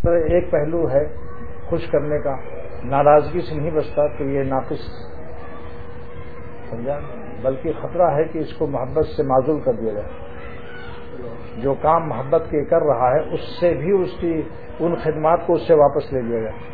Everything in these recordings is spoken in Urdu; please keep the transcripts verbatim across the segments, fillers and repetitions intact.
ایک پہلو ہے خوش کرنے کا، ناراضگی سے نہیں بچتا تو یہ ناقص سمجھا، بلکہ خطرہ ہے کہ اس کو محبت سے معزول کر دیا جائے. جو کام محبت کے کر رہا ہے اس سے بھی اس کی ان خدمات کو اس سے واپس لے لیا جائے.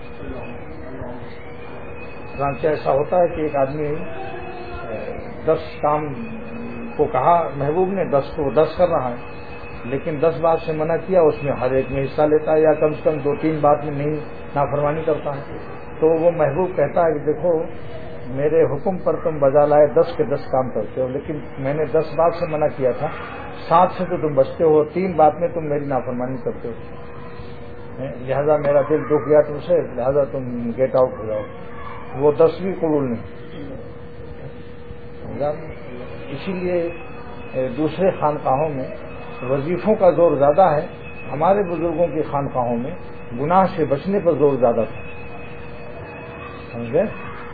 چنانچہ ایسا ہوتا ہے کہ ایک آدمی دس کام کو کہا محبوب نے، دس کو دس کر رہا ہے، لیکن دس بات سے منع کیا، اس میں ہر ایک میں حصہ لیتا ہے یا کم سے کم دو تین بات میں نہیں نافرمانی کرتا ہے. تو وہ محبوب کہتا ہے کہ دیکھو میرے حکم پر تم بجا لائے دس کے دس کام کرتے ہو، لیکن میں نے دس بات سے منع کیا تھا، سات سے تو تم بچتے ہو، تین بات میں تم میری نافرمانی کرتے ہو، لہذا میرا دل دکھ گیا تم سے، لہذا تم گیٹ آؤٹ ہو جاؤ. وہ دس بھی قبول نہیں. اسی لیے دوسرے خانقاہوں میں وظیفوں کا زور زیادہ ہے، ہمارے بزرگوں کی خانقاہوں میں گناہ سے بچنے پر زور زیادہ تھا. سمجھے؟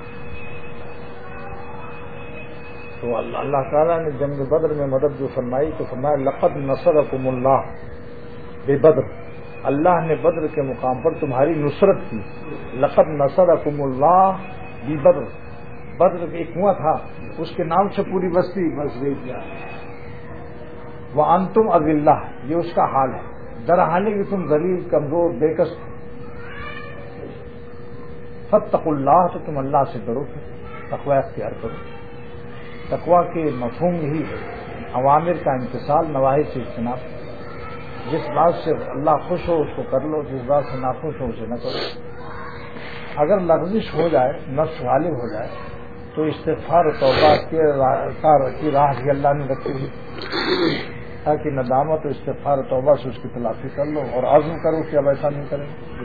تو اللہ تعالیٰ نے جنگ بدر میں مدد جو فرمائی تو فرمایا لقد نصرکم اللہ ببدر، اللہ نے بدر کے مقام پر تمہاری نصرت کی. لقد نصرکم اللہ ببدر، بدر ایک کنواں تھا اس کے نام سے پوری بستی بس گئی تھی. وانتم اذلہ، یہ اس کا حال ہے، درحالی کہ تم ذلیل کمزور بےکس تھے. فاتقوا اللہ، تو تم اللہ سے ڈرو، تقوی اختیار کرو. تقوی کے مفہوم یہی ہے، اوامر کا امتثال، نواہی سے اجتناب. جس بات سے اللہ خوش ہو اس کو کر لو، جس بات سے ناخوش ہو اسے نہ کرو. اگر لغزش ہو جائے، نفس غالب ہو جائے تو استغفار و توبہ کی راہ بھی اللہ نے رکھی ہوئی تاکہ ندامت و استغفار و توبہ سے اس کی تلافی کر لو اور عزم کرو کہ اب ایسا نہیں کریں.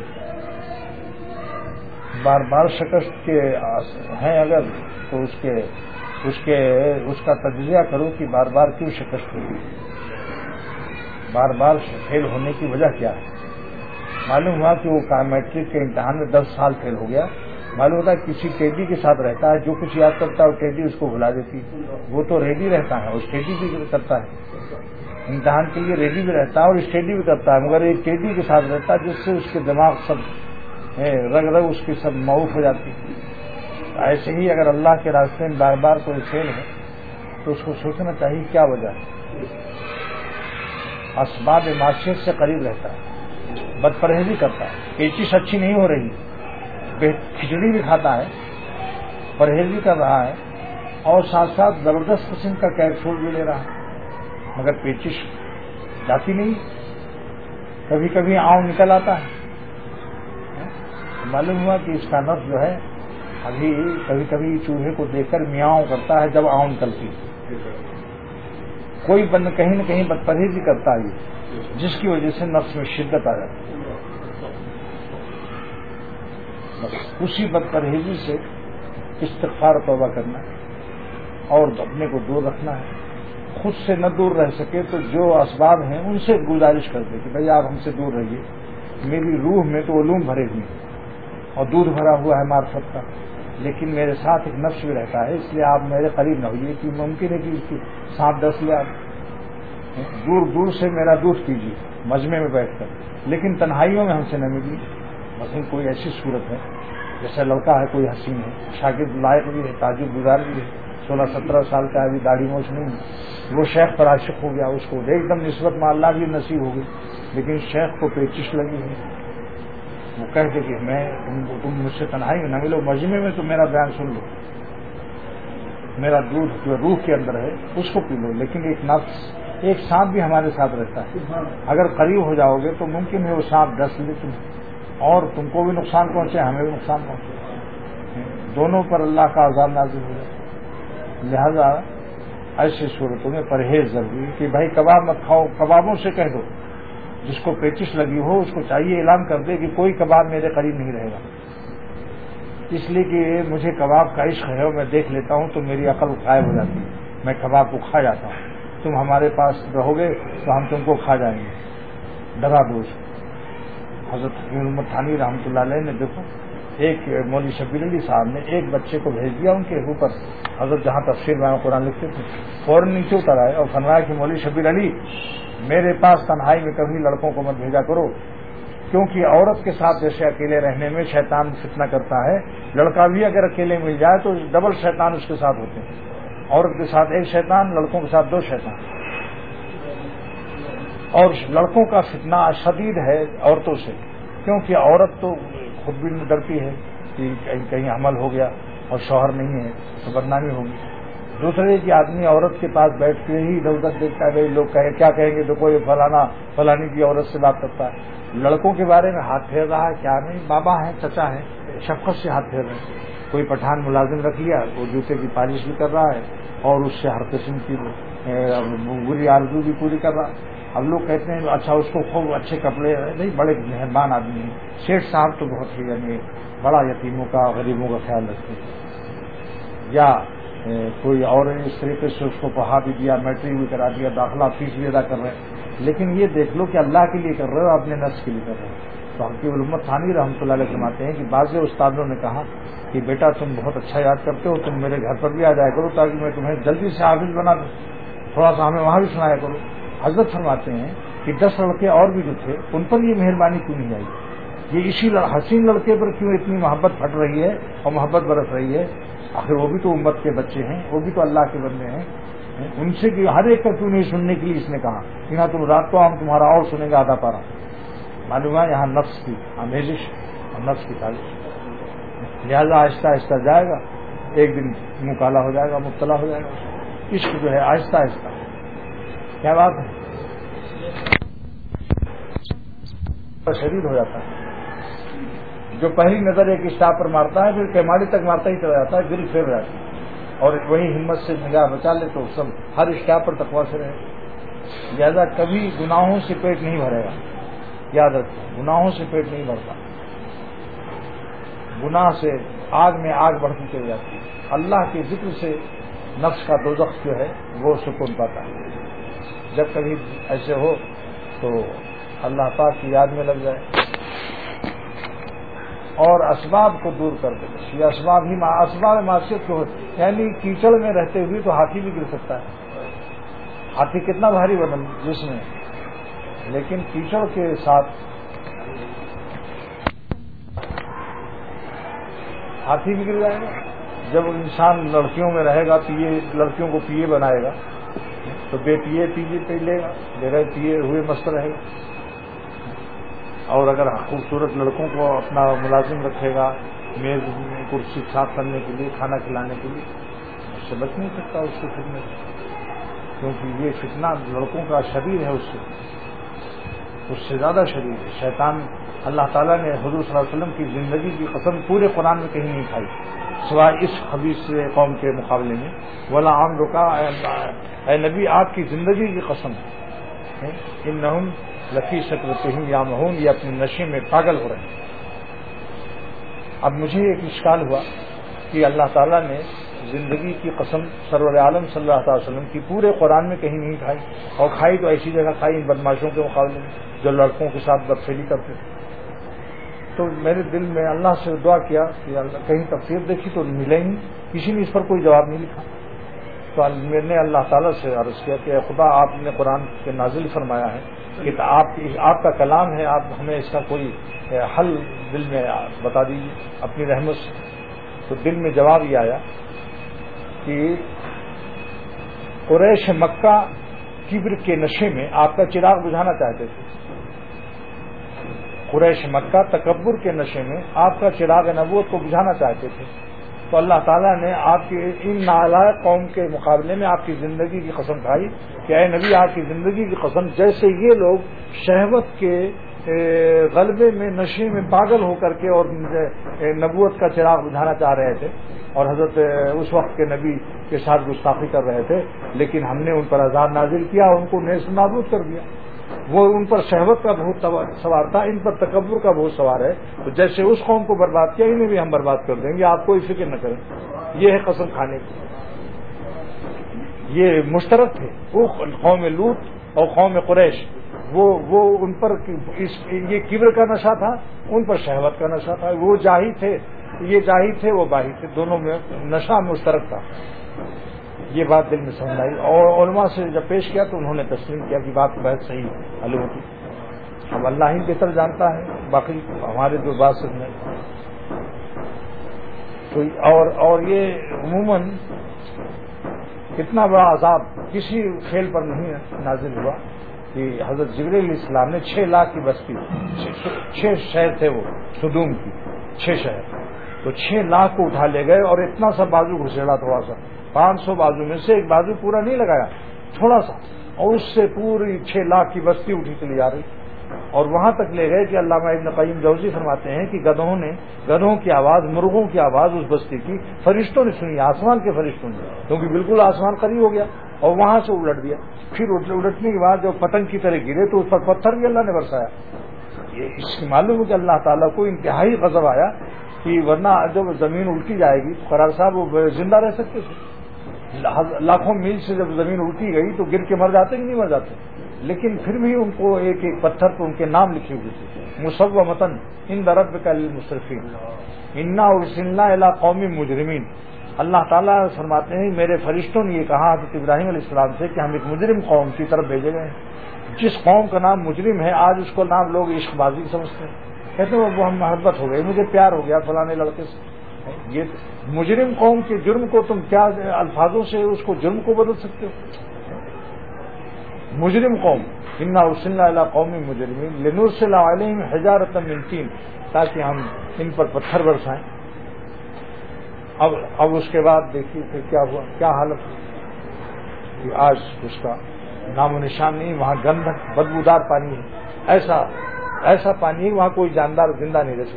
بار بار شکست کے ہیں اگر تو اس کے اس کے اس کا تجزیہ کرو کہ بار بار کیوں شکست ہوئی، بار بار فیل ہونے کی وجہ کیا ہے. معلوم ہوا کہ وہ میٹرک کے امتحان میں دس سال فیل ہو گیا، معلوم ہوتا ہے کسی ٹیڈی کے ساتھ رہتا ہے، جو کچھ یاد کرتا ہے وہ ٹیڈی اس کو بھلا دیتی. وہ تو ریڈی رہتا ہے، اس ٹیڈی بھی کرتا ہے، امتحان کے لیے ریڈی بھی رہتا ہے اور اسٹڈی بھی کرتا ہے، مگر ایک ٹیڈی کے ساتھ رہتا ہے جس سے اس کے دماغ سب رگ رگ اس کی سب معاف ہو جاتی. ایسے ہی اگر اللہ کے راستے میں بار بار کوئی فیل ہے تو اس کو سوچنا چاہیے کیا وجہ ہے. اسباب معاشیت سے قریب رہتا ہے، بد پرہیزی کرتا ہے، پیچیش اچھی نہیں ہو رہی، کھچڑی بھی کھاتا ہے، پرہیز بھی کر رہا ہے اور ساتھ ساتھ زبردست قسم کا کیپسول بھی لے رہا ہے، مگر پیچیش جاتی نہیں. کبھی کبھی آؤں نکل آتا ہے. معلوم ہوا کہ اس کا نفس جو ہے ابھی کبھی کبھی چوہے کو دیکھ کر میاؤں کرتا ہے جب آؤں نکلتی. کوئی بند کہیں نہ کہیں بد پرہیزی کرتا ہے جس کی وجہ سے نفس میں شدت آ جاتی ہے. اسی بد پرہیزی سے استغفار توبہ کرنا ہے اور اپنے کو دور رکھنا ہے. خود سے نہ دور رہ سکے تو جو اسباب ہیں ان سے گزارش کر دے کہ بھائی آپ ہم سے دور رہیے. میری روح میں تو علوم بھرے ہوئے ہیں اور دودھ بھرا ہوا ہے معرفت کا، لیکن میرے ساتھ ایک نفس بھی رہتا ہے، اس لیے آپ میرے قریب نہ ہوئیے کہ ممکن ہے کہ اس کی سانپ ڈس لے. آپ دور دور سے میرا دودھ پیجیے مجمع میں بیٹھ کر، لیکن تنہائیوں میں ہم سے نہ ملیے. مثلا کوئی ایسی صورت ہے جیسا لڑکا ہے، کوئی حسین ہے، شاگرد لائق بھی ہے، تعجب گزار بھی ہے، سولہ سترہ سال کا ابھی داڑھی موچھ نہیں ہے، وہ شیخ پر عاشق ہو گیا، اس کو ایک دم نسبت میں اللہ بھی نصیب ہو گئی، لیکن شیخ کو پیچش لگی ہے. وہ کہتے کہ میں تم مجھ سے تنہائی میں نہ ملو، مجمع میں تو میرا بیان سن لو، میرا دودھ جو روح کے اندر ہے اس کو پی لو. لیکن ایک نفس، ایک سانپ بھی ہمارے ساتھ رہتا ہے، اگر قریب ہو جاؤ گے تو ممکن ہے وہ سانپ ڈس لے تم اور تم کو بھی نقصان پہنچے، ہمیں بھی نقصان پہنچے، دونوں پر اللہ کا عذاب نازل ہو جائے. لہذا ایسی صورتوں میں پرہیز ضروری کہ بھائی کباب مت کھاؤ. کبابوں سے کہہ دو، جس کو پیچش لگی ہو اس کو چاہیے اعلان کر دے کہ کوئی کباب میرے قریب نہیں رہے گا، اس لیے کہ مجھے کباب کا عشق ہے اور میں دیکھ لیتا ہوں تو میری عقل غائب ہو جاتی ہے، میں کباب کو کھا جاتا ہوں. تم ہمارے پاس رہو گے تو ہم تم کو کھا جائیں گے. ڈرا دو اس کو. حضرت محمد تھانی رحمۃ اللہ علیہ نے دیکھو، ایک مولوی شبیر علی صاحب نے ایک بچے کو بھیج دیا ان کے اوپر، حضرت جہاں تفسیر میں قرآن لکھتے تھے، فوراً نیچے اتر آئے اور فرمایا کہ مولوی شبیر علی میرے پاس تنہائی میں کبھی لڑکوں کو مت بھیجا کرو، کیونکہ عورت کے ساتھ جیسے اکیلے رہنے میں شیطان فتنہ کرتا ہے، لڑکا بھی اگر اکیلے مل جائے تو ڈبل شیطان اس کے ساتھ ہوتے ہیں، عورت کے ساتھ ایک شیطان، لڑکوں کے ساتھ دو شیطان. اور لڑکوں کا فتنہ شدید ہے عورتوں سے، کیونکہ عورت تو خود بھی ڈرتی ہے کہ کہیں کہیں حمل ہو گیا اور شوہر نہیں ہے تو بدنامی ہوگی. دوسرے کہ آدمی عورت کے پاس بیٹھ کے ہی ادھر ادھر دیکھتا ہے، بھائی لوگ کہے کیا کہیں گے، تو کوئی فلانا فلانی کی عورت سے بات کرتا ہے. لڑکوں کے بارے میں ہاتھ پھیر رہا ہے، کیا نہیں، بابا ہے، چچا ہے، شفقت سے ہاتھ پھیر رہے ہیں. کوئی پٹھان ملازم رکھ لیا، وہ جوتے کی پالش بھی کر رہا ہے اور اس سے ہر قسم کی بری آرزو بھی پوری کر رہا ہے. اب لوگ کہتے ہیں اچھا اس کو خوب اچھے کپڑے، نہیں، بڑے مہربان آدمی ہیں شیخ صاحب، تو بہت ہی یعنی بڑا یتیموں کا غریبوں کا خیال رکھتے ہیں. یا کوئی اور اس طریقے سے اس کو پڑھا بھی دیا، میٹرک بھی کرا دیا، داخلہ فیس بھی ادا کر رہے ہیں. لیکن یہ دیکھ لو کہ اللہ کے لیے کر رہے ہو، اپنے نفس کے لیے کر رہے ہو. تو حکیم الامت ثانی رحمۃ اللہ علیہ فرماتے ہیں کہ بعض استادوں نے کہا کہ بیٹا تم بہت اچھا یاد کرتے ہو، تم میرے گھر پر بھی آ جایا کرو تاکہ میں تمہیں جلدی سے حافظ بنا دوں، تھوڑا سا ہمیں وہاں بھی سنایا کرو. حضرت فرماتے ہیں کہ دس لڑکے اور بھی جو تھے ان پر یہ مہربانی کیوں نہیں آئی؟ یہ اسی حسین لڑکے پر کیوں اتنی محبت پھٹ رہی ہے اور محبت برس رہی ہے؟ آخر وہ بھی تو امت کے بچے ہیں، وہ بھی تو اللہ کے بندے ہیں. ان سے ہر ایک کا کیوں نہیں سننے کے لیے اس نے کہا کہ نہ تم رات کو ہم تمہارا اور سنیں گے آدھا پارا. معلوم ہے یہاں نفس کی آمیزش اور نفس کی سازش. لہذا آہستہ آہستہ جائے گا، ایک دن منہ کالا ہو جائے گا، مبتلا ہو جائے گا. عشق جو ہے آہستہ آہستہ، کیا بات ہے، شدید ہو جاتا ہے. جو پہلی نظر ایک اسٹاپ پر مارتا ہے پھر کیماڑی تک مارتا ہی چلا جاتا ہے، دل پھیر جاتا ہے. اور وہی ہمت سے نگاہ بچا لے تو سب ہر اسٹاپ پر تقویٰ سے رہے. لہذا کبھی گناہوں سے پیٹ نہیں بھرے گا، یاد رکھیں، گناہوں سے پیٹ نہیں بھرتا. گناہ سے آگ میں آگ بڑھتی چلی جاتی ہے. اللہ کے ذکر سے نفس کا دوزخ جو ہے وہ سکون پاتا ہے. جب کبھی ایسے ہو تو اللہ پاک کی یاد میں لگ جائے اور اسباب کو دور کر دے. یہ اسباب ہی اسباب معصیت کو، یعنی کیچڑ میں رہتے ہوئے تو ہاتھی بھی گر سکتا ہے. ہاتھی کتنا بھاری بدن جسم میں، لیکن کیچڑ کے ساتھ ہاتھی بھی گر جائے گا. جب انسان لڑکیوں میں رہے گا، پیے لڑکیوں کو پیے بنائے گا تو بے پیے پیجے پی لے گا، بغیر پیے ہوئے مست رہے گا. اور اگر خوبصورت لڑکوں کو اپنا ملازم رکھے گا میز کرسی صاف کرنے کے لیے، کھانا کھلانے کے لیے، اس سے بچ نہیں سکتا اس کے فتنے سے. کیونکہ یہ فتنہ لڑکوں کا شدید ہے، اس سے اس سے زیادہ شدید ہے. شیطان اللہ تعالیٰ نے حضور صلی اللہ علیہ وسلم کی زندگی کی قسم پورے قرآن میں کہیں نہیں کھائی سوائے اس خبیث قوم کے مقابلے میں. ولا عام رکا، اے نبی آپ کی زندگی کی قسم ہے، انہم لفی سکرتہم یعمہون، یہ اپنے نشے میں پاگل ہو رہے ہیں. اب مجھے ایک اشکال ہوا کہ اللہ تعالیٰ نے زندگی کی قسم سرور عالم صلی اللہ علیہ وسلم کی پورے قرآن میں کہیں نہیں کھائی، اور کھائی تو ایسی جگہ کھائی ان بدماشوں کے مقابلے میں جو لڑکوں کے ساتھ بدفعلی کرتے تھے. تو میرے دل میں اللہ سے دعا کیا کہ اللہ کہیں تفسیر دیکھی تو ملے ہی، کسی نے اس پر کوئی جواب نہیں لکھا. تو میں نے اللہ تعالیٰ سے عرض کیا کہ خدا آپ نے قرآن کے نازل فرمایا ہے کہ آپ آپ کا کلام ہے، آپ ہمیں اس کا کوئی حل دل میں بتا دیجیے اپنی رحمت سے. تو دل میں جواب یہ آیا کہ قریش مکہ کبر کے نشے میں آپ کا چراغ بجھانا چاہتے تھے. قریش مکہ تکبر کے نشے میں آپ کا چراغ نبوت کو بجھانا چاہتے تھے. تو اللہ تعالیٰ نے آپ کی ان نالائق قوم کے مقابلے میں آپ کی زندگی کی قسم کھائی کہ اے نبی آپ کی زندگی کی قسم، جیسے یہ لوگ شہوت کے غلبے میں نشے میں پاگل ہو کر کے اور نبوت کا چراغ بجھانا چاہ رہے تھے اور حضرت اس وقت کے نبی کے ساتھ گستاخی کر رہے تھے، لیکن ہم نے ان پر عذاب نازل کیا، ان کو نیست نابود کر دیا. وہ ان پر شہوت کا بہت سوار تھا، ان پر تکبر کا بہت سوار ہے. تو جیسے اس قوم کو برباد کیا انہیں بھی ہم برباد کر دیں گے، آپ کوئی فکر نہ کریں. یہ ہے قسم کھانے کی. یہ مشترک تھے، وہ قوم لوط اور قوم قریش، وہ وہ ان پر یہ کبر کا نشہ تھا، ان پر شہوت کا نشہ تھا. وہ جاہی تھے، یہ جاہی تھے، وہ باہی تھے، دونوں میں نشہ مشترک تھا. یہ بات دل میں سمجھ آئی اور علماء سے جب پیش کیا تو انہوں نے تسلیم کیا کہ بات بہت صحیح حل ہوتی. اب اللہ ہی بہتر جانتا ہے، باقی ہمارے جو بات سننے تو اور اور یہ عموماً اتنا بڑا عذاب کسی فعل پر نہیں نازل ہوا کہ حضرت جبریل علیہ السلام نے چھ لاکھ کی بستی، چھ شہر تھے وہ سدوم کی، چھ شہر، تو چھ لاکھ کو اٹھا لے گئے اور اتنا سا بازو گھسیڑا تھوڑا سا، پانچ سو بازو میں سے ایک بازو پورا نہیں لگایا، تھوڑا سا، اور اس سے پوری چھ لاکھ کی بستی اٹھی چلی جا رہی، اور وہاں تک لے گئے کہ علامہ ابن قیم جوزی فرماتے ہیں کہ گدھوں نے گدھوں کی آواز، مرغوں کی آواز اس بستی کی فرشتوں نے سنی، آسمان کے فرشتوں نے، کیونکہ بالکل آسمان قریب ہو گیا، اور وہاں سے الٹ دیا، پھر الٹنے کے بعد جب پتنگ کی طرح گرے تو اس پر پتھر بھی اللہ نے برسایا۔ یہ اس کی معلوم ہے کہ اللہ تعالیٰ کو انتہائی غضب آیا کہ ورنہ جب زمین الٹی جائے گی تو قرار صاحب وہ زندہ رہ سکتے تھے، لاکھوں میل سے جب زمین الٹی گئی تو گر کے مر جاتے کہ نہیں مر جاتے، لیکن پھر بھی ان کو ایک ایک پتھر پر ان کے نام لکھے ہوئے تھے، مسومۃ عند ربک للمسرفین انا ارسلنا الی قوم مجرمین۔ اللہ تعالیٰ فرماتے ہیں میرے فرشتوں نے یہ کہا حضرت ابراہیم علیہ السلام سے کہ ہم ایک مجرم قوم کی طرف بھیجے گئے ہیں، جس قوم کا نام مجرم ہے آج اس کو نام لوگ عشق بازی سمجھتے ہیں، کہتے ہیں وہ ہم محبت ہو گئی، مجھے پیار ہو گیا فلانے لڑکے سے۔ یہ مجرم قوم کے جرم کو تم کیا الفاظوں سے اس کو جرم کو بدل سکتے ہو؟ مجرم قوم، انا ارسلنا الی قوم مجرمین لنرسل علیہم حجارۃ من طین، تاکہ ہم ان پر پتھر برسائیں۔ اب اب اس کے بعد دیکھیے پھر کیا ہوا، کیا حالت ہوئی کہ آج اس کا نام و نشان نہیں، وہاں گند بدبودار پانی ہے، ایسا ایسا پانی ہے وہاں کوئی جاندار زندہ نہیں رہ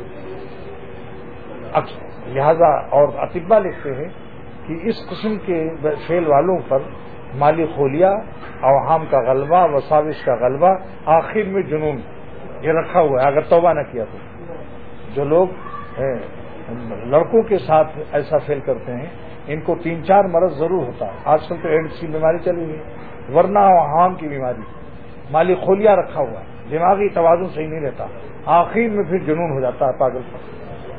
سکتا۔ لہذا اور اطباء لکھتے ہیں کہ اس قسم کے فعل والوں پر مالی خولیا، اوہام کا غلبہ، وساوس کا غلبہ، آخر میں جنون یہ رکھا ہوا ہے اگر توبہ نہ کیا تو۔ جو لوگ لڑکوں کے ساتھ ایسا فعل کرتے ہیں ان کو تین چار مرض ضرور ہوتا ہے، آج کل تو ایڈس کی بیماری چلی ہوئی ہے، ورنہ اوہام کی بیماری، مالی خولیا رکھا ہوا ہے، دماغی توازن صحیح نہیں رہتا، آخر میں پھر جنون ہو جاتا ہے، پاگل پر۔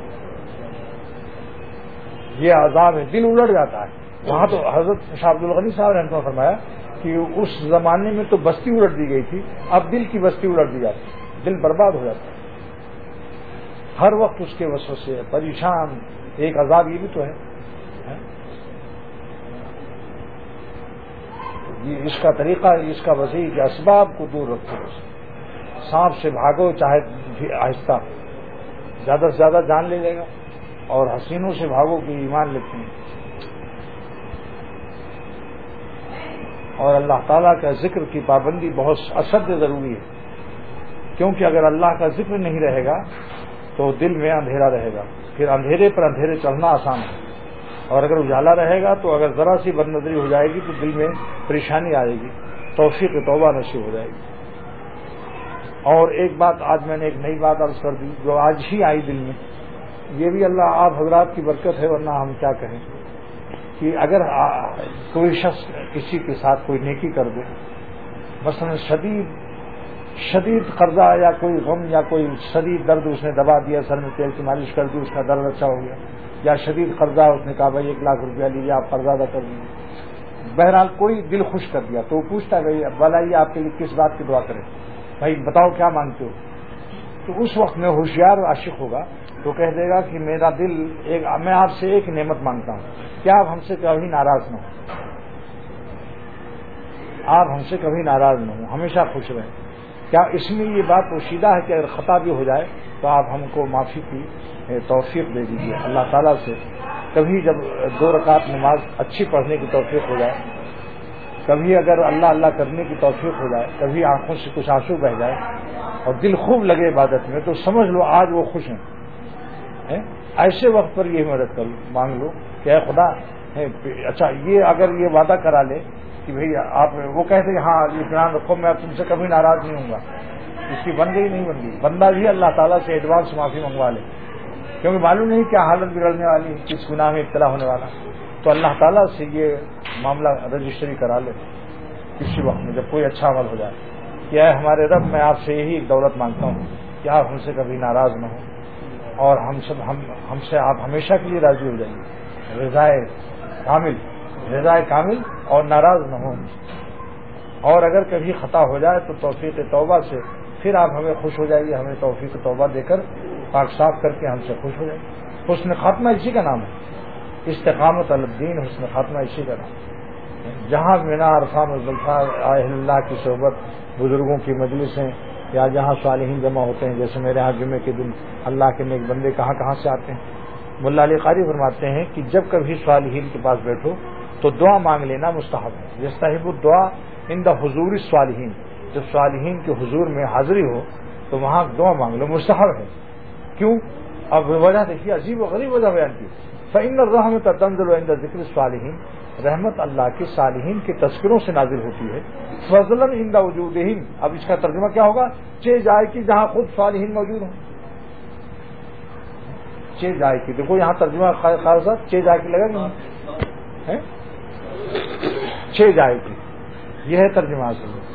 یہ عذاب ہے، دل الٹ جاتا ہے۔ وہاں تو حضرت شاہ عبد الغنی صاحب نے ہم فرمایا کہ اس زمانے میں تو بستی الٹ دی گئی تھی، اب دل کی بستی الٹ دی جاتی ہے، دل برباد ہو جاتا ہے، ہر وقت اس کے وسوسے پریشان، ایک عذاب یہ بھی تو ہے۔ یہ اس کا طریقہ، اس کا وسیع کہ اسباب کو دور رکھو، سانپ سے بھاگو چاہے آہستہ، زیادہ سے زیادہ جان لے جائے گا، اور حسینوں سے بھاگو کہ ایمان لیتے ہیں۔ اور اللہ تعالیٰ کا ذکر کی پابندی بہت اشد ضروری ہے، کیونکہ اگر اللہ کا ذکر نہیں رہے گا تو دل میں اندھیرا رہے گا، پھر اندھیرے پر اندھیرے چڑھنا آسان ہے، اور اگر اجالا رہے گا تو اگر ذرا سی بد نظری ہو جائے گی تو دل میں پریشانی آئے گی، توفیق توبہ نصیب ہو جائے گی۔ اور ایک بات آج میں نے ایک نئی بات عرض کر دی جو آج ہی آئی دل میں، یہ بھی اللہ آپ حضرات کی برکت ہے، ورنہ ہم کیا کہیں، کہ اگر کوئی شخص کسی کے ساتھ کوئی نیکی کر دے، مثلا شدید شدید قرضہ یا کوئی غم یا کوئی شدید درد اس نے دبا دیا، سر میں تیل کی مالش کر دی، اس کا درد اچھا ہو گیا، یا شدید قرضہ اس نے کہا بھائی ایک لاکھ روپیہ لیجیے آپ قرضہ ادا کر دیجیے، بہرحال کوئی دل خوش کر دیا تو وہ پوچھتا گئی بلائیے آپ کے لیے کس بات کی دعا کریں، بھائی بتاؤ کیا مانگتے ہو، تو اس وقت میں ہوشیار عاشق ہوگا تو کہہ دے گا کہ میرا دل ایک میں آپ سے ایک نعمت مانگتا ہوں کہ آپ ہم سے کبھی ناراض نہ ہوں، آپ ہم سے کبھی ناراض نہ ہوں، ہمیشہ خوش رہیں۔ کیا اس میں یہ بات پوشیدہ ہے کہ اگر خطا بھی ہو جائے تو آپ ہم کو معافی کی توفیق دے دیجیے اللہ تعالیٰ سے، کبھی جب دو رکعت نماز اچھی پڑھنے کی توفیق ہو جائے، کبھی اگر اللہ اللہ کرنے کی توفیق ہو جائے، کبھی آنکھوں سے کچھ آنسو بہ جائے اور دل خوب لگے عبادت میں، تو سمجھ لو آج وہ خوش ہیں۔ ایسے وقت پر یہ مدد کر مانگ لو کہ اے خدا، اچھا یہ اگر یہ وعدہ کرا لے کہ بھئی آپ، وہ کہتے ہیں ہاں اطمینان رکھو میں تم سے کبھی ناراض نہیں ہوں گا، اس کی بن گئی نہیں بن گئی، بندہ بھی اللہ تعالیٰ سے ایڈوانس معافی منگوا لے، کیونکہ معلوم نہیں کیا حالت بگڑنے والی، کس گناہ میں ابتلا ہونے والا، تو اللہ تعالیٰ سے یہ معاملہ رجسٹری کرا لے کسی وقت میں جب کوئی اچھا عمل ہو جائے کہ اے ہمارے رب میں آپ سے یہی ایک دولت مانگتا ہوں کہ آپ ہم سے کبھی ناراض نہ ہوں، اور ہم سب ہم ہم سے آپ ہمیشہ کے لیے راضی ہو جائیے، رضائے کامل رضائے کامل اور ناراض نہ ہوں، اور اگر کبھی خطا ہو جائے تو توفیق توبہ سے پھر آپ ہمیں خوش ہو جائیے، ہمیں توفیق توبہ دے کر پاک صاف کر کے ہم سے خوش ہو جائیے۔ حسن خاتمہ اسی کا نام ہے، استقامت علی الدین، حسن خاتمہ اسی کا نام ہے۔ جہاں بنا عرفان الزلفا اہل اللہ کی صحبت، بزرگوں کی مجلسیں، یا جہاں صالحین جمع ہوتے ہیں، جیسے میرے ہاں جمعے کے دن اللہ کے نیک بندے کہاں کہاں سے آتے ہیں۔ ملا علی قاری فرماتے ہیں کہ جب کبھی صالحین کے پاس بیٹھو تو دعا مانگ لینا مستحب ہے۔ یستحب الدعاء عند حضور الصالحین، جب صالحین کے حضور میں حاضری ہو تو وہاں دعا مانگ لو، مستحب ہے۔ کیوں؟ اب وجہ دیکھیے، عجیب و غریب وجہ بیان کی، فإن الرحمۃ تنزل عند ذکر الصالحین، رحمت اللہ کے صالحین کے تذکروں سے نازل ہوتی ہے، فضلا عند وجودہم۔ اب اس کا ترجمہ کیا ہوگا؟ چہ جائے کی جہاں خود صالحین موجود ہوں، چہ جائے کی، دیکھو یہاں ترجمہ خاص صاحب چہ جائے کی لگا نہیں، چھ جائے کی، یہ ہے ترجمہ اصل میں۔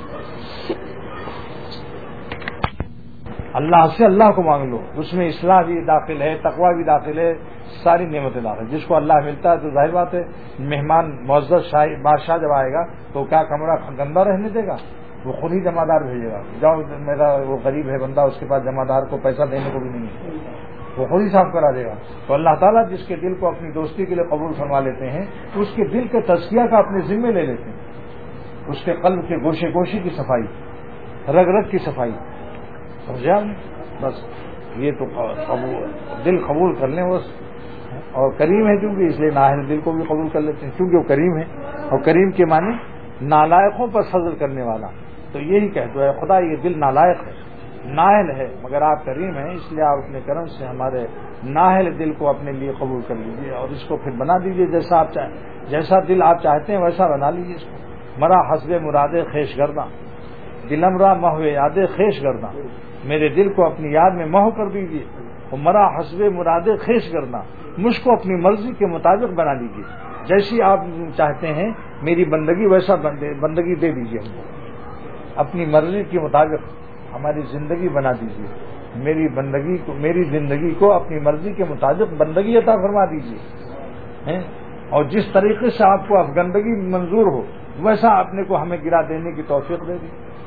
اللہ سے اللہ کو مانگ لو، اس میں اصلاح بھی داخل ہے، تقوی بھی داخل ہے، ساری نعمتیں داخل۔ جس کو اللہ ملتا ہے تو ظاہر بات ہے مہمان معزز شاہی بادشاہ جب آئے گا تو کیا کمرہ گندہ رہنے دے گا؟ وہ خود ہی جمع دار بھیجے گا، جاؤ میرا وہ غریب ہے بندہ، اس کے پاس جمع دار کو پیسہ دینے کو بھی نہیں ہے، وہ خود ہی صاف کرا دے گا۔ تو اللہ تعالیٰ جس کے دل کو اپنی دوستی کے لیے قبول فرما لیتے ہیں، اس کے دل کے تزکیہ کا اپنے ذمے لے لیتے ہیں، اس کے قلب کے گوشے گوشے کی صفائی، رگ رگ کی صفائی، سمجھا؟ بس یہ تو دل قبول کر لیں بس، اور کریم ہے کیونکہ اس لیے نااہل دل کو بھی قبول کر لیتے ہیں، کیونکہ وہ کریم ہے، اور کریم کے معنی نالائقوں پر فضل کرنے والا۔ تو یہی کہتے ہیں خدا یہ دل نالائق ہے، نااہل ہے، مگر آپ کریم ہیں، اس لیے آپ اپنے کرم سے ہمارے نااہل دل کو اپنے لیے قبول کر لیجیے، اور اس کو پھر بنا دیجیے جیسا آپ چاہیں، جیسا دل آپ چاہتے ہیں ویسا بنا لیجیے اس کو۔ مرا حسب مراد خیش گرداں، دلمرا محو یاد خیش گرداں، میرے دل کو اپنی یاد میں محو کر دیجیے، اور مرا حسب مراد خیش گرداں، مجھ کو اپنی مرضی کے مطابق بنا لیجیے، جیسی آپ چاہتے ہیں میری بندگی ویسا بندگی دے دیجیے ہم کو، اپنی مرضی کے مطابق ہماری زندگی بنا دیجیے، میری بندگی کو میری زندگی کو اپنی مرضی کے مطابق بندگی عطا فرما دیجیے، اور جس طریقے سے آپ کو اب گندگی منظور ہو ویسا اپنے کو ہمیں گرا دینے کی توفیق دے دی۔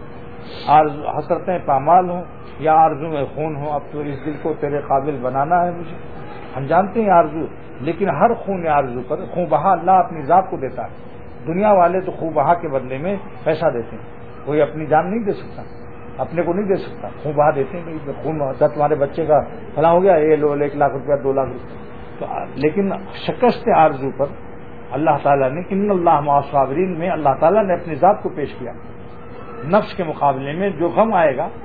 حسرتیں پامال ہوں یا آرزو میں خون ہو، اب تو اس دل کو تیرے قابل بنانا ہے مجھے۔ ہم جانتے ہیں آرزو، لیکن ہر خون آرزو پر خون بہا اللہ اپنی ذات کو دیتا ہے۔ دنیا والے تو خون بہا کے بدلے میں پیسہ دیتے ہیں، کوئی اپنی جان نہیں دے سکتا، اپنے کو نہیں دے سکتا، خون بہا دیتے ہیں کہ خون تمہارے بچے کا فلاں ہو گیا، یہ لو ایک لاکھ روپیہ دو لاکھ روپیہ تو، لیکن شکست آرزو پر اللہ تعالیٰ نے ان اللہ مع الصابرین میں اللہ تعالیٰ نے اپنی ذات کو پیش کیا۔ نفس کے مقابلے میں جو غم آئے گا،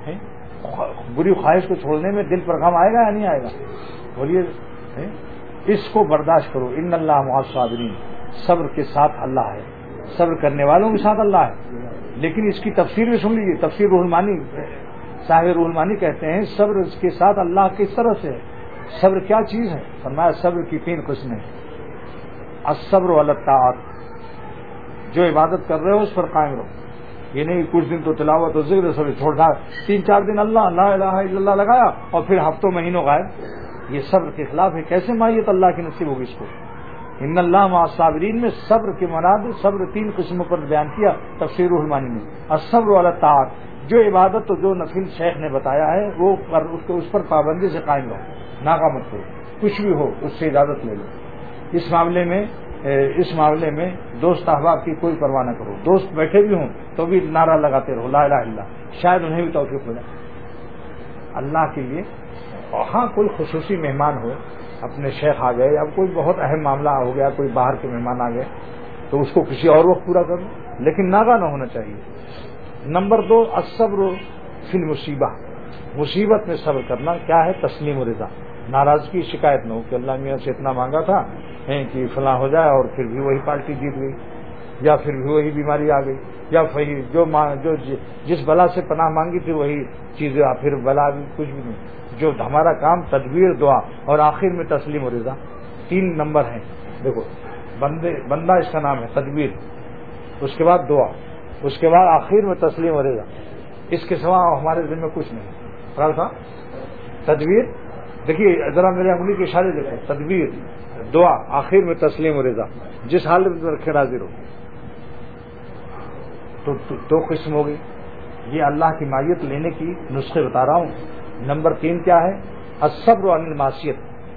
بری خواہش کو چھوڑنے میں دل پر غم آئے گا یا نہیں آئے گا؟ بولیے، اس کو برداشت کرو، ان اللہ مع الصابرین، صبر کے ساتھ اللہ ہے، صبر کرنے والوں کے ساتھ اللہ ہے۔ لیکن اس کی تفسیر بھی سن لیجیے، تفسیر روح المانی، صاحب روح المانی کہتے ہیں صبر کے ساتھ اللہ کس طرح سے ہے، صبر کیا چیز ہے؟ فرمایا صبر کی تین قسمیں، الصبر علی الطاعات، جو عبادت کر رہے ہو اس پر قائم رہو، یہ نہیں کچھ دن تو تلاوت و ذکر سب چھوڑا، تین چار دن اللہ لا الہ الا اللہ لگایا اور پھر ہفتوں مہینوں غائب، یہ صبر کے خلاف ہے۔ کیسے مائیت اللہ کی نصیب ہوگی اس کو؟ ان اللہ مع الصابرین میں صبر کے مراد صبر تین قسموں پر بیان کیا تفسیر روح المانی میں، الصبر علی الطاعات، جو عبادت تو جو نفل شیخ نے بتایا ہے وہ پر اس, کو اس پر پابندی سے قائم رہو، ناغہ مت کرو، کچھ بھی ہو اس سے اجازت لے لو۔ اس معاملے میں اس معاملے میں دوست احباب کی کوئی پرواہ نہ کرو، دوست بیٹھے بھی ہوں تو بھی نعرہ لگاتے رہو لا الہ الا اللہ، شاید انہیں بھی توفیق ہو جائے اللہ کے لیے۔ اور ہاں کوئی خصوصی مہمان ہو، اپنے شیخ آ گئے، اب کوئی بہت اہم معاملہ ہو گیا، کوئی باہر کے مہمان آ گئے تو اس کو کسی اور وقت پورا کر لو، لیکن ناغہ نہ ہونا چاہیے۔ نمبر دو، الصبر فی المصیبہ، مصیبت میں صبر کرنا کیا ہے؟ تسلیم و رضا، ناراضگی شکایت نہ ہو کہ اللہ میاں سے اتنا مانگا تھا کہ فلاں ہو جائے اور پھر بھی وہی پارٹی جیت گئی، یا پھر بھی وہی بیماری آ گئی، یا وہی جو جو جس بلا سے پناہ مانگی تھی وہی چیز، پھر بلا بھی کچھ بھی نہیں۔ جو ہمارا کام تدبیر، دعا اور آخر میں تسلیم و رضا، تین نمبر ہیں۔ دیکھو بندے بندہ اس کا نام ہے تدبیر، اس کے بعد دعا، اس کے بعد آخر میں تسلیم و رضا، اس کے سوا ہمارے ذمہ کچھ نہیں۔ خیال تھا تدبیر، دیکھیے ذرا میرے انگلی کے اشارے دیکھیں، تدبیر، دعا، آخر میں تسلیم و رضا، جس حالت میں رکھے حاضر ہو۔ تو دو قسم ہوگی، یہ اللہ کی معیت لینے کی نسخے بتا رہا ہوں. نمبر تین کیا ہے؟ الصبر عن المعصیت.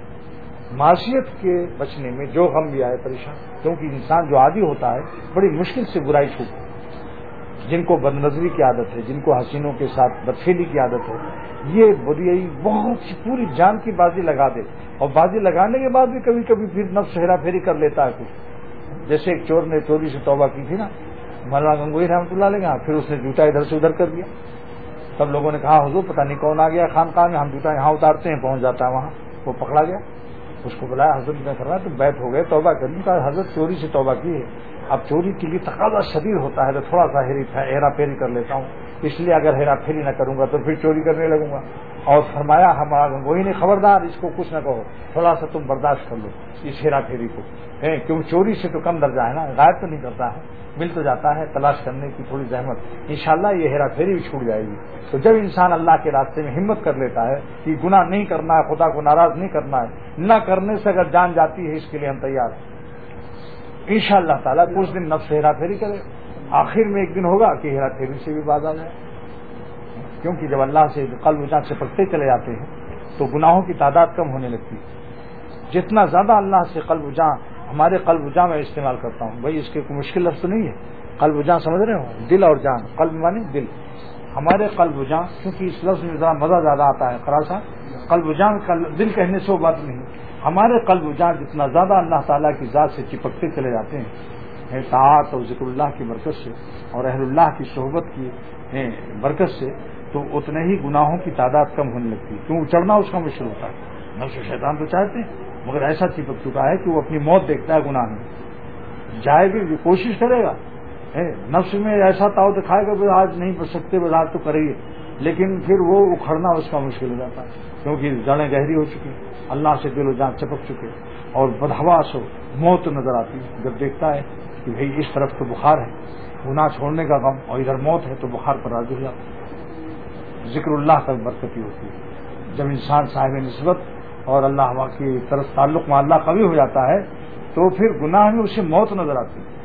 معصیت کے بچنے میں جو غم بھی آئے پریشان، کیونکہ انسان جو عادی ہوتا ہے بڑی مشکل سے برائی چھوٹتا ہے. جن کو بد نظری کی عادت ہے، جن کو حسینوں کے ساتھ بدفعلی کی عادت ہے، یہ برائی بہت پوری جان کی بازی لگا دے، اور بازی لگانے کے بعد بھی کبھی کبھی پھر نفس ہیرا پھیری کر لیتا ہے کچھ. جیسے ایک چور نے چوری سے توبہ کی تھی نا مولانا گنگوئی رحمۃ اللہ علیہ، پھر اس نے جوتا ادھر سے ادھر کر دیا. سب لوگوں نے کہا حضور پتہ نہیں کون آ گیا خانقاہ میں، ہم جوتا یہاں اتارتے ہیں، پہنچ جاتا ہے وہاں. وہ پکڑا گیا، اس کو بلایا، حضرت نے فرمایا تم بیت ہو گئے توبہ کرنی. کہا حضرت چوری سے توبہ کی ہے، اب چوری کے لیے تقاضا شدید ہوتا ہے تو تھوڑا سا ہیرا پھیری کر لیتا ہوں، اس لیے اگر ہیرا پھیری نہ کروں گا تو پھر چوری کرنے لگوں گا. اور فرمایا ہمارا گنگوئی نے خبردار اس کو کچھ نہ کہو، تھوڑا سا تم برداشت کر لو اس ہیرا پھیری کو، کیوں چوری سے تو کم درجہ ہے نا، غائب تو نہیں کرتا ہے، مل تو جاتا ہے، تلاش کرنے کی تھوڑی زحمت، انشاءاللہ یہ ہیرا پھیری بھی چھوٹ جائے گی. تو جب انسان اللہ کے راستے میں ہمت کر لیتا ہے کہ گناہ نہیں کرنا ہے، خدا کو ناراض نہیں کرنا ہے، نہ کرنے سے اگر جان جاتی ہے اس کے لیے ہم تیار ہیں. انشاءاللہ تعالیٰ کچھ دن نفس ہیرا پھیری کرے، آخر میں ایک دن ہوگا کہ ہیرا پھیری سے بھی باز آ جائے. کیونکہ جب اللہ سے قلب و جان سے پکتے چلے جاتے ہیں تو گناہوں کی تعداد کم ہونے لگتی ہے. جتنا زیادہ اللہ سے قلب و جان، ہمارے قلب و جان میں استعمال کرتا ہوں، بھائی اس کے کوئی مشکل لفظ تو نہیں ہے. قلب و جان سمجھ رہے ہو، دل اور جان، قلب مانی دل. ہمارے قلب و جان، کیونکہ اس لفظ میں ذرا مزہ زیادہ آتا ہے خلاصہ، قلب و جان دل کہنے سے وہ بات نہیں. ہمارے قلب و جان جتنا زیادہ اللہ تعالیٰ کی ذات سے چپکتے چلے جاتے ہیں طاعت اور ذکر اللہ کی برکت سے اور اہل اللہ کی صحبت کی برکت سے، تو اتنے ہی گناہوں کی تعداد کم ہونے لگتی ہے. کیوں چڑھنا اس کا مشکل ہوتا ہے. نفس و شیطان تو چاہتے ہیں مگر ایسا چپک چکا ہے کہ وہ اپنی موت دیکھتا ہے گناہ میں، جائے بھی کوشش کرے گا، نفس میں ایسا تاؤ دکھائے گا کہ آج نہیں بچ سکتے، بس آج تو کرے گی، لیکن پھر وہ اکھڑنا اس کا مشکل ہو جاتا ہے، کیونکہ جڑیں گہری ہو چکی، اللہ سے دل و جان چپک چکے، اور بدحواس ہو موت نظر آتی ہے. جب دیکھتا ہے کہ بھئی اس طرف تو بخار ہے، گناہ چھوڑنے کا غم، اور ادھر موت ہے، تو بخار پر راضی ہو جاتا ہے. ذکر اللہ تک برکتی ہوتی ہے. جب انسان صاحب نسبت اور اللہ کی طرف تعلق میں اللہ قوی ہو جاتا ہے تو پھر گناہ میں اسے موت نظر آتی ہے.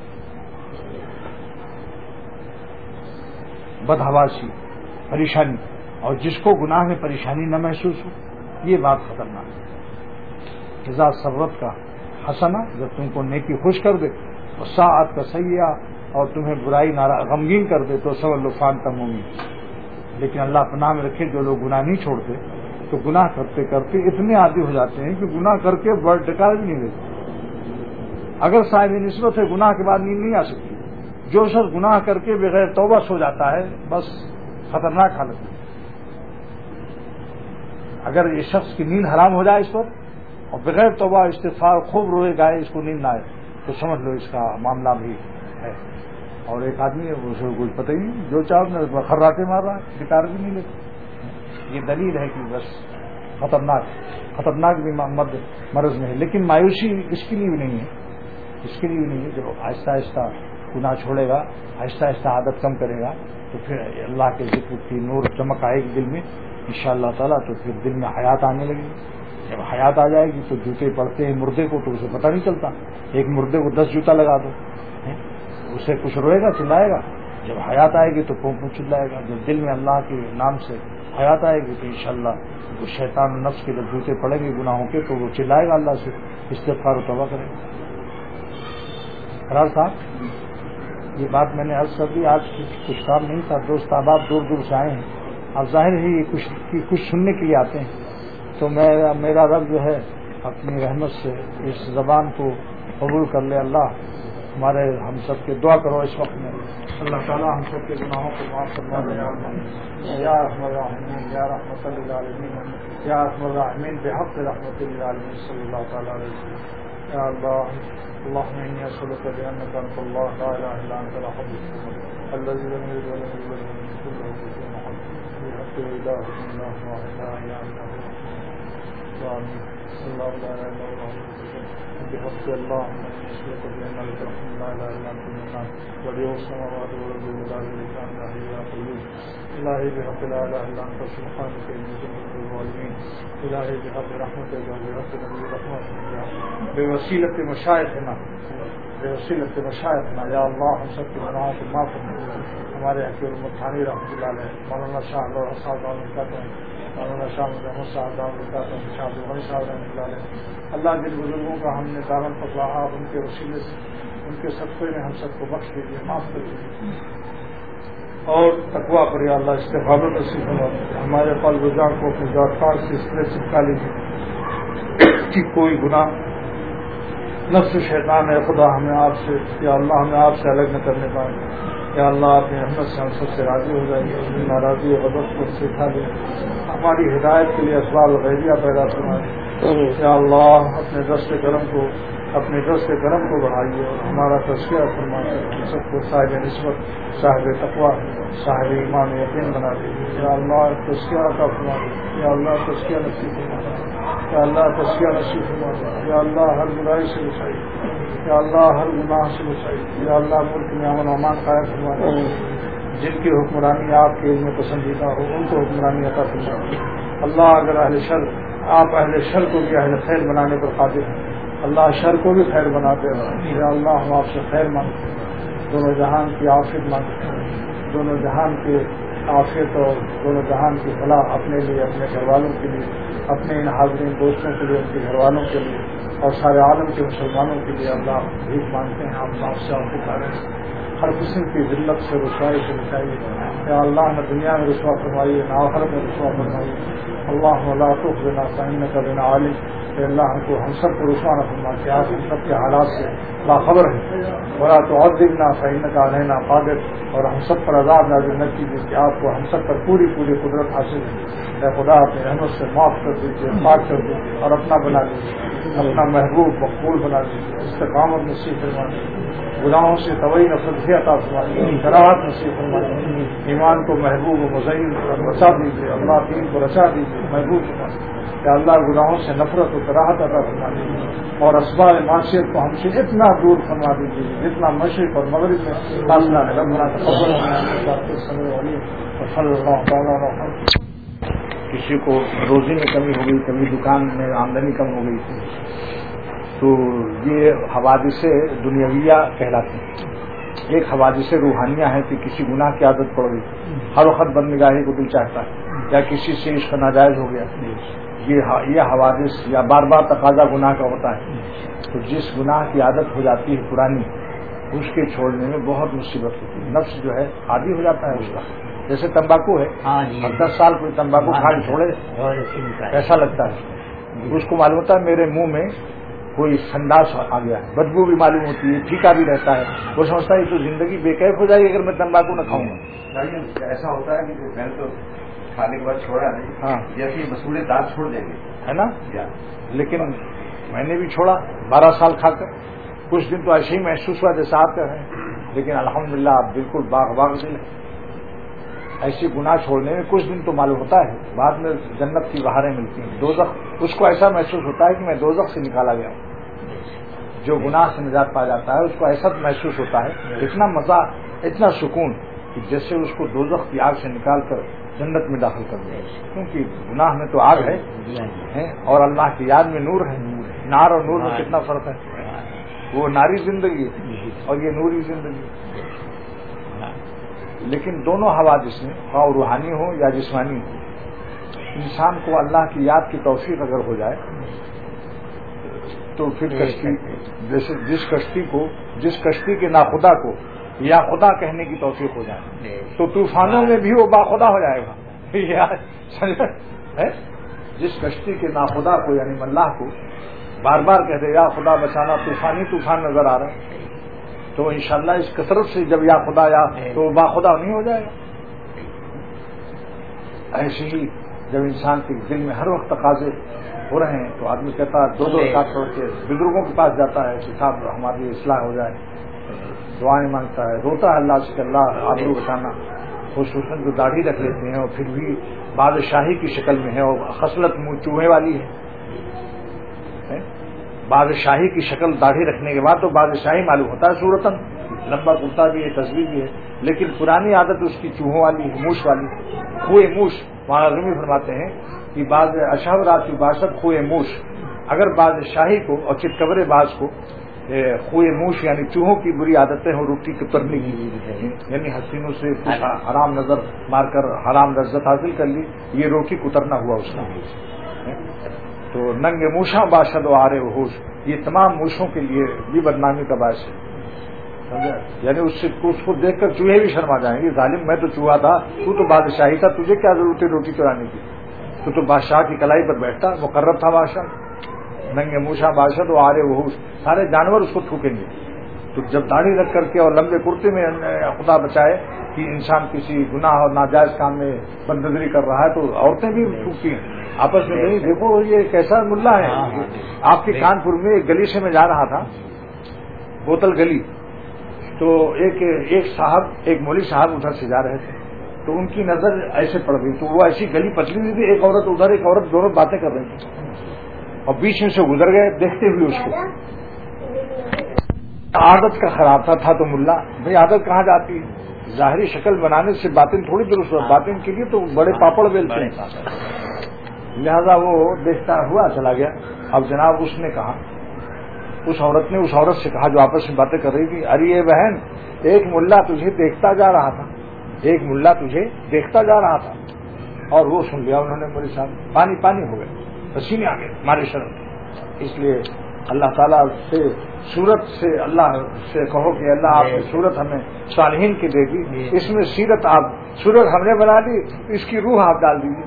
بدحواسی، پریشانی، اور جس کو گناہ میں پریشانی نہ محسوس ہو، یہ بات خطرناک ہے. اذا سرت کا حسنہ، جب تم کو نیکی خوش کر دے، اور ساعت کا سیئہ، اور تمہیں برائی غمگین کر دے، تو سو لفان تمومی. لیکن اللہ پناہ میں رکھے جو لوگ گناہ نہیں چھوڑتے تو گناہ کرتے کرتے اتنے عادی ہو جاتے ہیں کہ گناہ کر کے بڑھ ڈکار بھی نہیں لیتے. اگر صاحب نسبت ہے گناہ کے بعد نیند نہیں آ سکتی. جو شخص گناہ کر کے بغیر توبہ سو جاتا ہے بس خطرناک حالت ہے. اگر یہ شخص کی نیند حرام ہو جائے اس پر اور بغیر توبہ استغفار خوب روئے گائے اس کو نیند نہ آئے تو سمجھ لو اس کا معاملہ بھی ہے. اور ایک آدمی ہے اسے کچھ پتہ ہی نہیں، جو چاہو خراٹے مار رہا ہے، ڈکار بھی نہیں لیتا. یہ دلیل ہے کہ بس خطرناک خطرناک بھی مرض مرض میں ہے. لیکن مایوسی اس کے لیے بھی نہیں ہے، اس کے لیے بھی نہیں ہے. جب آہستہ آہستہ گناہ چھوڑے گا، آہستہ آہستہ عادت کم کرے گا، تو پھر اللہ کے ذکر کی نور چمک آئے گی دل میں انشاءاللہ تعالیٰ. تو پھر دل میں حیات آنے لگے گی. جب حیات آ جائے گی تو جوتے پڑتے ہیں مردے کو تو اسے پتہ نہیں چلتا. ایک مردے کو دس جوتا لگا دو، اسے کچھ روئے گا، چلائے گا. جب حیات آئے گی تو پونپ میں چلائے گا. جب دل میں اللہ کے نام سے حیات آئے گی تو انشاءاللہ وہ شیطان و نفس کے جب جوتے پڑیں گے گناہوں کے تو وہ چلائے گا اللہ سے، استغفار و توبہ کرے گا. قرار صاحب یہ بات میں نے عرض کر دی. آج کچھ کام نہیں تھا، دوست احباب دور دور سے آئے ہیں. اب ظاہر ہے یہ کچھ کچھ سننے کے لیے آتے ہیں، تو میرا میرا رب جو ہے اپنی رحمت سے اس زبان کو قبول کر لے. اللہ ہمارے ہم سب کے دعا کرو اس وقت میں اللہ تعالیٰ ہم سب کے گناہوں کو معاف فرما دے. یا ارحم الراحمین یا رحمت للعالمین یا ارحم الراحمین بحق رحمت للعالمین صلی اللہ تعالیٰ علیہ وسلم. یا اللہ اللهم إني أسألك بأنك أنت الله لا إله إلا أنت الأحد الصمد الذي لم يلد ولم يولد ولم يكن له كفوا أحد بحق إله الله واحد لا إله إلا هو آمين. الله لا إله إلا الله بحق اللهم إني أسألك بأنك الرحمن لا إله إلا أنت المنان بديع السماوات والأرض لا شريك له لا حي لا قيوم. إلهي بحق لا إله إلا أنت سبحانك إني كنت من الظالمين. إلهي بحق رحمتك وبحق نبي رحمتك بوسیلت مشایخنا بوسیلت مشایخنا یا اللہ ہم سب کے گناہوں کو معاف فرما. ہمارے حکیم المتانی رحمۃ اللہ علیہ، مولانا شاہ اللہ صاحب رحمۃ اللہ، مولانا شاہ محمد صاحب رحمۃ اللہ، شاہ عبدالغنی صاحب رحمۃ اللہ علیہ، اللہ جن بزرگوں کا ہم نے دامن پکڑا، آپ ان کے وسیلے سے ان کے صدقے میں ہم سب کو بخش دیجیے، معاف کر دیجیے، اور تقویٰ پر یا اللہ استقامت نصیب فرما دیجیے، ہمارے قلب و جان کو اپنے ذات سے اس طرح چپکا لیجیے کہ کوئی گناہ نفس شیطان ہے خدا ہمیں آپ سے یا اللہ ہمیں آپ سے الگ نہ کرنے پائے، یا اللہ اپنی رحمت سے ہم سب سے راضی ہو جائیے، اپنی ناراضی و غضب کو سکھا دیں، ہماری ہدایت کے لیے اسباب غیریہ پیدا فرمائے، یا اللہ اپنے دست کرم کو اپنے دست کرم کو بڑھائیے اور ہمارا تذکیہ فرمائے، ہم سب کو صاحب نسبت، صاحب تقویٰ، صاحب ایمان یقین بنا دیجیے، یا اللہ تذکیہ عطا فرما دیجیے، یا اللہ تذکیہ نصیب فرما دیجیے، یا اللہ تذکیہ نصیب فرما دیجیے، یا اللہ ہر برائی سے بچائیے، یا اللہ ہر گناہ سے بچائیے، یا اللہ ملک میں امن و امان قائم فرما دیجیے، جن کی حکمرانی آپ کے علم پسندیدہ ہو ان کو حکمرانی عطا فرما دیجیے، اللہ اگر اہل شر آپ اہل شر کو بھی اہل خیر بنانے پر قادر ہیں، اللہ شر کو بھی خیر بناتے ہیں، یا اللہ ہم آپ سے خیر مانگتے ہیں، دونوں جہان کی عافیت مانگتے ہیں، دونوں جہان کے عافیت اور دونوں جہان کی فلاح اپنے لیے، اپنے گھر والوں کے لیے، اپنے ان حاضرین دوستوں کے لیے، ان کے گھر والوں کے لیے اور سارے عالم کے مسلمانوں کے لیے اللہ بھیک مانگتے ہیں، ہم آپ سے آپ پکارے ہر قسم کی ذلت سے رسوائی سے بچائیے، یا اللہ نہ دنیا میں رسوا فرمائیے نہ آخرت میں رسوا فرمائیے، اللہ لا تخزنا فإنك بنا عالم، کہ اللہ ہم کو ہم سب کو رسوا نہ فرما کہ آپ ہم سب کے حالات سے باخبر ہیں، ولا تعذبنا فإنك علينا قادر، اور ہم سب پر عذاب نازل نہ کیجیے کہ آپ کو ہم سب پر پوری پوری قدرت حاصل ہے، اے خدا اپنی رحمت سے معاف کر دیجیے، پاک کر دیجیے اور اپنا بنا دیجیے، اپنا محبوب مقبول بنا دیجیے، استقامت نصیب فرما دیجیے، گناہوں سے طویل نفرت عطا فرما دیجیے، کراہت نصیب فرما دیجیے، ایمان کو محبوب و مزین رچا دیجیے، اللہ دین کو رچا دیجیے، محبوب فرما دیجیے، کہ اللہ گناہوں سے نفرت و کراہت عطا فرما دیجیے، اور اسباب معاشیت کو ہم سے اتنا دور فرما دیجیے جتنا مشرق اور مغرب میں فاصلہ ہے، ربنا تقبل منا السميع العليم وصلی اللہ تعالی علیہ۔ کسی کو روزی میں کمی ہو گئی، کبھی دکان میں آمدنی کم ہو گئی تھی، تو یہ حوادث دنیاویہ کہلاتی ہیں۔ ایک حوادث روحانیہ ہے کہ کسی گناہ کی عادت پڑ گئی، ہر وقت بدنگاہی کو دل چاہتا ہے، یا کسی سے عشق ناجائز ہو گیا، یہ حوادث یا بار بار تقاضا گناہ کا ہوتا ہے، تو جس گناہ کی عادت ہو جاتی ہے پرانی، اس کے چھوڑنے میں بہت مصیبت ہوتی ہے، نفس جو ہے عادی ہو جاتا ہے اس کا، جیسے تمباکو ہے، اب دس سال کوئی تمباکو کھا کے چھوڑے ایسا لگتا ہے، اس کو معلوم ہوتا ہے میرے منہ میں کوئی سنداس آ گیا ہے، بدبو بھی معلوم ہوتی ہے، پھیکا بھی رہتا ہے، وہ سمجھتا ہے تو زندگی بے کیف ہو جائے گی اگر میں تمباکو نہ کھاؤں گا۔ ایسا ہوتا ہے کہ میں تو کھانے کے بعد چھوڑا نہیں، ہاں جیسے مسولے دانت چھوڑ دیں گے، ہے نا، لیکن میں نے بھی چھوڑا بارہ سال کھا کر، کچھ دن تو ایسے ہی محسوس ہوا جیسا آپ کر رہے ہیں، لیکن الحمدللہ آپ بالکل باغ باغ دل ہے۔ ایسی گناہ چھوڑنے میں کچھ دن تو معلوم ہوتا ہے، بعد میں جنت کی بہاریں ملتی ہیں، دوزخ اس کو ایسا محسوس ہوتا ہے کہ میں دوزخ سے نکالا گیا ہوں۔ جو گناہ سے نجات پا جاتا ہے اس کو ایسا محسوس ہوتا ہے، اتنا مزہ، اتنا سکون کہ جیسے اس کو دوزخ کی آگ سے نکال کر جنت میں داخل کر دیا، کیونکہ گناہ میں تو آگ ہے اور اللہ کی یاد میں نور ہے۔ نار اور نور میں کتنا فرق ہے، وہ ناری زندگی اور یہ نوری زندگی، لیکن دونوں حوادث میں خواہ روحانی ہو یا جسمانی ہو، انسان کو اللہ کی یاد کی توفیق اگر ہو جائے تو پھر کشتی، جیسے جس کشتی کو جس کشتی کے ناخدا کو یا خدا کہنے کی توفیق ہو جائے تو طوفانوں میں بھی وہ باخدا ہو جائے گا۔ جس کشتی کے ناخدا کو یعنی اللہ کو بار بار کہتے یا خدا بچانا، طوفانی طوفان نظر آ رہا ہے، تو انشاءاللہ اس کثرت سے جب یا خدا یا تو باخدا نہیں ہو جائے گا۔ ایسے ہی جب انسان کے دل میں ہر وقت تقاضے ہو رہے ہیں تو آدمی کہتا ہے دو دو رکعت پڑھ کے بزرگوں کے پاس جاتا ہے کہ صاحب ہماری اصلاح ہو جائے، دعائیں مانگتا ہے، روتا ہے اللہ سے کہ اللہ آبرو بچانا۔ خصوصاً جو داڑھی رکھ لیتے ہیں اور پھر بھی بادشاہی کی شکل میں ہے اور خصلت منہ چوہے والی ہے، بادشاہی کی شکل داڑھی رکھنے کے بعد تو بادشاہی معلوم ہوتا ہے صورتاً، لمبا کرتا بھی ہے، تصویر بھی ہے، لیکن پرانی عادت اس کی چوہوں والی ہے، موش والی، خوئے موش۔ معاذمی فرماتے ہیں کہ بعض اشہر رات کی باشد خوئے موش، اگر بادشاہی کو اور چتکبرے باز کو خوئے موش یعنی چوہوں کی بری عادتیں ہوں روٹی کترنے کی، یعنی حسینوں سے حرام نظر مار کر حرام لذت حاصل کر لی، یہ روٹی کترنا ہوا اس کا۔ تو ننگ موشاں باشد و آرے و ہوش، یہ تمام موشوں کے لیے بھی بدنامی کا باعث ہے، سمجھا؟ یعنی اس سے اس کو دیکھ کر چوہے بھی شرما جائیں گے، ظالم میں تو چوہا تھا، تو تو بادشاہی تھا، تجھے کیا ضرورت ہے روٹی چرانے کی، تو تو بادشاہ کی کلائی پر بیٹھتا، مقرر تھا بادشاہ۔ ننگے موشا باشد و آرے و ہوش، سارے جانور اس کو تھوکیں گے۔ تو جب داڑھی رکھ کر کے اور لمبے کرتے میں خدا بچائے کہ انسان کسی گناہ اور ناجائز کام میں بندگی کر رہا ہے تو عورتیں بھی تھوکتی ہیں آپس میں، نہیں دیکھو یہ کیسا ملا ہے۔ آپ کے کانپور میں ایک گلی سے میں جا رہا تھا، بوتل گلی، تو ایک ایک صاحب ایک مولوی صاحب ادھر سے جا رہے تھے، تو ان کی نظر ایسے پڑ گئی، تو وہ ایسی گلی پتلی ہوئی تھی، ایک عورت ادھر ایک عورت دونوں باتیں کر رہی تھی، اور بیچ میں سے گزر گئے دیکھتے ہوئے اس کو۔ عادت کا خراب تھا تھا تو ملا بھائی عادت کہاں جاتی ہے، ظاہری شکل بنانے سے باطن تھوڑی درست ہو، باطن کے لیے تو بڑے پاپڑ بیلتے ہیں، لہذا وہ دیکھتا ہوا چلا گیا۔ اب جناب اس نے کہا، اس عورت نے اس عورت سے کہا جو آپس میں باتیں کر رہی تھی، ارے یہ بہن ایک ملا تجھے دیکھتا جا رہا تھا، ایک ملا تجھے دیکھتا جا رہا تھا، اور وہ سن لیا انہوں نے، میرے ساتھ پانی پانی ہو گئے، پسینے آ گئے ہمارے شرم۔ اس لیے اللہ تعالیٰ سے صورت سے اللہ سے کہو کہ اللہ آپ کی صورت ہمیں صالحین کی دے گی، اس میں سیرت آپ صورت ہم نے بنا دی، اس کی روح آپ ڈال دیجیے۔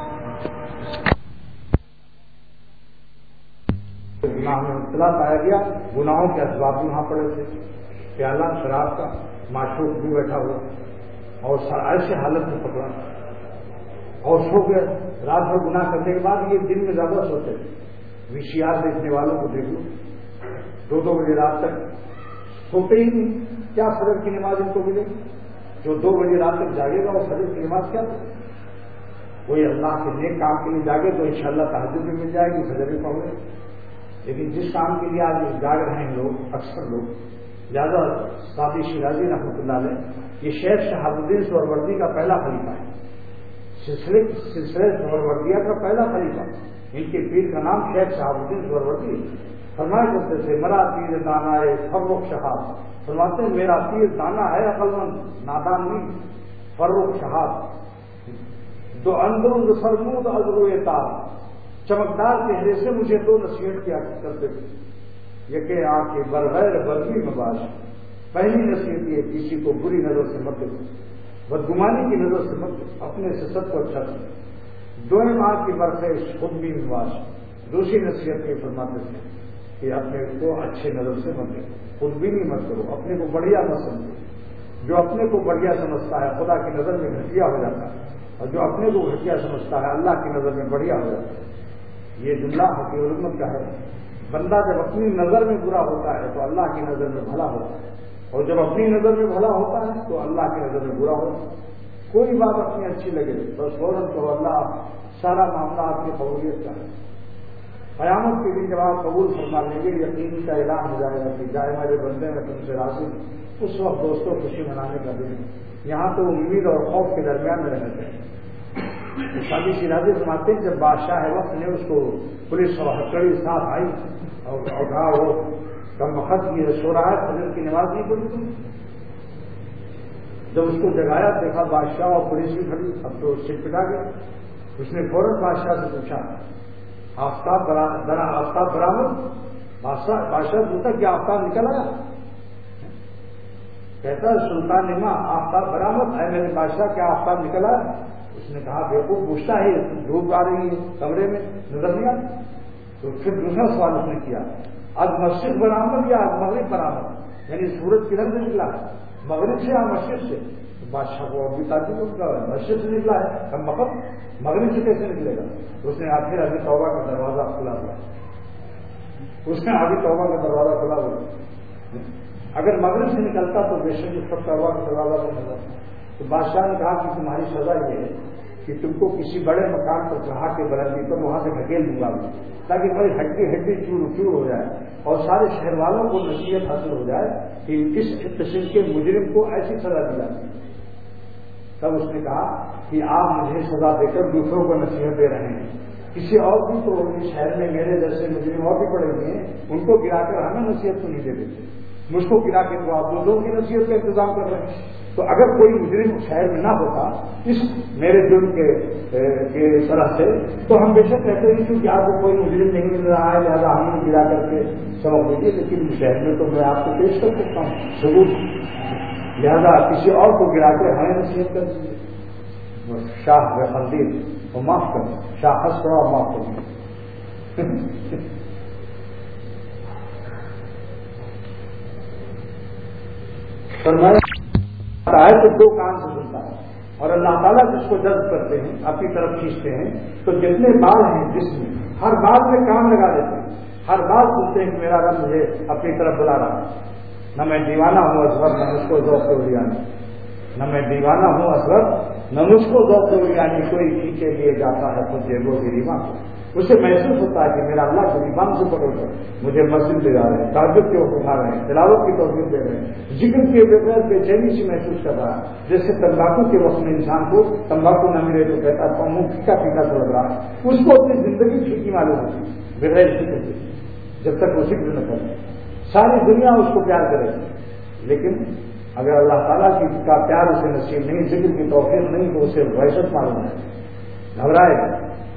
گناہ میں مبتلا پایا گیا، گناہوں کے اسباب بھی وہاں پڑے تھے، پیالہ شراب کا، معشوق بھی بیٹھا ہوا، اور ایسے حالت میں پکڑا اور سو گیا۔ رات بھر گناہ کرنے کے بعد یہ دن میں زیادہ سوتے تھے۔ وی سی آر دیکھنے والوں کو دیکھ لو، دو دو بجے رات تک سوتے ہی نہیں، کیا فجر کی نماز ان کو ملے گی؟ جو دو بجے رات تک جاگے گا وہ فجر کی نماز کیا کرے؟ کوئی اللہ کے نیک کام کے لیے جاگے تو انشاءاللہ تہجد بھی مل جائے گی، فجر بھی پڑھ لے، لیکن جس کام کے لیے آج جاگ رہے ہیں لوگ، اکثر لوگ، لہٰذا سعدی شیرازی رحمۃ اللہ علیہ یہ شیخ شہاب الدین سہروردی کا پہلا خلیفہ ہے، سلسلے سلسلے سہروردیہ کا پہلا خلیفہ، ان کے پیر کا نام شیخ شہاب الدین سہروردی۔ فرمایا کرتے تھے مرا پیر دانا ہے فروخ شہاب، فرماتے ہیں میرا پیر دانا ہے عقل مند، نادان نہیں، فروخ شہاب دو اندر فرمود ازرو تار، چمکدار چہرے سے مجھے دو نصیحت کیا کرتے تھے، یکے آنکھ برغیر برگی مباش، پہلی نصیحت یہ کسی کو بری نظر سے مت دیکھو، بدگمانی کی نظر سے مت دیکھو، اپنے سے سب کو اچھا کرو، دونوں آنکھ کی برخیش خود بھی مباش، دوسری نصیحت یہ فرماتے تھے کہ اپنے کو اچھے نظر سے مت دیکھو، خود بھی نہیں مت کرو، اپنے کو بڑھیا مت سمجھو، جو اپنے کو بڑھیا سمجھتا ہے خدا کی نظر میں گھٹیا ہو جاتا ہے، اور جو اپنے کو گھٹیا سمجھتا ہے اللہ کی نظر میں بڑھیا ہو جاتا ہے۔ یہ جملہ حقیقی علمت کا ہے، بندہ جب اپنی نظر میں برا ہوتا ہے تو اللہ کی نظر میں بھلا ہوتا ہے، اور جب اپنی نظر میں بھلا ہوتا ہے تو اللہ کی نظر میں برا ہوتا ہے۔ کوئی بات اپنی اچھی لگے بس فوراً تو اللہ سارا معاملہ آپ کی قبولیت کا ہے۔ قیامت کے دن جب آپ قبول فرما لیں گے، یقین کا اعلان ہو جائے گا کہ جائے میرے بندے میں تم سے راضی، اس وقت دوستوں خوشی منانے کا دن ہے۔ یہاں تو امید اور خوف کے درمیان میں رہتے ہیں۔ شادی شیرازی فرماتے ہیں جب بادشاہ وقت نے اس کو پولیس اور ہتھکڑی ساتھ آئی اور کہا وہ کم وقت یہ سو رہا ہے، فجر کی نماز نہیں پڑھی تم، جب اس کو جگایا دیکھا بادشاہ اور پولیس بھی کھڑی، اب تو سر پٹا گیا۔ اس نے فوراً بادشاہ سے پوچھا آفتاب درا آفتاب برآمد، بادشاہ پوچھتا کیا آفتاب نکل آیا؟ کہتا ہے سلطان نے ماں آفتاب برآمد ہے میرے بادشاہ، کیا آفتاب نکل آیا؟ اس نے کہا بیوقوف پوچھتا ہے دھوپ آ رہی ہے کمرے میں نظر نہیں آتی؟ تو پھر دوسرا سوال اس نے کیا آج مسجد برآمد یا آج مغرب برآمد، یعنی سورج کدھر سے نکلا ہے، مغرب سے یا مسجد سے؟ بادشاہ کو ابھی تعجب ہوتا ہے مسجد سے نکلا ہے، ہم وقت مغرب سے کیسے نکلے گا؟ اس نے آخر ابھی توبہ کا دروازہ کھلا ہوا، اس نے ابھی توبہ کا دروازہ کھلا ہوا، اگر مغرب سے نکلتا تو بے شک اس وقت توبہ کا دروازہ بند ہوتا۔ تو بادشاہ نے کہا کہ تمہاری سزا یہ ہے کہ تم کو کسی بڑے مکان پر چڑھا کے بلندی پر وہاں سے دھکیل دوں گا تاکہ میری ہڈی ہڈی چور چور ہو جائے اور سارے شہر والوں کو نصیحت حاصل ہو جائے کہ کس قسم کے مجرم کو ایسی سزا دی جاتی ہے۔ تب اس نے کہا کہ آپ مجھے سزا دے کر دوسروں کو نصیحت دے رہے ہیں، کسی اور بھی تو شہر میں میرے جیسے مجرم اور بھی پڑے ہوئے ہیں، ان کو گرا کر ہمیں نصیحت تو نہیں دے دیتے، مجھ کو گرا کے تو آپ دوسروں کی نصیحت کا انتظام کر رہے ہیں. تو اگر کوئی مجرم شہر میں نہ ہوتا اس میرے جرم کے کے طرح سے تو ہم بے شک کہتے ہیں کہ آپ کو کوئی مجرم نہیں مل رہا ہے لہٰذا ہم نے گرا کر کے سبق دیجیے، لیکن شہر میں تو میں آپ کو پیش کر سکتا ہوں ثبوت، لہٰذا کسی اور کو گرا کے ہمیں نصیحت کر دیجیے. شاہ و خندیر وہ معاف کر دیں، شاہ ہنس کرو اور معاف کر دیں. فرمایا آئے تو دو کان سے سنتا ہے، اور اللہ تعالیٰ جس کو جذب کرتے ہیں اپنی طرف کھینچتے ہیں تو جتنے بال ہیں جس میں ہر بال میں کام لگا دیتے ہیں، ہر بال سنتے ہیں کہ میرا رب مجھے اپنی طرف بلا رہا ہے. نہ میں دیوانہ ہوں اصغر نہ مجھ کو ذوق اڑیانی، نہ میں دیوانہ ہوں اصغر نہ مجھ کو ذوق اڑیانی، کوئی کھینچے لیے جاتا ہے خود جیبوں کی ریما کو. اسے محسوس ہوتا ہے کہ میرا اللہ غریبان سے پکڑ کر مجھے مسجد لے جا رہے ہیں، تعجب کے وقت اٹھا رہے ہیں، تلاوت کی توفیق دے رہے ہیں، ذکر کے بغیر بے چینی سے محسوس کر رہا ہے. جیسے تمباکو کے وقت میں انسان کو تمباکو نہ ملے تو کہتا ہے منہ پھیکا پھیکا سا لگ رہا ہے، اس کو اپنی زندگی پھیکی معلوم ہوتی ہے بغیر ذکر کے، جب تک وہ ذکر نہ کرے. ساری دنیا اس کو پیار کرے گی، لیکن اگر اللہ تعالیٰ کی کا پیار اسے نصیب نہیں، ذکر کی توفیق نہیں تو اسے وحشت معلوم ہے، گھبرائے گا.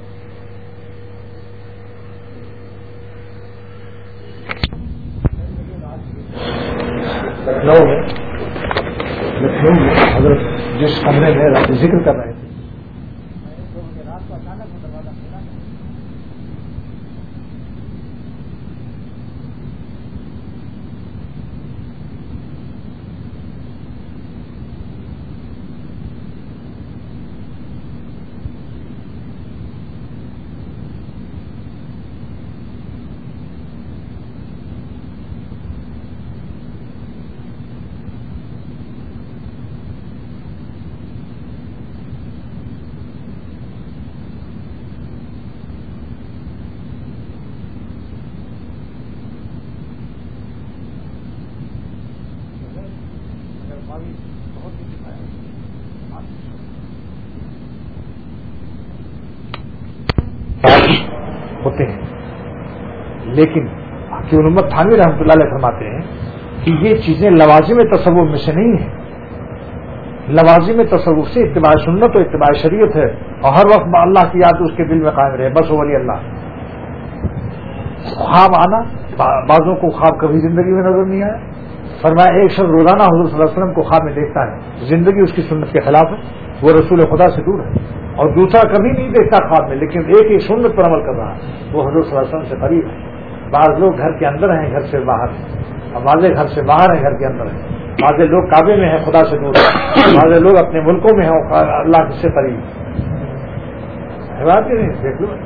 لکھنؤ میں لکھنؤ میں حضرت جس کمرے میں رات ذکر کر رہے تھے رات کو اچانک وہ دروازہ کھلا. ہوتے ہیں، لیکن حکیم الامت تھانوی رحمۃ اللہ علیہ فرماتے ہیں کہ یہ چیزیں لوازم تصوف میں سے نہیں ہیں. لوازم تصوف سے اتباع سنت و اتباع شریعت ہے، اور ہر وقت اللہ کی یاد اس کے دل میں قائم رہے، بس ولی اللہ. خواب آنا، بعضوں کو خواب کبھی زندگی میں نظر نہیں آیا. فرمایا ایک شخص روزانہ حضور صلی اللہ علیہ وسلم کو خواب میں دیکھتا ہے، زندگی اس کی سنت کے خلاف ہے، وہ رسول خدا سے دور ہے. اور دوسرا کبھی نہیں دیکھتا خواب میں، لیکن ایک ایک سنت پر عمل کر رہا ہے، وہ حضور صلی اللہ علیہ وسلم سے قریب ہے. بعض لوگ گھر کے اندر ہیں، گھر سے باہر ہیں، اور بعض گھر سے باہر ہیں، گھر کے اندر ہیں. بعض لوگ کعبے میں ہیں، خدا سے دور ہیں، بعض لوگ اپنے ملکوں میں ہیں، اللہ سے قریب ہے. بات نہیں دیکھ لو،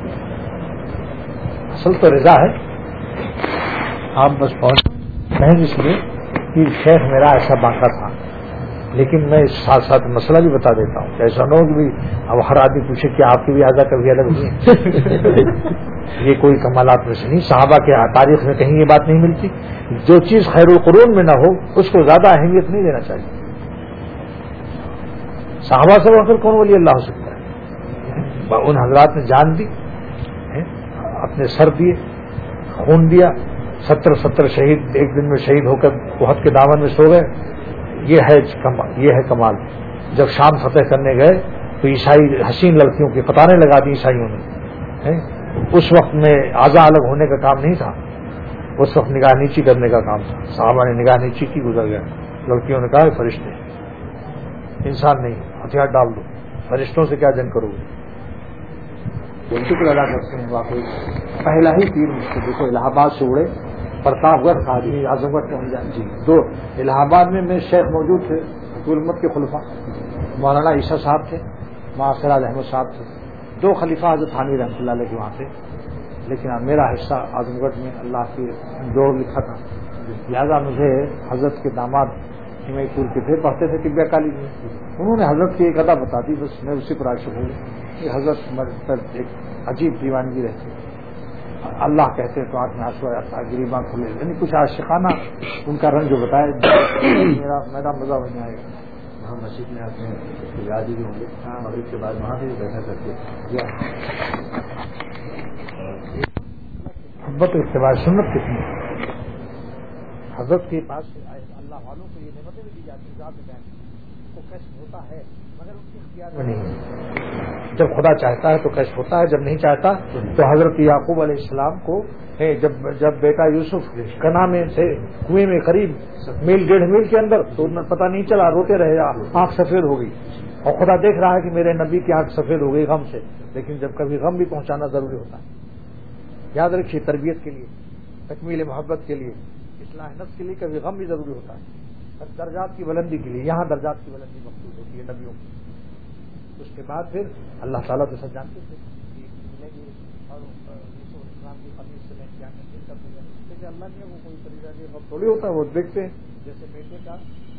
اصل تو رضا ہے. آپ بس پہنچ محض اس لیے کہ شیخ میرا ایسا باقا تھا، لیکن میں اس ساتھ ساتھ مسئلہ بھی بتا دیتا ہوں کہ ایسا نہ ہو کہ بھی اب ہر آدمی پوچھے کہ آپ کی بھی اعضا کبھی الگ ہوئی. یہ کوئی کمالات میں سے نہیں، صحابہ کے تاریخ میں کہیں یہ بات نہیں ملتی. جو چیز خیر القرون میں نہ ہو اس کو زیادہ اہمیت نہیں دینا چاہیے. صحابہ سے بہتر کون ولی اللہ ہو سکتا ہے؟ ان حضرات نے جان دی، اپنے سر دیے، خون دیا، ستر ستر شہید ایک دن میں شہید ہو کر احد کے دامن میں سو گئے. یہ ہے کمال، یہ ہے کمال. جب شام فتح کرنے گئے تو عیسائی حسین لڑکیوں کی قطاریں لگا دی عیسائیوں نے. اس وقت میں اعضاء الگ ہونے کا کام نہیں تھا، اس وقت نگاہ نیچی کرنے کا کام تھا. صحابہ نے نگاہ نیچی کی، گزر گیا. لڑکیوں نے کہا فرشتے، انسان نہیں، ہتھیار ڈال دو، فرشتوں سے کیا جنگ کرو گے. شکر ادا کرتے ہیں. واقعی پہلا ہی تیر مجھ کو دیکھو الہ آباد سے اڑے، پرتاپ گڑھ قاضی اعظم گڑھ پہنچ جائیں. جی دو الہ آباد میں میرے شیخ موجود تھے، حکیم الامت کے خلفاء مولانا عیسیٰ صاحب تھے، ماں سراج احمد صاحب تھے. دو خلیفہ حضرت تھانوی رحمۃ اللہ علیہ کے وہاں تھے، لیکن میرا حصہ اعظم گڑھ میں اللہ کی جوڑ لکھا تھا. لہٰذا مجھے حضرت کے داماد میں پور کے تھے، پڑھتے تھے طبیہ کالج میں. انہوں نے حضرت کی ایک ادا بتا دی، بس میں اسی پر عاشق ہوں کہ حضرت پر ایک عجیب دیوانگی رہتی. اللہ کہتے ہیں تو آنکھ میں آنسو آتا ہے، غریباں کھلے، یعنی کچھ عاشقانہ ان کا رنگ جو بتایا میرا میرا مزہ بن جائے گا. وہاں مسجد میں آپ نے یاد ہی ہوں گے، مغرب کے بعد وہاں سے بھی بیٹھا کرتے. محبت اتباع سنت کتنی ہے. حضرت کے پاس اللہ والوں کو یہ نعمتیں بھی دی جاتی ہیں، ذات بیان کو کشف ہوتا ہے مگر ان کے اختیار میں نہیں ہے. جب خدا چاہتا ہے تو کشف ہوتا ہے، جب نہیں چاہتا تو حضرت یعقوب علیہ السلام کو جب جب بیٹا یوسف کنا میں سے کنویں میں قریب میل ڈیڑھ میل کے اندر تو انہیں پتہ نہیں چلا، روتے رہے، آنکھ سفید ہو گئی اور خدا دیکھ رہا ہے کہ میرے نبی کی آنکھ سفید ہو گئی غم سے. لیکن جب کبھی غم بھی پہنچانا ضروری ہوتا ہے. یاد رکھیے تربیت کے لیے، تکمیل محبت کے لیے، اصلاح نفس کے لیے کبھی غم بھی ضروری ہوتا ہے. درجات کی بلندی کے لیے یہاں درجات کی بلندی مقصود ہوتی ہے نبیوں کی. اس کے بعد پھر اللہ تعالیٰ تو سب جانتے تھے اور اسلام کی قمیص سے میں کیا کرتے ہیں، لیکن اللہ نے وہ کوئی طریقہ غم تھوڑی ہوتا ہے، وہ دیکھتے ہیں جیسے بیٹے کا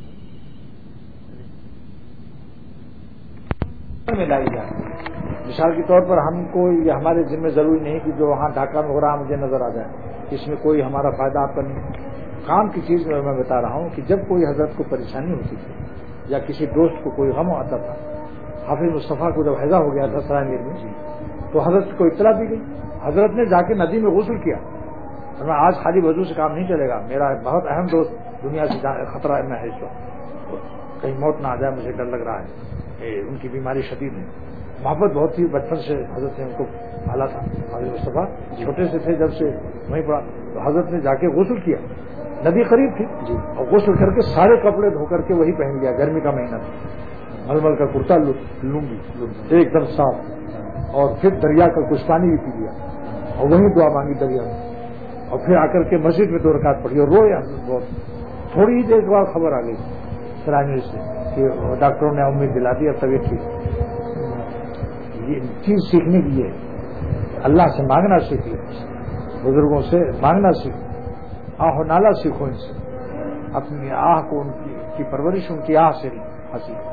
میں لائی جائے. مثال کے طور پر ہم کو یہ ہمارے ذمہ ضروری نہیں کہ جو وہاں ڈھاکہ میں ہو رہا مجھے نظر آ جائے، اس میں کوئی ہمارا فائدہ آپ کا نہیں. کام کی چیز میں میں بتا رہا ہوں کہ جب کوئی حضرت کو پریشانی ہوتی تھی یا کسی دوست کو کوئی غم آتا تھا، حافظ مصطفیٰ کو جب حیضہ ہو گیا تھا سرائے میر میں تو حضرت کو اطلاع دی گئی. حضرت نے جا کے ندی میں غسل کیا. اور میں آج خالی وضو سے کام نہیں چلے گا، میرا بہت اہم دوست دنیا سے خطرہ ہے، میں ہے اس وقت کہیں موت نہ آ جائے، مجھے ڈر لگ رہا ہے، ان کی بیماری شدید ہے. محبت بہت تھی، بچپن سے حضرت نے ان کو پالا تھا. حافظ مصطفیٰ چھوٹے سے تھے جب سے وہیں پڑا تو حضرت نے جا کے غسل کیا، ندی قریب تھی اور غسل کر کے سارے کپڑے دھو کر کے وہی پہن لیا. گرمی کا مہینہ تھا، ململ کا کرتا لونگی ایک دم صاف، اور پھر دریا کا کچھ پانی بھی پی لیا اور وہیں دعا مانگی دریا میں، اور پھر آ کر کے مسجد میں دو رکعت پڑھی اور رویا بہت. تھوڑی ہی دیر کے بعد خبر آ گئی سرائے سے کہ ڈاکٹروں نے امید دلا دی اور طبیعت ٹھیک. یہ چیز سیکھنے کی ہے، اللہ سے مانگنا سیکھ لیں، بزرگوں سے مانگنا سیکھو، آہ و نالا سیکھو، ان سے اپنی آہ کو ان کی, کی پرورش ان کی آہ سے حاصل کرو.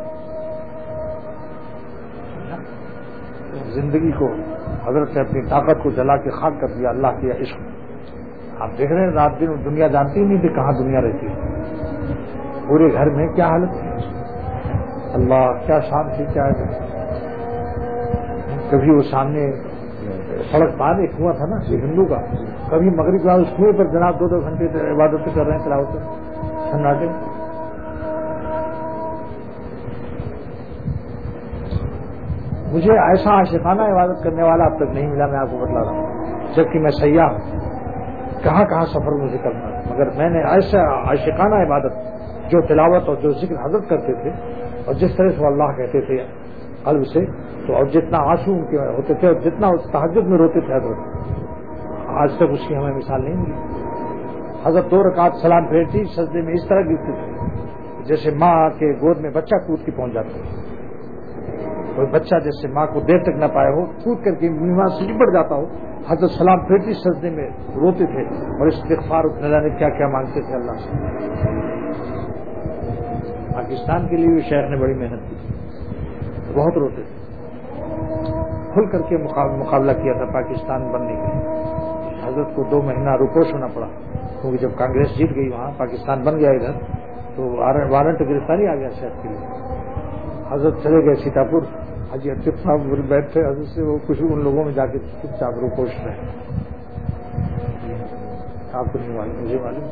زندگی کو حضرت نے اپنی طاقت کو جلا کے خاک کر دیا اللہ کے عشق میں. آپ دیکھ رہے ہیں رات دن دنیا جانتی ہی نہیں تھی کہاں دنیا رہتی ہے. پورے گھر میں کیا حالت تھی، اللہ کیا شان تھی، کیا ہے. کبھی وہ سامنے سڑک پار ایک کنواں تھا نا ہندو کا، کبھی مغرب کے بعد اس کنویں پر جناب دو دو گھنٹے عبادت کر رہے ہیں تلاوت سناٹے. مجھے ایسا عاشقانہ عبادت کرنے والا اب تک نہیں ملا، میں آپ کو بتلا رہا ہوں، جبکہ میں سیاح ہوں، کہاں کہاں سفر مجھے کرنا ہے، مگر میں نے ایسا عاشقانہ عبادت جو تلاوت اور جو ذکر حضرت کرتے تھے اور جس طرح سے وہ اللہ کہتے تھے قلب سے، تو اور جتنا آنسو ان کے ہوتے تھے اور جتنا اس تہجد میں روتے تھے حضرت، آج تک اس کی ہمیں مثال نہیں ملی. حضرت دو رکعت سلام پھیرتی سجدے میں اس طرح گرتے تھے جیسے ماں کے گود میں بچہ کود کے پہنچ جاتا ہے. کوئی بچہ جیسے ماں کو دیر تک نہ پائے ہو، کود کر کے ماں سے لپٹ جاتا ہو. حضرت سلام پھیرتی سجدے میں روتے تھے اور استغفار نہ جانے کیا کیا مانگتے تھے اللہ سے. پاکستان کے لیے بھی شیخ نے بڑی محنت کی، بہت روتے تھے، کھل کر کے مقابلہ کیا تھا پاکستان بننے کے لیے. حضرت کو دو مہینہ روپوش ہونا پڑا کیونکہ جب کانگریس جیت گئی وہاں پاکستان بن گیا ادھر تو وارنٹ گرفتاری آ گیا شہر کے لیے. حضرت چلے گئے سیتاپور، حاجی عطیف صاحب بیٹھ تھے، حضرت سے وہ کچھ ان لوگوں میں جا کے چپ چاپ روپوش رہے. آپ کو نہیں معلوم، مجھے معلوم.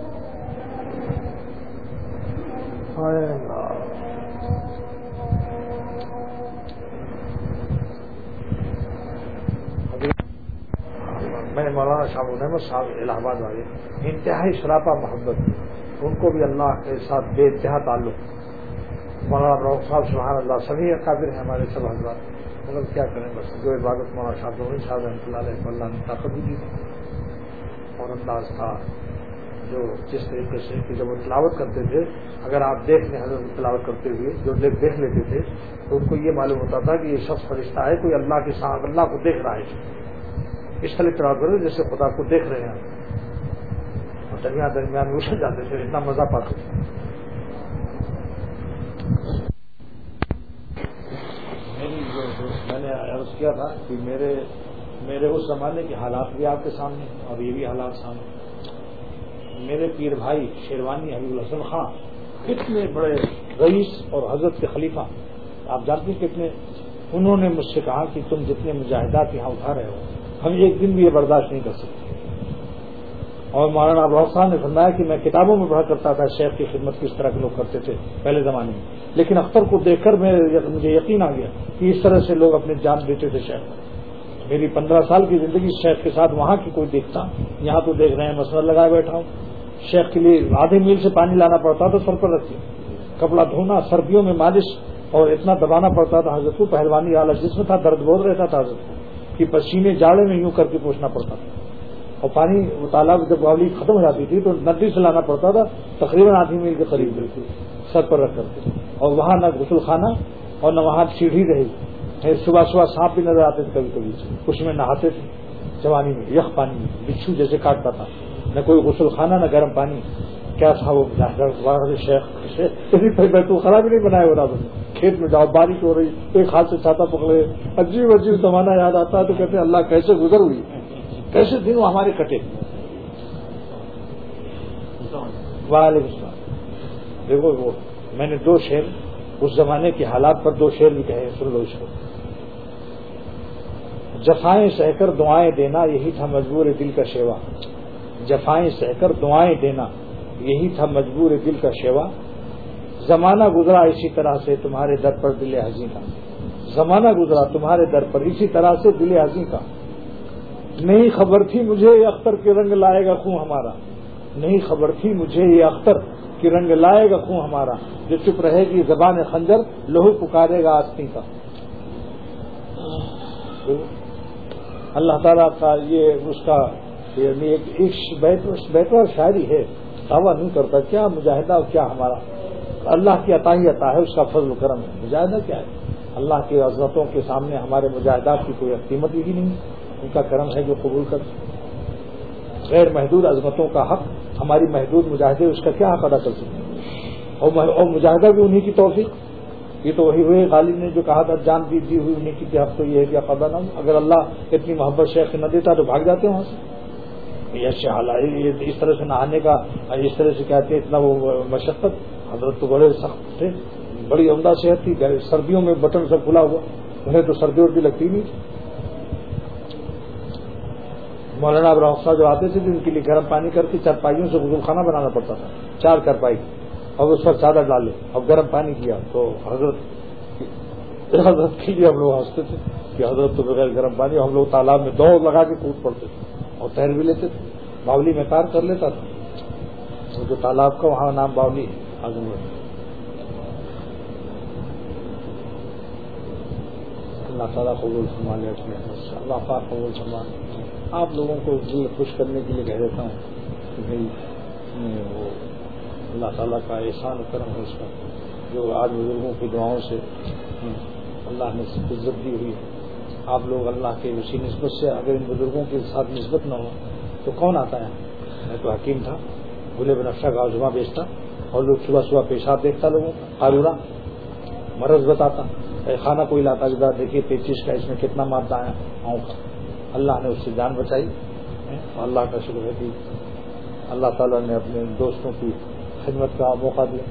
میں نے مولانا شاہ محمد صاحب الہ آباد والے انتہائی سراپا محبت، ان کو بھی اللہ کے ساتھ بے انتہا تعلق. مولانا روح صاحب سبحان اللہ سبھی قابل ہیں ہمارے سب حضرات، مگر کیا کریں بس جو عبادت مولانا شاہ محمد صاحب رحمۃ اللہ علیہ اللہ نے طاقت بھی دی اور انداز تھا جو جس طریقے سے کہ جب وہ تلاوت کرتے تھے، اگر آپ دیکھ لیں حضرت تلاوت کرتے ہوئے جو لوگ دیکھ لیتے تھے تو ان کو یہ معلوم ہوتا تھا کہ یہ شخص فرشتہ ہے، کوئی اللہ کے ساتھ اللہ کو دیکھ رہا ہے. اس طرح تلاوت کرتے جیسے خدا کو دیکھ رہے ہیں اور درمیان درمیان میں اچھل جاتے تھے، اتنا مزہ پاتے تھے. میں نے عرض کیا تھا کہ میرے میرے اس زمانے کے حالات بھی آپ کے سامنے اور یہ بھی حالات سامنے. میرے پیر بھائی شیروانی حبیب الحسن خان کتنے بڑے رئیس اور حضرت کے خلیفہ آپ جانتے ہیں کتنے، انہوں نے مجھ سے کہا کہ تم جتنے مجاہدات یہاں اٹھا رہے ہو ہم ایک دن بھی یہ برداشت نہیں کر سکتے. اور مولانا ابراہیم صاحب نے فرمایا کہ میں کتابوں میں پڑھا کرتا تھا شیخ کی خدمت کس طرح کے لوگ کرتے تھے پہلے زمانے میں، لیکن اختر کو دیکھ کر میں مجھے یقین آ گیا کہ اس طرح سے لوگ اپنی جان دیتے تھے شیخ۔ میری پندرہ سال کی زندگی شیخ کے ساتھ وہاں کی کوئی دیکھتا، یہاں تو دیکھ رہے ہیں مسئلہ لگائے بیٹھا ہوں۔ شیخ کے لیے آدھے میل سے پانی لانا پڑتا تھا سر پر رکھ کے، کپڑا دھونا، سردیوں میں مالش، اور اتنا دبانا پڑتا تھا حضرت کو، پہلوانی والا جسم تھا، درد بہت رہتا تھا حضرت کو کہ پسینے جاڑے میں یوں کر کے پوچھنا پڑتا تھا، اور پانی وہ تالاب جب باولی ختم ہو جاتی تھی تو ندی سے لانا پڑتا تھا، تقریباً آدھی میل کے قریب بالکل سر پر رکھ کر کے، اور وہاں نہ غسل خانہ اور نہ وہاں سیڑھی رہی، پھر صبح صبح سانپ بھی نظر آتے تھے کبھی کبھی، اس میں نہاتے تھے جوانی میں، یخ پانی میں بچھو جیسے کاٹتا تھا، نہ کوئی غسل خانہ نہ گرم پانی، کیا تھا وہ شیخ بیت الخلا بھی نہیں بنایا ہو رہا، کھیت میں جاؤ بارش ہو رہی، ایک ہاتھ سے چھاتا پکڑے، عجیب عجیب زمانہ یاد آتا ہے تو کہتے ہیں اللہ کیسے گزر ہوئی، کیسے دن ہمارے کٹے۔ وعلیکم السلام۔ دیکھو وہ میں نے دو شعر اس زمانے کے حالات پر دو شعر بھی کہے، سن لو اس کو۔ جفائیں سہ کر دعائیں دینا یہی تھا مجبور دل کا شیوا، جفائیں سہ کر دعائیں دینا یہی تھا مجبور دل کا شیوا، زمانہ گزرا اسی طرح سے تمہارے در پر دل حزین کا، زمانہ گزرا تمہارے در پر اسی طرح سے دل حزین کا، نہیں خبر تھی مجھے یہ اختر کے رنگ لائے گا خون ہمارا، نہیں خبر تھی مجھے یہ اختر کے رنگ لائے گا خون ہمارا، جو چپ رہے گی زبان خنجر لہو پکارے گا آستین کا۔ اللہ تعالیٰ کا یہ اس کا یعنی ایک بیت اور شاعری ہے، دعویٰ نہیں کرتا کیا مجاہدہ اور کیا ہمارا، اللہ کی عطا ہی عطا ہے، اس کا فضل و کرم ہے، مجاہدہ کیا ہے، اللہ کی عظمتوں کے سامنے ہمارے مجاہدات کی کوئی قیمت ہی نہیں، ان کا کرم ہے جو قبول کر، غیر محدود عظمتوں کا حق ہماری محدود مجاہدے اس کا کیا حق ادا کر سکتے ہیں، اور مجاہدہ بھی انہی کی توفیق، یہ تو وہی ہوئے غالب نے جو کہا تھا جان دی دی ہوئی انہیں کی اب تو یہ ہے کہ قضا نہ ہو، اگر اللہ اتنی محبت شیخ نہ دیتا تو بھاگ جاتے وہاں سے، یہ اس طرح سے نہانے کا اس طرح سے کہتے اتنا وہ مشقت، حضرت تو بڑے سخت تھے، بڑی عمدہ صحت تھی، سردیوں میں بٹن سب کھلا ہوا، انہیں تو سردی وردی لگتی نہیں تھی۔ مولانا ابراہیم صاحب جو آتے تھے ان کے لیے گرم پانی کر کے چارپائیوں سے غسل خانہ بنانا پڑتا تھا، چار چارپائی، اور اس پر چادر ڈالے اور گرم پانی کیا، تو حضرت حضرت کے لیے ہم لوگ ہنستے تھے کہ حضرت تو بغیر گرم پانی، ہم لوگ تالاب میں دوڑ لگا کے کود پڑتے تھے اور تیر بھی لیتے تھے، باولی میں کار کر لیتا تھا، وہ جو تالاب کا وہاں نام باولی ہے اعظم گڑھ۔ اللہ تعالیٰ قبول فرما لے، اللہ پاک قبول فرما۔ آپ لوگوں کو دل خوش کرنے کے لیے کہہ دیتا ہوں کہ بھائی وہ اللہ تعالیٰ کا احسان و کرم ہے اس کا، جو آج بزرگوں کی دعاؤں سے اللہ نے عزت دی ہوئی ہے، آپ لوگ اللہ کے اسی نسبت سے، اگر ان بزرگوں کے ساتھ نسبت نہ ہو تو کون آتا ہے؟ میں تو حکیم تھا، گلے بنفشہ کا جمعہ بیچتا اور لوگ صبح صبح پیشاب دیکھتا، لوگوں کا قارورہ مرض بتاتا، خانہ کوئی لاتا جدا دیکھیے پینتیس کا اس میں کتنا مادہ آیا آؤں کا، اللہ نے اس سے جان بچائی، اللہ کا شکر ہے کہ اللہ تعالیٰ نے اپنے دوستوں کی خدمت کا موقع دیا۔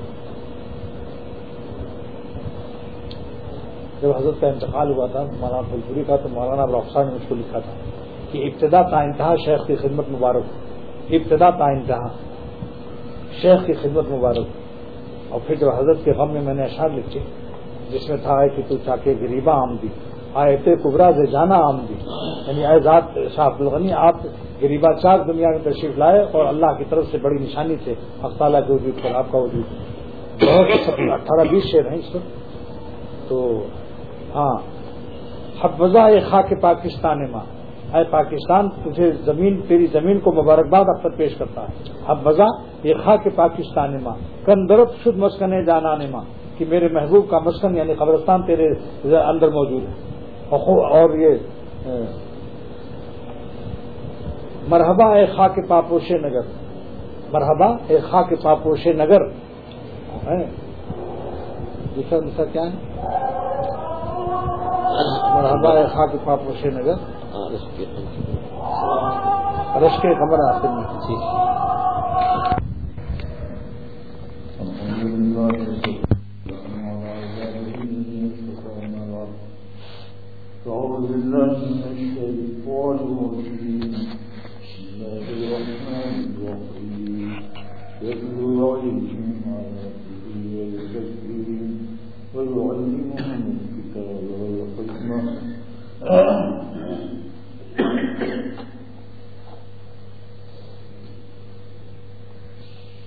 جب حضرت کا انتقال ہوا تھا مولانا پھولپوری کا، تو مولانا ابراہیم صاحب نے مجھ کو لکھا تھا کہ ابتدا تا انتہا شیخ کی خدمت مبارک، ابتدا تا انتہا شیخ کی خدمت مبارک۔ اور پھر جب حضرت کے غم میں میں نے اشعار لکھے جس میں تھا کہ تو چاکے غریبہ آمدی آیت کبرا سے جانا آمدی، یعنی اے ذات شاہ عبد الغنی آپ غریبہ چاک دنیا میں تشریف لائے اور اللہ کی طرف سے بڑی نشانی تھے حق تعالیٰ کے وجود پر آپ کا وجود۔ بہت اٹھارہ بیس شعر ہیں اس پر، تو ہاں حفظہ اے خاک پاکستان ماں، اے پاکستان تجھے زمین تیری زمین کو مبارکباد اختر پیش کرتا ہے، حفظہ یہ خاک پاکستان ماں کندرت شد مسکن جانان ماں، کہ میرے محبوب کا مسکن یعنی قبرستان تیرے اندر موجود ہے۔ اور یہ مرحبا اے خاک پاپوش نگر، مرحبا اے خاک پاپوش نگر، دوسرا دوسرا کیا ہے؟ مرحبا اے خاک پاپوش نگر، رشک قمر آخر میں جی۔ أعوذ بالله من الشيطان الرجيم، بسم الله الرحمن الرحيم۔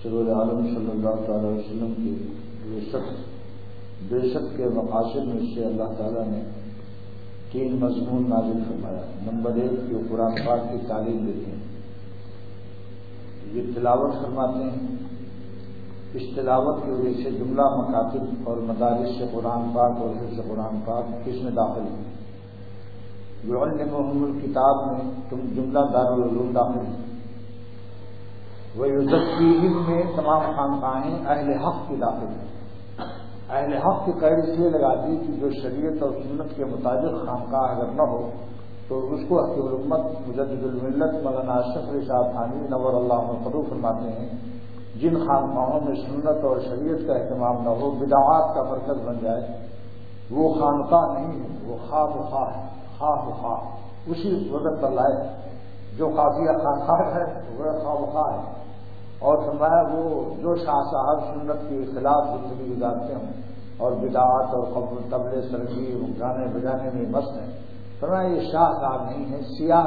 سرور عالم صلی اللہ تعالی وسلم کی بے شک بے شک کے مقاصد میں سے اللہ تعالیٰ نے تین مضمون نازل فرمایا. نمبر ایک جو قرآن پاک کی تعلیم دیتے ہیں، یہ تلاوت فرماتے ہیں. اس تلاوت کی وجہ سے جملہ مکاتب اور مدارس سے قرآن پاک اور حفظ قرآن پاک اس میں داخل ہیں. یعلمہم الکتاب میں تم جملہ دارالعلوم داخل ہیں. ویزکیہم میں تمام خانقاہیں اہل حق کی داخل ہیں. اہل حق کی قید اس لیے لگا دی کہ جو شریعت اور سنت کے مطابق خانقاہ اگر نہ ہو تو اس کو حقیق الامت مجدد الملت مولانا اشرف علی صاحب تھانوی نور اللہ قدو فرماتے ہیں، جن خانقاہوں میں سنت اور شریعت کا اہتمام نہ ہو، بدعات کا مرکز بن جائے، وہ خانقاہ نہیں ہے، وہ خواہ خواہ ہے. خواہ خواہ اسی وقت پر لائے جو قافیہ خانقاہ ہے وہ خواہ خواہ ہے. اور فرمایا وہ جو شاہ صاحب سنت کے خلاف زندگی گزارتے ہوں اور بدعات اور قبل طبلے سرگی گانے بجانے میں مست ہیں، فرمایا یہ شاہ صاحب نہیں ہے، سیاہ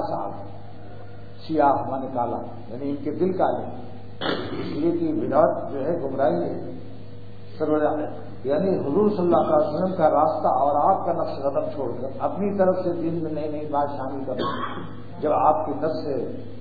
صاحب. سیاہ مانے کالا، یعنی ان کے دل کالے. اس لیے کہ بدعت جو ہے گمراہی ہے. سرور یعنی حضور صلی اللہ علیہ وسلم کا راستہ اور آپ کا نقش قدم چھوڑ کر اپنی طرف سے دین میں نئی نئی بات شامل کرنا. جب آپ کی نس سے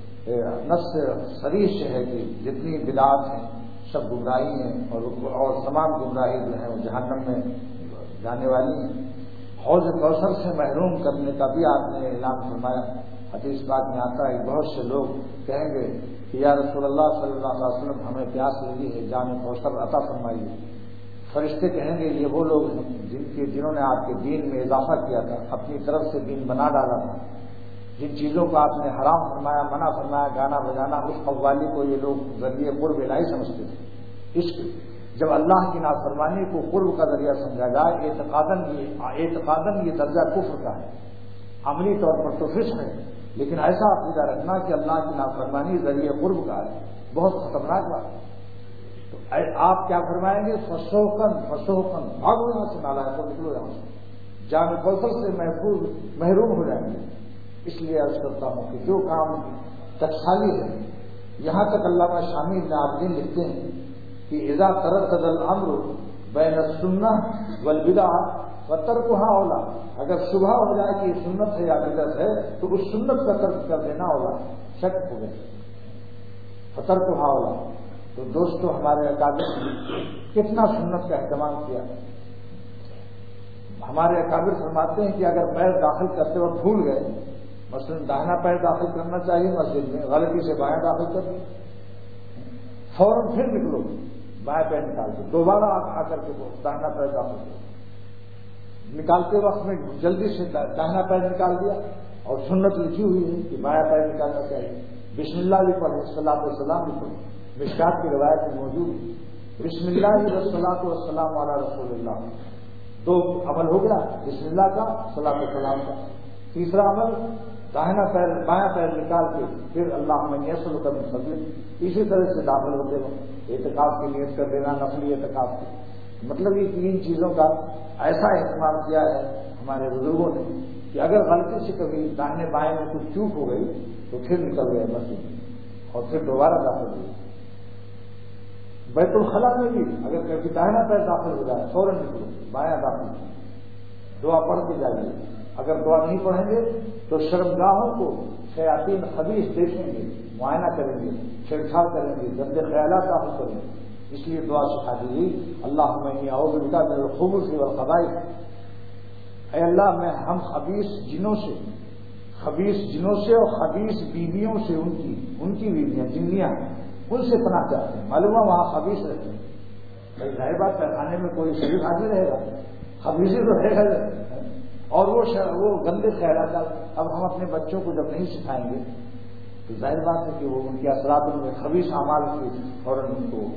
نس صریح سے ہے کہ جتنی بدعات ہیں سب گمراہی ہیں اور اور تمام گمراہی جو ہیں وہ جہنم میں جانے والی ہیں. حوض کوثر سے محروم کرنے کا بھی آپ نے اعلان فرمایا. حدیث پاک میں آتا ہے بہت سے لوگ کہیں گے کہ یا رسول اللہ صلی اللہ علیہ وسلم ہمیں پیاس لگی ہے، جام کوثر عطا فرمائیے. فرشتے کہیں گے یہ وہ لوگ ہیں جن کے جنہوں نے آپ کے دین میں اضافہ کیا تھا، اپنی طرف سے دین بنا ڈالا تھا. جن چیزوں کو آپ نے حرام فرمایا، منع فرمایا، گانا بجانا، اس قوالی کو یہ لوگ ذریعے قرب الہی سمجھتے تھے. عشق جب اللہ کی نافرمانی کو قرب کا ذریعہ سمجھا جائے، اعتقاداً یہ اعتقاداً یہ درجہ کفر کا ہے، عملی طور پر تو فسق ہے، لیکن ایسا عقیدہ رکھنا کہ اللہ کی نافرمانی ذریعہ قرب کا ہے، بہت خطرناک بات ہے. تو آپ کیا فرمائیں گے؟ فسوقن فسوقن، بھاگو یہاں سے، نالا ہے تو نکلو یہاں سے، جامع کوثر سے محفوظ محروم ہو جائیں گے. اس لیے عرض کرتا ہوں کہ جو کام ٹکسالی ہے، یہاں تک علامہ شامی ابن عابدین لکھتے ہیں کہ اذا تردد الامر بین السنہ والبدع وترکها اولا، اگر شبہ ہو جائے کہ یہ سنت ہے یا بدعت ہے تو اس سنت کا ترک کر دینا اولا، شک ہو گئے، فترکها اولا. تو دوستو ہمارے اکابر نے کتنا سنت کا اہتمام کیا. ہمارے اکابر فرماتے ہیں کہ اگر پیر داخل کرتے وقت بھول گئے، مثلا داہنا پیر داخل کرنا چاہیے مسجد میں، غلطی سے بائیں داخل کر دیں، فوراً پھر نکلو، بائیں پیر نکال دو، دوبارہ آپ آ کر کے داہنا پیر داخل کرو. نکالتے وقت میں جلدی سے داہنا پیر نکال دیا، اور سنت لکھی ہوئی ہے کہ بائیں پیر نکالنا چاہیے. بسم اللہ بھی پڑھے، صلاۃ والسلام بھی پڑھے، مشکات کی روایت میں موجود ہے. بسم اللہ والصلاۃ والسلام علی رسول اللہ. دو عمل ہو گیا، بسم اللہ کا، صلاۃ والسلام کا. تیسرا عمل داہنا پیر بایاں پیر نکال کے پھر اللہ میں نیسل کا مستقبل. اسی طرح سے داخل ہوتے وقت اعتکاف کی نیت کر دینا، نفلی اعتکاف کی. مطلب یہ تین چیزوں کا ایسا اہتمام کیا ہے ہمارے بزرگوں نے کہ اگر غلطی سے کبھی داہنے بائیں میں کچھ چوک ہو گئی تو پھر نکل گئے مسجد اور پھر دوبارہ داخل ہوئے. بیت الخلا میں بھی اگر کبھی داہنا پیر داخل ہو جائے فوراً نکلو، بایاں داخل، دعا پڑھ کے جائیے. اگر دعا نہیں پڑھیں گے تو شرمگاہوں کو شیاطین خبیث دیکھیں گے، معائنہ کریں گے، چھیڑ چھاڑ کریں گے، گندے خیالات داخل کریں گے. اس لیے دعا سکھا دیجیے، اللہم انی اعوذ بک من الخبث والخبائث. اے اللہ میں ہم خبیث جنوں سے خبیث جنوں سے اور خبیث بیویوں سے، ان کی ان کی بیویاں جنیاں ان سے پناہ چاہتے ہیں. معلوم ہے وہاں خبیث رہتے ہیں، بھائی ظاہر بات ہے کھانے میں کوئی شریف حاضر رہے گا، خبیثی تو رہے گا. اور وہ وہ گندے خیالات اب ہم اپنے بچوں کو جب نہیں سکھائیں گے تو ظاہر بات ہے کہ وہ ان کے اثرات ان میں خبیث اعمال کی فوراً ان کو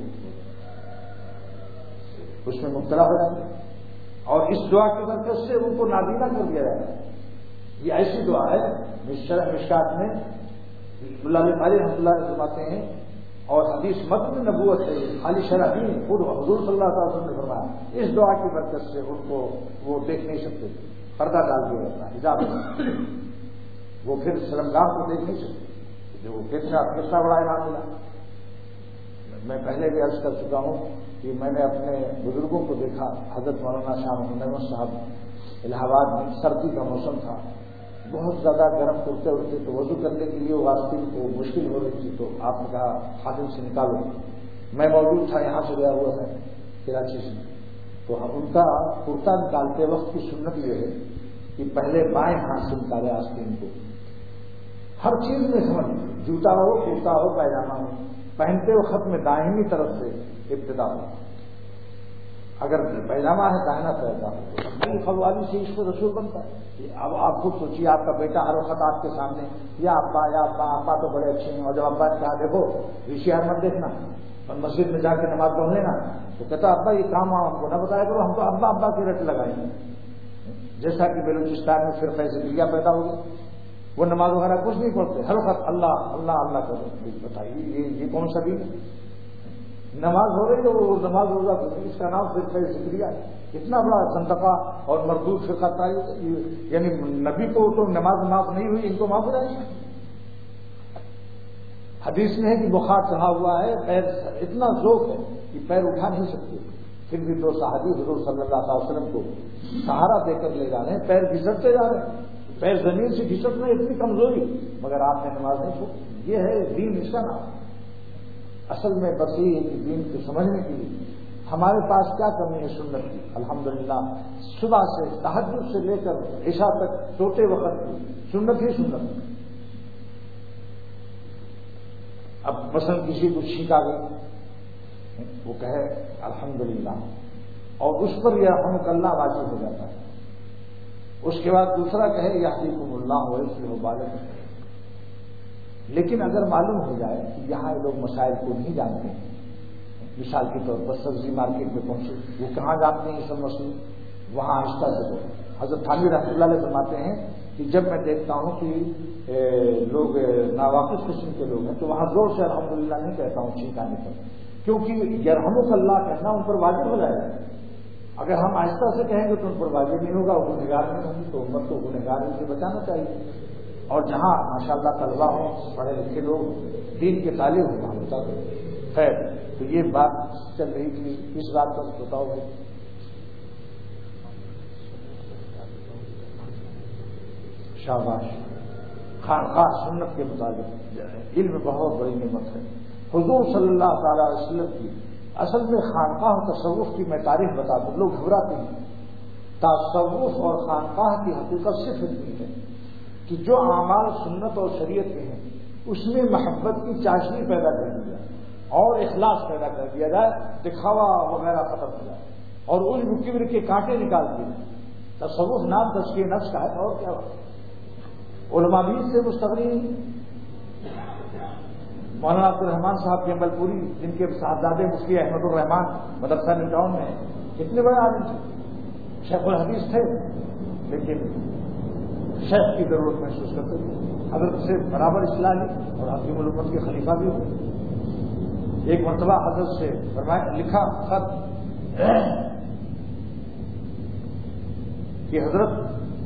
اس میں مبتلا ہو جائیں گے. اور اس دعا کی برکت سے ان کو نابینا کر دیا جائے گا. یہ ایسی دعا ہے مشکات میں اللہ علیہ رحمۃ اللہ فرماتے ہیں، اور حدیث متن نبوت ہے، خالی شرح نہیں، خود حضور صلی اللہ علیہ وسلم نے فرمایا اس دعا کی برکت سے ان کو وہ دیکھ نہیں سکتے، پردہ ڈال دیا جاتا ہے، حجاب وہ پھر شرمگاہ کو دیکھ نہیں سکتے. جو وہ کتنا کتنا بڑا انعام ملا. میں پہلے بھی عرض کر چکا ہوں کہ میں نے اپنے بزرگوں کو دیکھا، حضرت مولانا شاہ محمد احمد صاحب الہ آباد میں سردی کا موسم تھا، بہت زیادہ گرم کرتے اٹھتے تو وضو کرنے کے لیے واسطے کو مشکل ہو رہی تھی، تو آپ نے کہا خادم سے نکالو. میں موجود تھا، یہاں سے گیا ہوا ہے کراچی سے، تو ان کا کرتا نکالتے وقت کی سنت یہ ہے کہ پہلے بائیں ہاتھ سے نکالے آستین کو. ہر چیز میں سمجھ، جوتا ہو، کرتا ہو، پیجامہ ہو، پہنتے ہو خط میں دائمی طرف سے ابتدا ہو. اگر پیجامہ ہے دائنا پیدا خوالی سے اس کو رسول بنتا ہے. اب آپ خود سوچیے، آپ کا بیٹا ہر وقت آپ کے سامنے یا ابا یا ابا ابا تو بڑے اچھے ہیں، اور جب ابا نے کہا دیکھو ویشیار مت دیکھنا اور مسجد میں جا کے نماز پڑھ لینا، تو کہتا ابا یہ کام ہم کو نہ بتایا کرو، ہم تو ابا ابا کی رٹ لگائیں گے. جیسا کہ بلوچستان میں فرقہ ذکریہ پیدا ہو گیا، وہ نماز وغیرہ کچھ نہیں پڑھتے، ہر وقت اللہ اللہ اللہ کرو. بتائیے یہ یہ کون سا دین؟ نماز ہو رہی ہے وہ نماز روزہ، اس کا نام فرقہ ذکریہ ہے. اتنا بڑا زندقہ اور مردود فرقہ تھا، یعنی نبی کو تو نماز معاف نہیں ہوئی، ان کو معاف ہو جائے گی. حدیث میں ہے کہ بخار چڑھا ہوا ہے، پیر اتنا ذوق ہے کہ پیر اٹھا نہیں سکتے، پھر بھی دو صحابی حضور صلی اللہ علیہ وسلم کو سہارا دے کر لے جا رہے ہیں، پیر گھسٹتے جا رہے ہیں، پیر زمین سے گھسٹنا اتنی کمزوری، مگر آپ نے نماز نہیں چھوڑی. یہ ہے دین، اس کا نام. اصل میں بس یہ دین کو سمجھنے کے لیے ہمارے پاس کیا کمی ہے سنت کی. الحمدللہ صبح سے تہجد سے لے کر عشاء تک سوتے وقت کی سنت ہی سنت. اب مثلا کسی کو چھینک آ گئی، وہ کہے الحمدللہ، اور اس پر یہ رحمت اللہ واجب ہو جاتا ہے. اس کے بعد دوسرا کہے یہدیکم اللہ ویصلح بالکم. لیکن اگر معلوم ہو جائے کہ یہاں لوگ مسائل کو نہیں جانتے ہیں، مثال کے طور پر سبزی مارکیٹ میں پہنچے، وہ کہاں جانتے ہیں سب مسئلے، وہاں آہستہ سے بولے. حضرت تھانوی رحمۃ اللہ علیہ فرماتے ہیں کہ جب میں دیکھتا ہوں کہ لوگ ناواقف قسم کے لوگ ہیں تو وہاں زور سے الحمدللہ نہیں کہتا ہوں چھینکانے پر، کیونکہ یرحمک اللہ کہنا ان پر واجب ہو جائے گا. اگر ہم آہستہ سے کہیں گے تو ان پر واجب نہیں ہوگا، وہ گنہگار نہیں ہوگی، تو امت کو گنہگار سے بچانا چاہیے. اور جہاں ماشاءاللہ طلبا ہوں، پڑھے لکھے لوگ، دین کے طالب ہوں، وہاں بتا دیں. خیر، تو یہ بات چل رہی تھی، اس بات پر بتاؤ گے. شاباش. خانقاہ سنت کے مطابق علم بہت بڑی نعمت ہے. حضور صلی اللہ تعالی علیہ وسلم کی اصل میں خانقاہ اور تصوف کی میں تاریخ بتا دوں، لوگ گھبراتے ہیں. تصوف اور خانقاہ کی حقیقت صرف اتنی ہے کہ جو اعمال سنت اور شریعت کے ہیں اس میں محبت کی چاشنی پیدا کر دی جائے اور اخلاص پیدا کر دیا جائے، دکھاوا وغیرہ ختم ہو جائے اور عجب کبر کے کانٹے نکال دیے جائیں. تصوف نام تزکیہ نفس کا ہے، اور کیا ہو. علماء بھی سے مستغنی. مولانا عبد الرحمان صاحب کے عمل پوری، جن کے صاحبزادے مفتی احمد الرحمان مدرسہ نیو ٹاؤن میں کتنے بڑے آدمی تھے، شیخ الحدیث تھے، لیکن شیخ کی ضرورت محسوس کرتے تھے. حضرت سے برابر اصلاح لی اور حکیم الامت کے خلیفہ بھی ہوئے. ایک مرتبہ حضرت سے فرمایا، لکھا خط کہ حضرت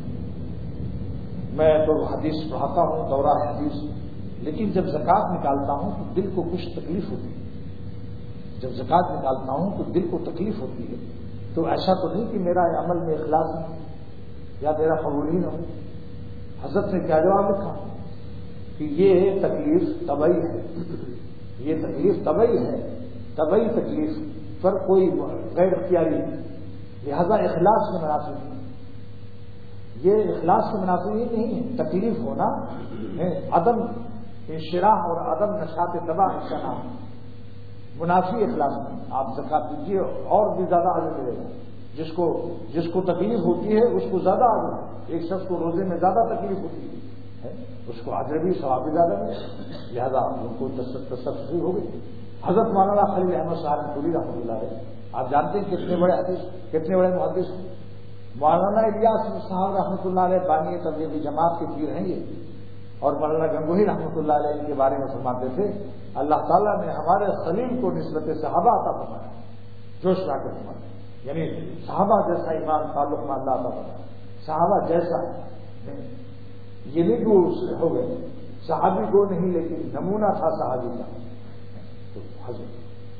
میں تو حدیث پڑھاتا ہوں، دورہ حدیث، لیکن جب زکوٰۃ نکالتا ہوں تو دل کو کچھ تکلیف ہوتی ہے. جب زکوٰۃ نکالتا ہوں تو دل کو تکلیف ہوتی ہے. تو ایسا تو نہیں کہ میرا عمل میں اخلاص نہیں یا میرا قبول ہی نہ ہو. حضرت نے کیا جواب لکھا کہ یہ تکلیف طبعی ہے، یہ تکلیف طبعی ہے، طبعی تکلیف پر کوئی غیر اختیاری، لہذا اخلاص کے مناسب نہیں. یہ اخلاص کے مناسب ہی نہیں ہے. تکلیف ہونا عدم انشراح اور عدم نشاط طبع اس کا نام ہے. منافی اخلاص نہیں. آپ زکات دیجیے اور بھی زیادہ اجر ملے گا. جس کو جس کو تکلیف ہوتی ہے اس کو زیادہ اجر. ایک شخص کو روزے میں زیادہ تکلیف ہوتی ہے اس کو اجر بھی ثواب بھی زیادہ ملے، لہٰذا ان کو تسلی ہو گئی. حضرت مولانا خلیل احمد صاحب پوری رحمۃ اللہ علیہ، آپ جانتے ہیں کتنے بڑے حدیث، کتنے بڑے محدث ہیں. مولانا الیاس صاحب رحمۃ اللہ علیہ بانی تبلیغی جماعت کے پیر ہیں یہ، اور مولانا گنگوہی رحمۃ اللہ علیہ ان کے بارے میں فرماتے تھے، اللہ تعالیٰ نے ہمارے خلیل کو نسبت صحابہ عطا فرمایا، جوش لا کر فرمایا، یعنی صحابہ جیسا ایمان تعلق میں اللہ عطا فرمایا. صحابہ جیسا یہ نہیں کہ ہو گئے، صحابی کو نہیں لیکن نمونہ تھا صحابی کا. تو حضرت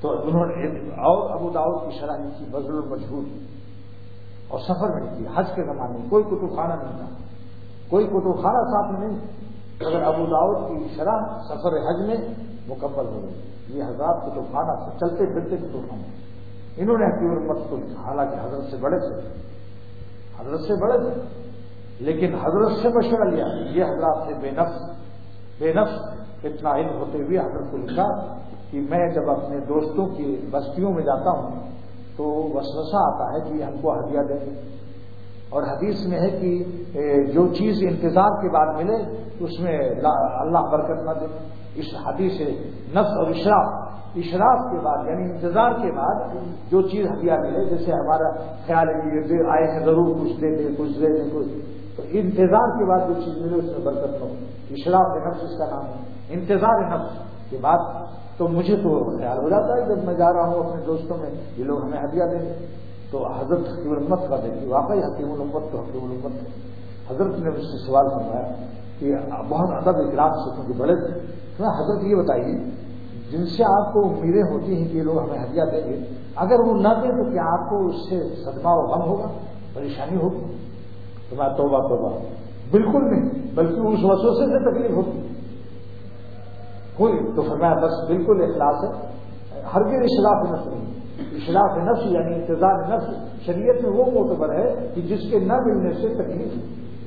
تو انہوں نے اور ابو داؤد کی شرح کی بذل المجہود اور سفر میں کی حج کے زمانے میں کوئی کتب خانہ نہیں تھا, کوئی کتب خانہ ساتھ میں نہیں, اگر ابو داؤد کی شرح سفر حج میں مکمل ہو گئی. یہ حضرات کتب خانہ سے چلتے پھرتے کتب خانہ, انہوں نے حکیم الامت کو لکھا, حالانکہ حضرت سے بڑے تھے, حضرت سے بڑے تھے, لیکن حضرت سے مشورہ لیا. یہ حضرات سے بے نفس بے نفس اتنا علم ہوتے ہوئے حضرت کو لکھا کہ میں جب اپنے دوستوں کی بستیوں میں جاتا ہوں تو وسوسہ آتا ہے کہ ہم کو ہدیہ دیں گے, اور حدیث میں ہے کہ جو چیز انتظار کے بعد ملے اس میں اللہ برکت نہ دے. اس حدیث نفس اور اشراف, اشراف کے بعد یعنی انتظار کے بعد جو چیز ہدیہ ملے, جیسے ہمارا خیال ہے یہ آئے ہیں ضرور کچھ دے دے کچھ دے دے کچھ, تو انتظار کے بعد جو چیز ملے اس میں برکت نہ ہو. اشراف نفس اس کا نام ہے. انتظار نفس کے بعد تو مجھے تو خیال ہو جاتا ہے جب میں جا رہا ہوں اپنے دوستوں میں یہ لوگ ہمیں ہدیہ دیں گے, تو حضرت حکیم الامت کا دیکھیے, واقعی حکیم الامت تو حکیم الامت تھے. حضرت نے مجھ سے سوال فرمایا کہ بہت ادب اخلاق سے کیونکہ بڑے تھے, حضرت یہ بتائیے جن سے آپ کو امیدیں ہوتی ہیں کہ یہ لوگ ہمیں ہدیہ دیں گے, اگر وہ نہ دیں تو کیا آپ کو اس سے صدمہ و غم ہوگا, پریشانی ہوگی؟ تو میں توبہ توبہ بالکل نہیں, بلکہ اس وسوسے سے تکلیف ہوگی کوئی. تو فرمایا بس بالکل اخلاص ہے, ہرگز اشراف نفس نہیں. اشراف نفس یعنی انتظار نفس شریعت میں وہ معتبر ہے کہ جس کے نہ ملنے سے تکلیف,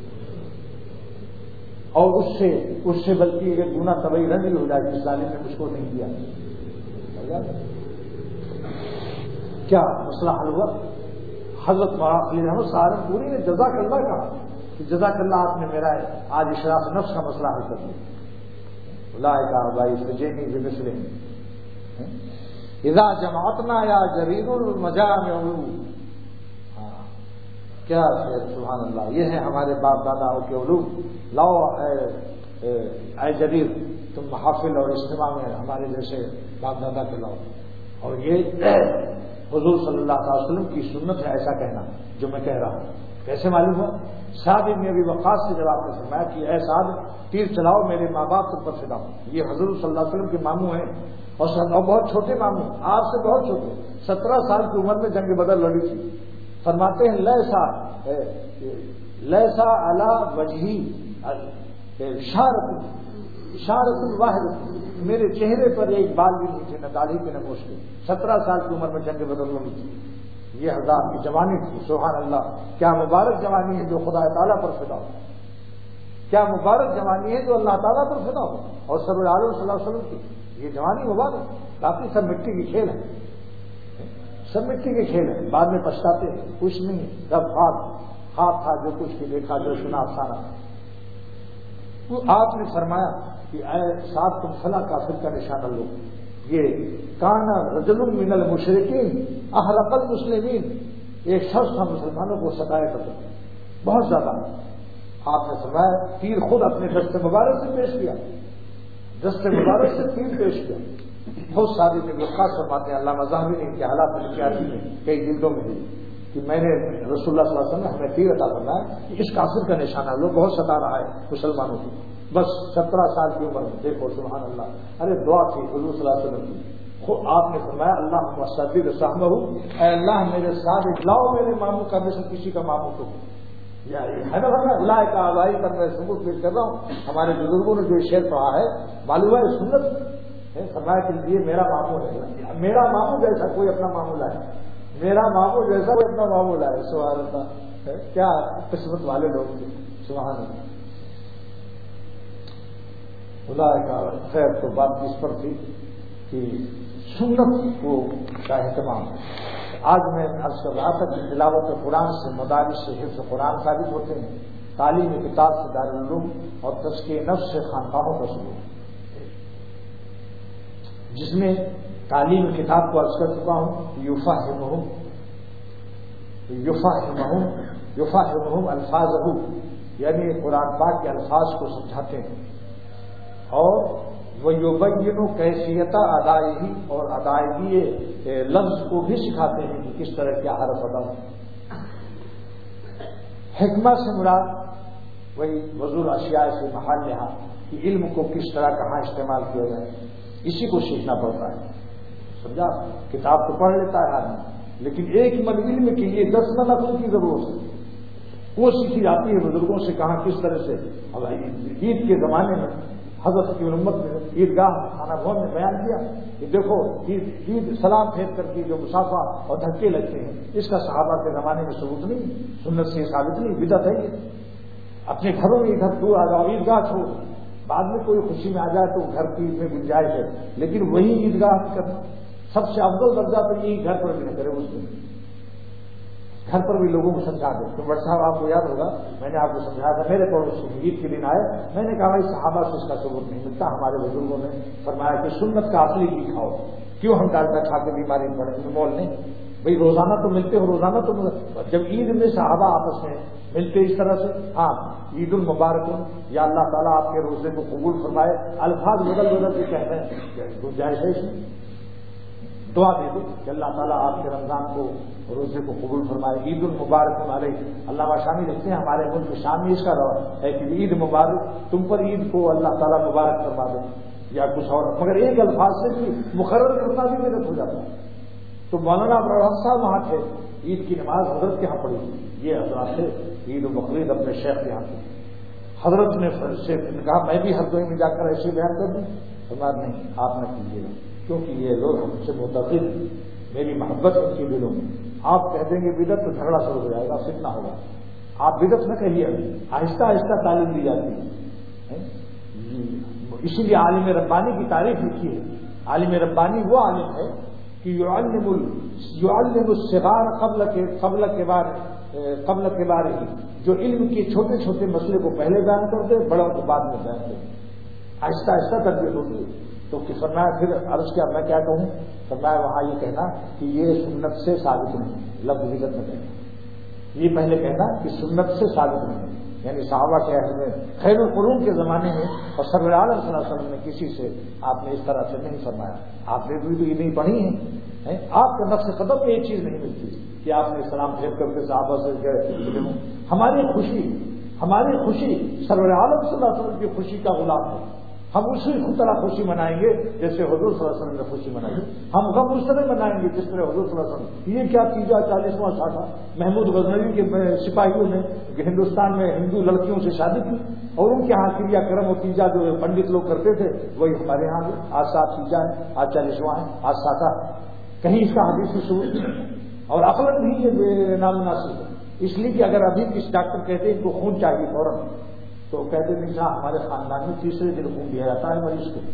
اور اس سے اس سے بلکہ ایک گنا طبعی رنج ہو جائے کہ ظالم نے مجھ کو نہیں دیا. کیا مسئلہ حل ہوا؟ حضرت مولانا خلیل احمد سہارنپوری نے جزاک اللہ کہا کہ جزاک اللہ آپ نے میرا آج اشراف نفس کا مسئلہ حل کر دیا. لائقہ بھائی سجینی بمثلہ اذا جماعتنا یا جریر المجامع. ہاں کیا سبحان اللہ, یہ ہے ہمارے باپ داداؤں کے علوم. لاؤ اے, اے جریر تم محافل اور اجتماع میں ہمارے جیسے باپ دادا کے لاؤ. اور یہ حضور صلی اللہ علیہ وسلم کی سنت ہے ایسا کہنا جو میں کہہ رہا ہوں. کیسے معلوم ہوا؟ سعد بن ابی وقاص سے جب آپ نے فرمایا کہ اے سعد تیر چلاؤ میرے ماں باپ تم پر فدا ہوں. یہ حضور صلی اللہ علیہ وسلم کے ماموں ہیں اور بہت چھوٹے ماموں, آپ سے بہت چھوٹے, سترہ سال کی عمر میں جنگ بدر لڑی تھی. فرماتے ہیں لیسا لیسا علی وجہی اشارت اشارت واحد, میرے چہرے پر ایک بال بھی نہیں تھے, نہ داڑھی کے نہ موچھ کے. سترہ سال کی عمر میں جنگ بدر لڑی تھی. یہ حضرات کی جوانی تھی. سبحان اللہ, کیا مبارک جوانی ہے جو خدا تعالیٰ پر فدا ہو, کیا مبارک جوانی ہے جو اللہ تعالیٰ پر فدا ہو. اور سرور عالم صلی اللہ علیہ وسلم کی یہ جوانی مبارک. باقی سب مٹی کی کھیل ہے, سب مٹی کے کھیل ہے, بعد میں پچھتاتے ہیں. کچھ نہیں, سب خواب خواب تھا, جو کچھ بھی دیکھا جو سنا افسانہ. تو آپ نے فرمایا کہ اے ساتھ تم فلاں کافر کا نشانہ لو. یہ کانا رجل من المشرکین احرق المسلمین, ایک شخص تھا مسلمانوں کو ستایا کرتا بہت زیادہ. آپ نے فرمایا تیر خود اپنے دست مبارک سے پیش کیا, دست مبارک سے تیر پیش کیا. بہت ساری میں وقاص فرماتے ہیں علامہ ذہبی نے کہ حالات میں کئی جلدوں میں ہے کہ میں نے رسول اللہ صلی اللہ علیہ وسلم نے ہمیں تیر عطا فرمایا کہ اس کافر کا نشانہ لو, بہت ستا رہا ہے مسلمانوں کو. بس سترہ سال کی عمر میں دیکھو سبحان اللہ. ارے دعا تھی حضور صلی اللہ علیہ وسلم کی, خود آپ نے فرمایا اللہ صدیق صاحب ہوں, اے اللہ میرے ساتھ لاؤ میرے ماموں کا میں سے کسی کا ماموں کو. ہے نا ورنہ اللہ کا آبائی پر میں ثبوت پیش کر رہا ہوں. ہمارے بزرگوں نے جو شعر پڑھا ہے معلوم ہے سنت فرمایا کہ یہ میرا ماموں ہے, میرا ماموں جیسا کوئی اپنا ماموں لائے, میرا ماموں جیسا کوئی اپنا ماموں لائے. سبحان اللہ, کیا قسمت والے لوگ تھے. سبحان اللہ. خدا کا خیر. تو بات اس پر تھی کہ سنت کو کا اہتمام. آج میں عرض کر رہا تھا کہ تلاوت قرآن سے مدارس سے حفظ قرآن ثابت ہوتے ہیں, تعلیم کتاب سے دارالعلوم اور تزکیہ نفس سے خانقاہوں کا ثبوت. جس میں تعلیم کتاب کو عرض کر چکا ہوں, یفہمہم یفہمہم یفہمہم الفاظہ, یعنی قرآن پاک کے الفاظ کو سمجھاتے ہیں, اور وہ یبین کیفیت ادائیگی اور ادائیگی لفظ کو بھی سکھاتے ہیں کہ کس طرح کیا حرف ادا ہے. حکمہ سے مراد وہی وضول اشیاء سے محال لحاظ کہ علم کو کس طرح کہاں استعمال کیا جائے, اسی کو سیکھنا پڑتا ہے. سمجھا؟ کتاب تو پڑھ لیتا ہے آدمی، لیکن ایک من علم کے لیے دس من عقل کی ضرورت ہے. وہ سیکھی جاتی ہے بزرگوں سے. کہاں کس طرح سے عید کے زمانے میں حضرت کی امت نے عیدگاہ خانہ بھون میں بیان کیا کہ دیکھو عید عید سلام پھیر کر کے جو مسافہ اور دھکے لگتے ہیں، اس کا صحابہ کے زمانے میں ثبوت نہیں، سنت سے ثابت نہیں، بدعت ہے یہ. اپنے گھروں میں ادھر دور آ جاؤ، عیدگاہ چھوڑ. بعد میں کوئی خوشی میں آ جائے تو گھر کی عید میں گنجائش ہے، لیکن وہی عیدگاہ کرنا سب سے افضل درجہ تو یہی گھر پر بھی نہ کرے. اس دن گھر پر بھی لوگوں کو سمجھا دیں. تو بٹ صاحب آپ کو یاد ہوگا میں نے آپ کو سمجھایا تھا، میرے پڑوسی عید کے دن آئے، میں نے کہا اس صحابہ سے اس کا ثبوت نہیں ملتا. ہمارے بزرگوں نے فرمایا کہ سنت کا اصلی گھی کھاؤ، کیوں ہم ڈالٹا کھا کے بیماری پڑے؟ مول نہیں بھائی، روزانہ تو ملتے ہو، روزانہ تو ملتے. جب عید میں صحابہ آپس میں ملتے اس طرح سے، ہاں عید المبارک یا اللہ تعالیٰ آپ کے روزے کو قبول فرمائے، الفاظ بدل بدل کے کہتے ہیں، گنجائش ہے اس میں. دعا دے دو کہ اللہ تعالیٰ آپ کے رمضان کو روزے کو قبول فرمائے. عید المبارک ہمارے علامہ شامی لکھتے ہیں ہمارے ملک شام میں اس کا روا ہے کہ عید مبارک، تم پر عید کو اللہ تعالیٰ مبارک فرما دے یا کچھ اور، مگر ایک الفاظ سے بھی مقرر کرنا بھی مدد ہو جاتا ہے. تو مولانا ابراہیم صاحب وہاں تھے، عید کی نماز حضرت کے یہاں پڑھی. یہ حضرات تھے عید و بقرعید اپنے شیخ کے یہاں تھے. حضرت نے کہا میں بھی ہر دوئی میں جا کر ایسے بیان کر دوں؟ فرمایا نہیں، آپ نہ کیجیے گا، کیونکہ یہ لوگ ہم سے متفق ہیں، میری محبت ان کی دلوں میں. آپ کہہ دیں گے بدعت تو جھگڑا شروع ہو جائے گا، فتنہ ہوگا. آپ بدعت نہ کہیے، آہستہ آہستہ تعلیم دی جاتی ہے. اسی لیے عالم ربانی کی تعریف لکھی ہے. عالم ربانی وہ عالم ہے کہ یعلم یعلم الصغار قبل کے قبل کے بارے قبل کے بارے ہی، جو علم کے چھوٹے چھوٹے مسئلے کو پہلے بیان کرتے، بڑوں کو بعد میں بیان کرتے. آہستہ آہستہ تربیت ہوتی ہے. تو فرمایا پھر عرض کیا میں کیا کہوں؟ فرمایا وہاں یہ کہنا کہ یہ سنت سے ثابت نہیں، لفظ حقیقت میں کہنا. یہ پہلے کہنا کہ سنت سے ثابت نہیں، یعنی صحابہ کے عہد میں خیر القرون کے زمانے میں اور سرور عالم صلی اللہ علیہ وسلم نے کسی سے آپ نے اس طرح سے نہیں فرمایا. آپ نے بھی تو یہ نہیں پڑھی ہے، آپ کا نفس قدم میں یہ چیز نہیں ملتی کہ آپ نے سلام پھیر کر کے صحابہ سے گئے. ہماری خوشی ہماری خوشی سرور عالم صلی اللہ علیہ وسلم کی خوشی کا غلام ہے. ہم اسی طرح خوشی منائیں گے جیسے حضور صلی اللہ علیہ وسلم نے خوشی منائی. ہم غم اس طرح منائیں گے جس طرح حضور صلی اللہ علیہ وسلم. یہ کیا تیجا چالیسواں ساٹھا محمود غزنوی کے سپاہیوں نے ہندوستان میں ہندو لڑکیوں سے شادی کی، اور ان کے یہاں کریا کرم اور تیجا جو پنڈت لوگ کرتے تھے وہی ہمارے یہاں بھی. آج سات تیجا ہے، آج چالیسواں ہے، آج ساٹھا. کہیں اس کا حدیثی ثبوت اور عقل بھی یہ نامناسب ہے. اس لیے کہ اگر ابھی کسی ڈاکٹر کہتے ہیں ان کو خون چاہیے فوراً، تو کہتے نہیں صاحب ہمارے خاندان میں تیسرے دن خون دیا جاتا ہے مریض کو.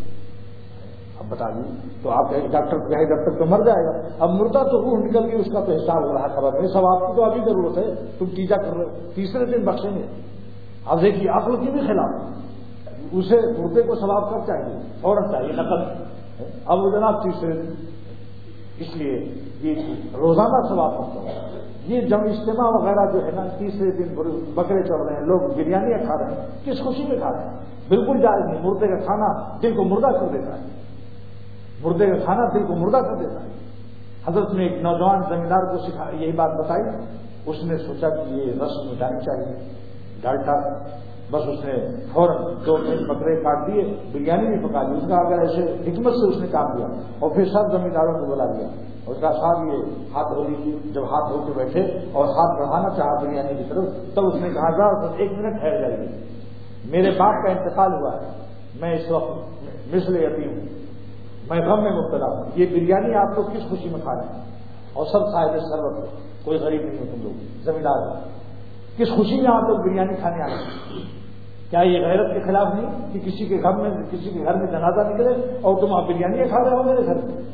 اب بتائیے تو آپ کہیں ڈاکٹر کہیں ڈاکٹر تو مر جائے گا. اب مردہ تو روح نکل گئی، اس کا تو حساب ہو رہا ہے. خبر نہیں سب آپ کی تو ابھی ضرورت ہے، تم تیجا کر رہے ہو، تیسرے دن بخشیں گے. اب دیکھیے عقل کی بھی خلاف، اسے مردے کو ثواب کب چاہیے؟ فوراً چاہیے، نقل. اب وہ جناب تیسرے دن، اس لیے یہ روزانہ ثواب پہنچتا ہے. یہ جب اجتماع وغیرہ جو ہے نا تیسرے دن بکرے چڑھ رہے ہیں، لوگ بریانیاں کھا رہے ہیں، کس خوشی میں کھا رہے ہیں؟ بالکل جائز نہیں. مردے کا کھانا دل کو مردہ کر دیتا ہے، مردے کا کھانا دل کو مردہ کر دیتا ہے. حضرت نے ایک نوجوان زمیندار کو سکھا یہی بات بتائی. اس نے سوچا کہ یہ رسم مٹانی چاہیے، ڈالٹا. بس اس نے فوراً دو تین بکرے کاٹ دیے، بریانی بھی پکا دی. اس کا اگر ایسے حکمت سے اس نے کام کیا اور پھر سب زمینداروں کو بلا دیا اور کہا صاحب یہ ہاتھ دھو لیجیے. جب ہاتھ دھو کے بیٹھے اور ہاتھ بڑھانا چاہا بریانی کی طرف، تب اس نے کہا ایک منٹ ٹھہر جائیے، میرے باپ کا انتقال ہوا ہے، میں اس وقت مثل یتیم ہوں، میں غم میں مبتلا ہوں. یہ بریانی آپ لوگ کس خوشی میں کھا رہے ہیں؟ اور سب صاحب سربت، کوئی غریب نہیں ہو تم لوگ، زمیندار کس خوشی میں آپ لوگ بریانی کھانے آ رہے ہیں؟ کیا یہ غیرت کے خلاف نہیں کہ کسی کے گھر میں کسی کے گھر میں جنازہ نکلے اور تم آپ بریانی کھا رہے ہو میرے گھر میں؟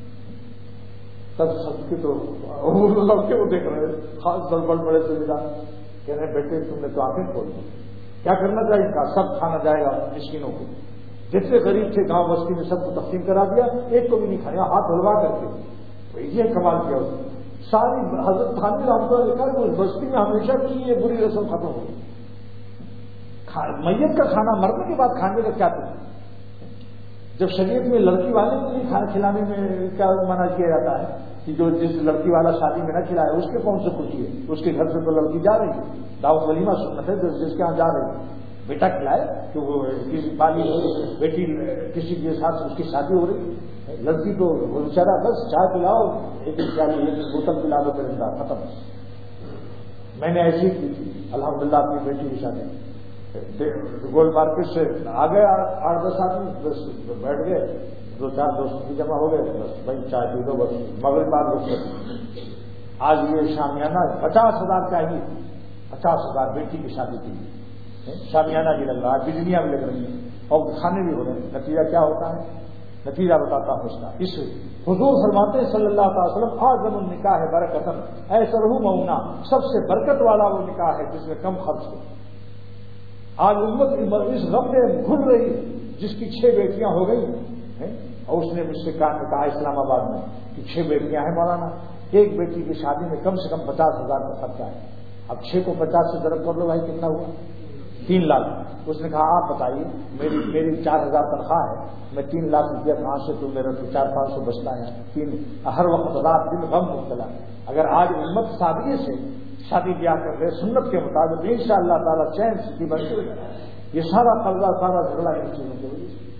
تب سب کی تو لوگ کے وہ دیکھ رہے خاص بڑے بڑے زمیندار کہہ رہے بیٹے تم نے تو آنکھیں کھول دی. کیا کرنا چاہیے ان کا؟ سب کھانا جائے گا مسکینوں کو. جتنے غریب تھے گاؤں بستی میں سب کو تقسیم کرا دیا، ایک کو بھی نہیں کھایا، ہاتھ دھلوا کر کے. یہ کمال کیا اس نے. ساری حضرت تھانوی رحمۃ اللہ لکھا ہے اس بستی میں ہمیشہ کی یہ بری رسم ختم ہو گئی. میت کا کھانا مرنے کے بعد کھانے کا کیا تھا؟ جب شریعت میں لڑکی والے کو بھی کھانا کھلانے میں کیا منع کیا جاتا ہے کہ جو جس لڑکی والا شادی میں نہ کھلائے اس کے کون سے خوشی ہے؟ اس کے گھر سے تو لڑکی جا رہی ہے، دعوت ولیمہ سنت ہے جس کے یہاں جا رہی ہے. بیٹا کھلائے کہ وہ کسی پالی بیٹی کسی کے ساتھ اس کی شادی ہو رہی، لڑکی تو بیچارہ بس چائے پلاؤ ایک بوتل پلا دو پرندہ ختم. میں نے ایسی کی تھی الحمدللہ اپنی بیٹی کی شادی گولڈ مارکیٹ سے آ گئے آٹھ دس آدمی، بس بیٹھ گئے، دو چار دوست بھی جمع ہو گئے، بس بھائی چائے پی دو، بس مغرب بعد بس. آج یہ شامیانہ پچاس ہزار چاہیے، پچاس ہزار بیٹی کی شادی کی، شامیانہ بھی لگ رہا ہے، بجلیاں بھی لگ رہی ہیں اور کھانے بھی ہو رہے ہیں. نتیجہ کیا ہوتا ہے؟ نتیجہ بتاتا ہوں اس کا. اس حضور فرماتے ہیں صلی اللہ تعالی وسلم اعظم النکاح برکتاً ایسرہ مونا، سب سے برکت والا وہ نکاح ہے جس میں کم خرچ ہو. آج امت اس غم میں گھل رہی جس کی چھ بیٹیاں ہو گئی ہیں، اور اس نے مجھ سے کہا اسلام آباد میں کہ چھ بیٹیاں ہیں مولانا، ایک بیٹی کی شادی میں کم سے کم پچاس ہزار کا خرچہ ہے. اب چھ کو پچاس سے ضرب کر لو بھائی کتنا ہوا؟ تین لاکھ. اس نے کہا آپ بتائیے میری میری چار ہزار تنخواہ ہے، میں تین لاکھ روپیہ کہاں سے تو میرا تو چار پانچ سو بچتا ہے. تین ہر وقت رات دن غم مبتلا. اگر آج امت سادگی سے شادی بیاہ کر لے سنت کے مطابق ان شاء اللہ تعالیٰ چین سیدھی بن جائے. یہ سارا قرضہ سارا جھگڑا ان چیزوں کی وجہ سے.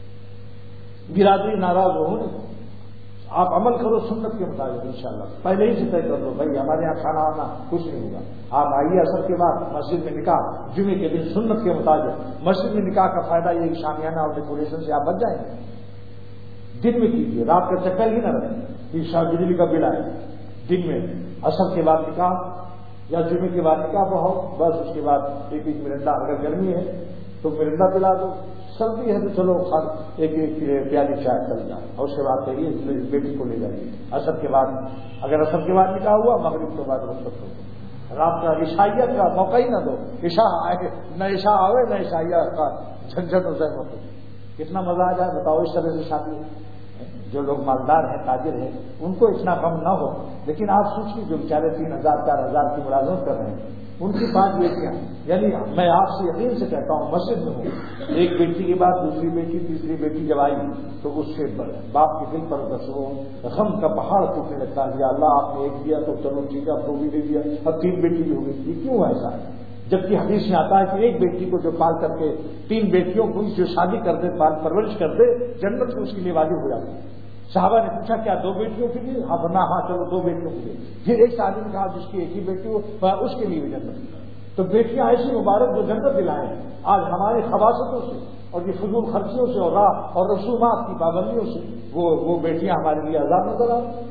برادری ناراض ہو، آپ عمل کرو سنت کے مطابق انشاءاللہ. پہلے ہی سے طے کر دو بھائی ہمارے یہاں کھانا وانا کچھ نہیں ہوگا، آپ آئیے اثر کے بعد مسجد میں نکاح، جمعے کے دن سنت کے مطابق مسجد میں نکاح کا فائدہ یہ شامیانہ اور ڈیکوریشن سے آپ بچ جائیں گے. دن میں کیجیے، رات کا چکر ہی نہ رہے کہ شاہ بجلی کا بل آئے. دن میں اثر کے بعد نکاح یا جمعے کے بعد نکاح پڑھاؤ، بس اس کے بعد ایک ایک مرندہ، اگر گرمی ہے تو مرندہ پلا دو، سردی ہے تو چلو ایک ایک پیالی چائے چل جائے، اور اس کے بعد کہیے بیٹی کو لے جائیے. اثر کے بعد اگر اثر کے بعد نکاح ہوا مغرب کے بعد رخصت ہو. رات کا عشائیت کا موقع ہی نہ دو، عشاء آئے نہ عشاء آوے نہ عشائیہ کا جھنجھٹ ہو جائے. موقع کتنا مزہ آ جائے بتاؤ. اس طرح سے شادی جو لوگ مالدار ہیں تاجر ہیں ان کو اتنا کم نہ ہو، لیکن آپ سوچیے جو بیچارے تین ہزار چار ہزار کی ملازمت کر رہے ہیں ان کی پانچ بیٹیاں، یعنی میں آپ سے یقین سے کہتا ہوں مسجد میں ہوں، ایک بیٹی کے بعد دوسری بیٹی تیسری بیٹی جب آئی تو اس سے باپ کے دل پر بسو غم کا پہاڑ ٹوٹنے لگتا ہے. یا اللہ آپ نے ایک دیا تو چلو ٹھیک ہے اب دو بھی دے دیا، اب تین بیٹی بھی ہو گئی. یہ کیوں ایسا ہے؟ جبکہ حدیث میں آتا ہے کہ ایک بیٹی کو جو پال کر کے تین بیٹیوں کو جو شادی کر دے پال پرورش کر دے جنت کو اس کے لیے واجب ہو جاتی ہے. صحابہ نے پوچھا کیا دو بیٹیوں کے لیے؟ ہاں ورنہ ہاں چلو دو بیٹیوں کے لیے. پھر ایک شادی نے کہا جس کی ایک ہی بیٹی ہو اس کے لیے بھی جنت. تو بیٹیاں ایسی مبارک جو جنت دلائیں. آج ہماری خباستوں سے اور یہ فضول خرچیوں سے اور راہ اور رسومات کی پابندیوں سے وہ وہ بیٹیاں ہمارے لیے آزاد نظر آ رہی.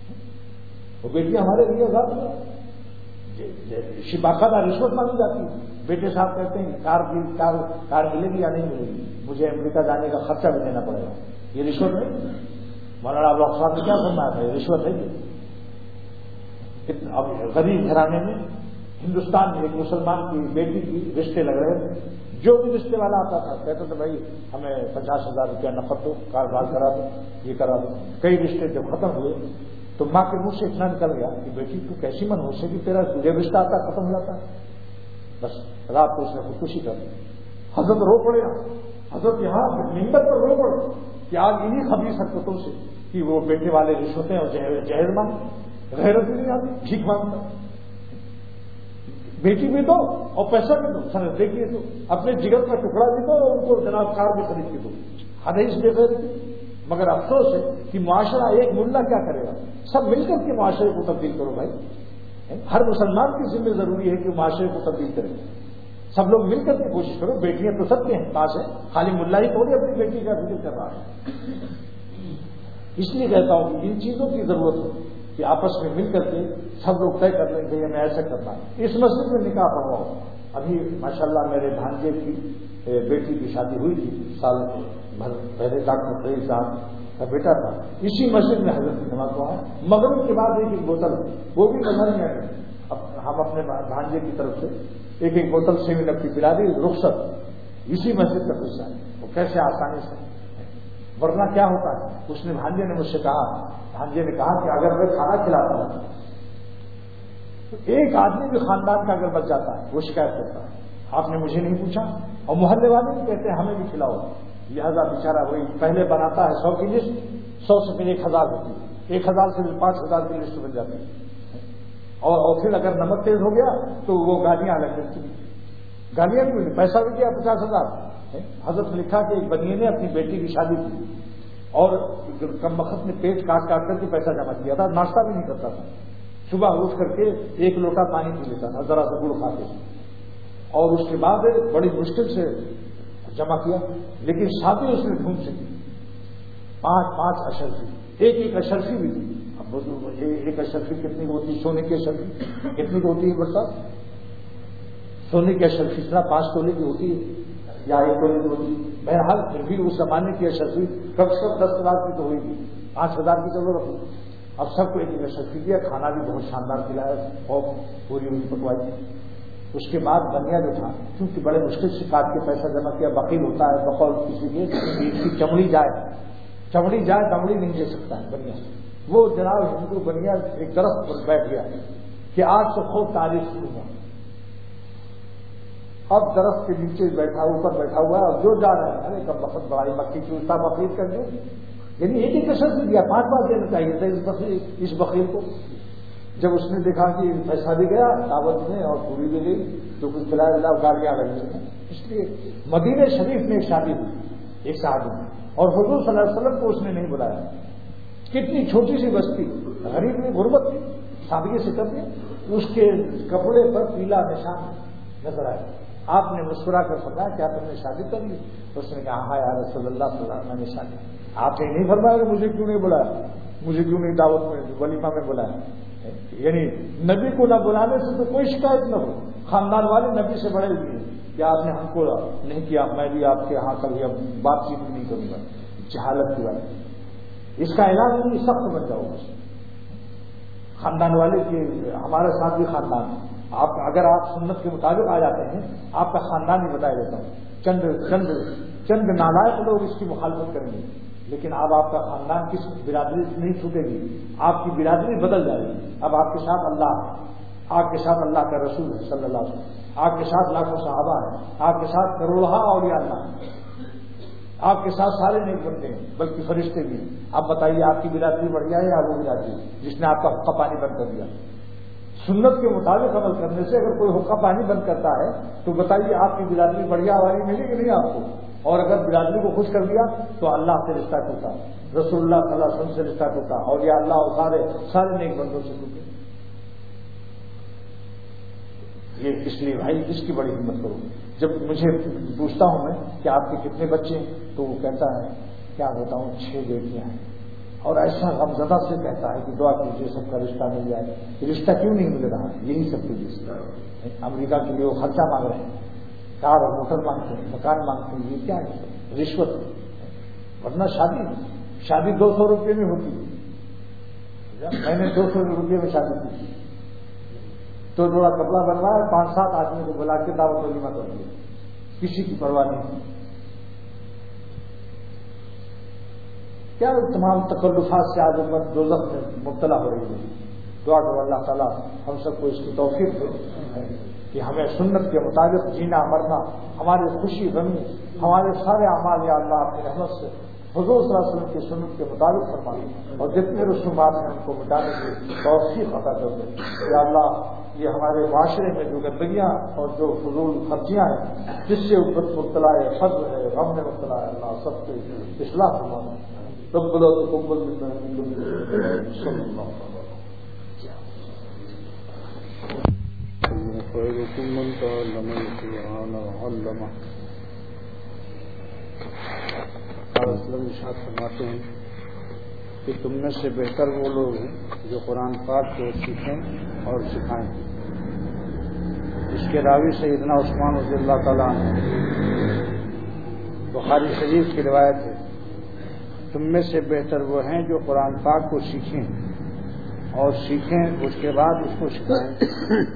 وہ بیٹیاں ہمارے لیے آزاد نظر آ رہی. باقاعدہ رشوت مانگی جاتی ہے. بیٹے صاحب کہتے ہیں کار کار کار ملے گی یا نہیں ملے گی، مجھے امریکہ جانے کا خرچہ بھی دینا پڑے گا. یہ رشوت نہیں. مولانا ابو صاحب نے کیا فرمایا تھا؟ یہ رشوت ہے. اب غریب گھرانے میں ہندوستان میں ایک مسلمان کی بیٹی کی رشتے لگ رہے تھے. جو بھی رشتے والا آتا تھا کہتے تھے بھائی ہمیں پچاس ہزار روپیہ نقد دو، کاروبار کرا دو، یہ کرا دو. کئی رشتے جب ختم ہوئے تو ماں کے منہ سے اتنا نکل گیا کہ بیٹی تو کیسی من ہو سکتی، تیرا جب رشتہ آتا ختم ہو جاتا ہے. بس رات کو اس نے خودکشی کر دی. حضرت رو پڑے. حضرت یہاں ممبر پر رو پڑے کہ آج انہیں خبیث حرکتوں سے کہ وہ بیٹے والے رشوتیں اور جہیز مانگ غیرت بھی نہیں آتی، ٹھیک مانگتا. بیٹی بھی دو اور پیسہ بھی دو. سر دیکھیے تو اپنے جگر کا ٹکڑا بھی دو اور ان کو جناب کار بھی خرید کے دو. حدیث بے غیر کی. مگر افسوس ہے کہ معاشرہ ایک ملا کیا کرے گا؟ سب مل کر کے معاشرے کو تبدیل کرو بھائی. ہر مسلمان کی ذمہ ضروری ہے کہ معاشرے کو تبدیل کرے. سب لوگ مل کر کے کوشش کرو. بیٹیاں تو سب کے پاس ہیں، خالی ملا ہی تھوڑی اپنی بیٹی کا ذکر کر رہا ہے. اس لیے کہتا ہوں کہ ان چیزوں کی ضرورت ہے کہ آپس میں مل کر کے سب لوگ طے کر لیں کہ ہمیں ایسا کرنا ہے. اس مسجد میں نکاح پڑھواؤ. ابھی ماشاءاللہ میرے بھانجے کی بیٹی کی شادی ہوئی تھی سال بھر پہلے. ڈاکٹر فرید صاحب کا بیٹا تھا. اسی مسجد میں حضرت کی نماز پڑھا. مغرب کے بعد ایک ایک بوتل وہ بھی نظر میں آئی. ہم اپنے بھانجے کی طرف سے ایک ایک بوتل سیون اپ کی پلا دی. رخصت اسی مسجد کا حصہ ہے. وہ کیسے آسانی سے، ورنہ کیا ہوتا ہے. اس نے بھانجے نے مجھ سے کہا بھانجے نے کہا کہ اگر میں کھانا کھلاتا ہوں تو ایک آدمی بھی خاندان کا اگر بچ جاتا ہے وہ شکایت کرتا ہے. آپ نے مجھے نہیں پوچھا. اور محلے والے بھی کہتے ہیں ہمیں بھی کھلاؤ. لہذا بیچارہ وہی پہلے بناتا ہے سو کی لسٹ، سو سے پھر ایک ہزار ہوتی ہے، ایک ہزار سے پھر پانچ ہزار کی لسٹ بن جاتی ہے. اور پھر اگر نمک تیز ہو گیا تو وہ گالیاں الگ لگتی ہیں. گالیاں بھی ملی، پیسہ بھی دیا پچاس ہزار. حضرت نے لکھا کہ ایک بنیے نے اپنی بیٹی کی شادی کی اور کم وقت نے پیٹ کاٹ کاٹ کر کے پیسہ جمع کیا تھا، ناشتہ بھی نہیں کرتا تھا، صبح اٹھ کر کے ایک لوٹا پانی پی لیتا تھا ذرا سا گڑ کھا کے، اور اس کے بعد بڑی مشکل سے جمع کیا. لیکن شادی اس نے ڈھونڈ سے کی، پانچ پانچ اشرفی، ایک ایک اشرفی بھی تھی. اب ایک اشرفی کتنی ہوتی؟ سونے کی اشرفی کتنی کی ہوتی ہے برسات؟ سونے کی اشرفی اتنا پانچ تولے کی ہوتی ہے یا ایک تولے کی ہوتی ہے؟ بہرحال پھر بھی اس زمانے کی اشرفی کب سب دس ہزار کی تو ہوئی گی، پانچ ہزار کی چلو رکھو. اب سب کو ایک ایک اشرفی دیا، کھانا بھی بہت شاندار کھلایا اور پوری ہوئی پکوائی. اس کے بعد بنیا جو تھا کیونکہ بڑے مشکل سے کاٹ کے پیسہ جمع کیا، بخیل ہوتا ہے بقول کسی کے اس کی چمڑی جائے چمڑی جائے دمڑی نہیں دے سکتا ہے بنیا. وہ جناب ہندو بنیا ایک درخت پر بیٹھ گیا کہ آج تو خوب تعریف کروں گا. اب درخت کے نیچے بیٹھا اوپر بیٹھا ہوا ہے اور جو جا رہا ہے ارے کب وقت بڑائی مکھی چوستا بقیر کر دیں، یعنی ایک ایک کشر سے دیا، پانچ بار دینا چاہیے تھا اس بقیر اس بقیر کو. جب اس نے دیکھا کہ پیسہ بھی گیا دعوت میں اور پوری بھی گئی تو کچھ کھلایا اللہ گالیاں لگی. اس لیے مدینہ شریف میں ایک شادی ہوئی ایک صحابی میں اور حضور صلی اللہ علیہ وسلم کو اس نے نہیں بلایا. کتنی چھوٹی سی بستی، غریب میں غربت تھی، سادگی سے کرتے، اس کے کپڑے پر پیلا نشان نظر آیا. آپ نے مسکرا کر فرمایا کیا تم نے شادی کر لی؟ اس نے کہا ہاں یا رسول اللہ صلی اللہ علیہ وسلم نے شادی. آپ نے نہیں فرمایا کہ مجھے کیوں نہیں بلایا، مجھے کیوں نہیں دعوت میں ولیمہ میں بلایا. یعنی نبی کو نہ بلانے سے تو کوئی شکایت نہ ہو. خاندان والے نبی سے بڑے ہوئے کہ آپ نے ہم کو نہیں کیا، میں بھی آپ کے ہاں کبھی اب بات چیت نہیں کروں گا. جہالت کی بات اس کا اعلان نہیں، سخت بن جاؤ گا. خاندان والے کے ہمارے ساتھ بھی خاندان ہے. آپ اگر آپ سنت کے مطابق آ جاتے ہیں آپ کا خاندان ہی بتایا دیتا ہوں. چند چند چند نالائق لوگ اس کی مخالفت کریں گے لیکن اب آپ کا خاندان کس برادری نہیں چھوٹے گی، آپ کی برادری بدل جائے گی. اب آپ کے ساتھ اللہ ہے، آپ کے ساتھ اللہ کا رسول ہے صلی اللہ علیہ وسلم، آپ کے ساتھ لاکھوں صحابہ ہیں، آپ کے ساتھ کروڑہ اولیاء اللہ ہیں، آپ کے ساتھ سارے نہیں بنتے ہیں بلکہ فرشتے بھی ہیں. آپ بتائیے آپ کی برادری بڑھ جائے یا وہ برادری جس نے آپ کا حقہ پانی بند کر دیا. سنت کے مطابق عمل کرنے سے اگر کوئی حقہ پانی بند کرتا ہے تو بتائیے آپ کی برادری بڑھیا والی ملے گی نہیں آپ کو. اور اگر برادری کو خوش کر دیا تو اللہ سے رشتہ ٹوٹا، رسول اللہ صلی اللہ علیہ وسلم سے رشتہ ٹوٹا، اور یا اللہ اور سارے سارے نیک بندوں سے ٹوٹے. یہ اس لیے بھائی اس کی بڑی ہمت کرو. جب مجھے پوچھتا ہوں میں کہ آپ کے کتنے بچے ہیں تو وہ کہتا ہے کیا بتاؤں چھ بیٹیاں ہیں، اور ایسا غمزدہ سے کہتا ہے کہ دعا کیجیے سب کا رشتہ مل جائے. رشتہ کیوں نہیں مل رہا؟ یہی سب کچھ امریکہ کے لیے وہ خرچہ مانگ رہے ہیں، کار اور موٹر مانگتے ہیں، مکان مانگتے ہیں. یہ کیا ہے؟ رشوت. ورنہ شادی شادی دو سو روپئے میں ہوتی ہے. میں نے دو سو روپئے میں شادی کی تو تھوڑا کپڑا بنوایا، پانچ سات آدمی کو بلا کے دعوت ولیمہ کر دیا، کسی کی پرواہ نہیں. کیا تمام تکلفات سے آج امت دوزخ میں مبتلا ہو رہی ہے. دعا کرو اللہ تعالیٰ ہم سب کو اس کی توفیق دے کہ ہمیں سنت کے مطابق جینا مرنا، ہماری خوشی غمی، ہمارے سارے اعمال یا اللہ اپنی رحمت سے حضور صلی اللہ علیہ وسلم کی سنت کے مطابق فرمائے اور جتنے رسومات ہیں ان کو مٹانے کی توفیق عطا کر دے. یا اللہ یہ ہمارے معاشرے میں جو گندگیاں اور جو فضول خرچیاں ہیں جس سے مبتلا ہے، فضل ہے، غم میں مبتلا ہے، اللہ سب کے اصلاح فرمائے. تقبل تقبل صلی اللہ ارشاد فرماتے ہیں کہ تم میں سے بہتر وہ لوگ ہیں جو قرآن پاک کو سیکھیں اور سکھائیں. اس کے راوی سیدنا عثمان رضی اللہ تعالیٰ عنہ، بخاری شریف کی روایت ہے، تم میں سے بہتر وہ ہیں جو قرآن پاک کو سیکھیں اور سیکھیں اس کے بعد اس کو سکھائیں.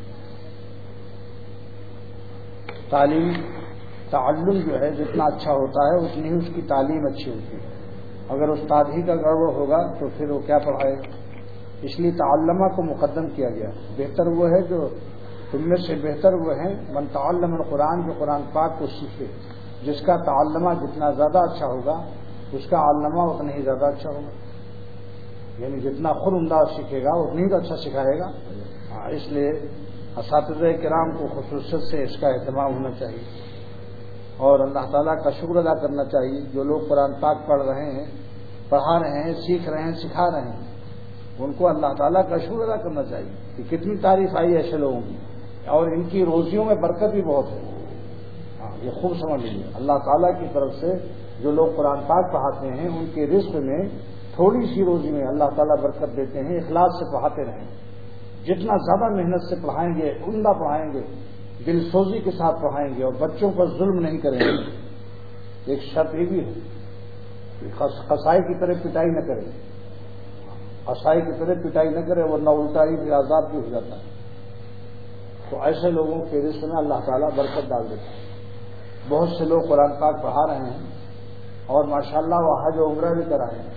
تعلیم تعلم جو ہے جتنا اچھا ہوتا ہے اتنی ہی اس کی تعلیم اچھی ہوتی ہے. اگر استاد ہی کا گڑبڑ ہوگا تو پھر وہ کیا پڑھائے. اس لیے تعلمہ کو مقدم کیا گیا. بہتر وہ ہے جو تم میں سے بہتر وہ ہیں من تعلم القرآن، جو قرآن پاک کو سیکھے. جس کا تعلمہ جتنا زیادہ اچھا ہوگا اس کا علامہ اتنا ہی زیادہ اچھا ہوگا. یعنی جتنا خود عمدہ سیکھے گا اتنی ہی اچھا سکھائے گا. اس لیے اساتذہ کرام کو خصوصیت سے اس کا اہتمام ہونا چاہیے اور اللہ تعالیٰ کا شکر ادا کرنا چاہیے. جو لوگ قرآن پاک پڑھ رہے ہیں، پڑھا رہے ہیں، سیکھ رہے ہیں، سکھا رہے ہیں، ان کو اللہ تعالیٰ کا شکر ادا کرنا چاہیے کہ کتنی تعریف آئی ایسے لوگوں کی، اور ان کی روزیوں میں برکت بھی بہت ہے. ہاں یہ خوب سمجھ لیجیے، اللہ تعالیٰ کی طرف سے جو لوگ قرآن پاک پڑھاتے ہیں ان کے رزق میں تھوڑی سی روزی میں اللہ تعالیٰ برکت دیتے ہیں. اخلاص سے پڑھاتے رہیں، جتنا زیادہ محنت سے پڑھائیں گے، عمدہ پڑھائیں گے، دل سوزی کے ساتھ پڑھائیں گے اور بچوں پر ظلم نہیں کریں گے. ایک شرط یہ بھی ہے، قصائی کی طرح پٹائی نہ کریں، قصائی کی طرح پٹائی نہ کرے ورنہ الٹا ہی آزاد بھی ہو جاتا ہے. تو ایسے لوگوں کے رزق میں اللہ تعالیٰ برکت ڈال دیتا ہے. بہت سے لوگ قرآن پاک پڑھا رہے ہیں اور ماشاءاللہ وہ حج و عمرہ بھی کرائے ہیں.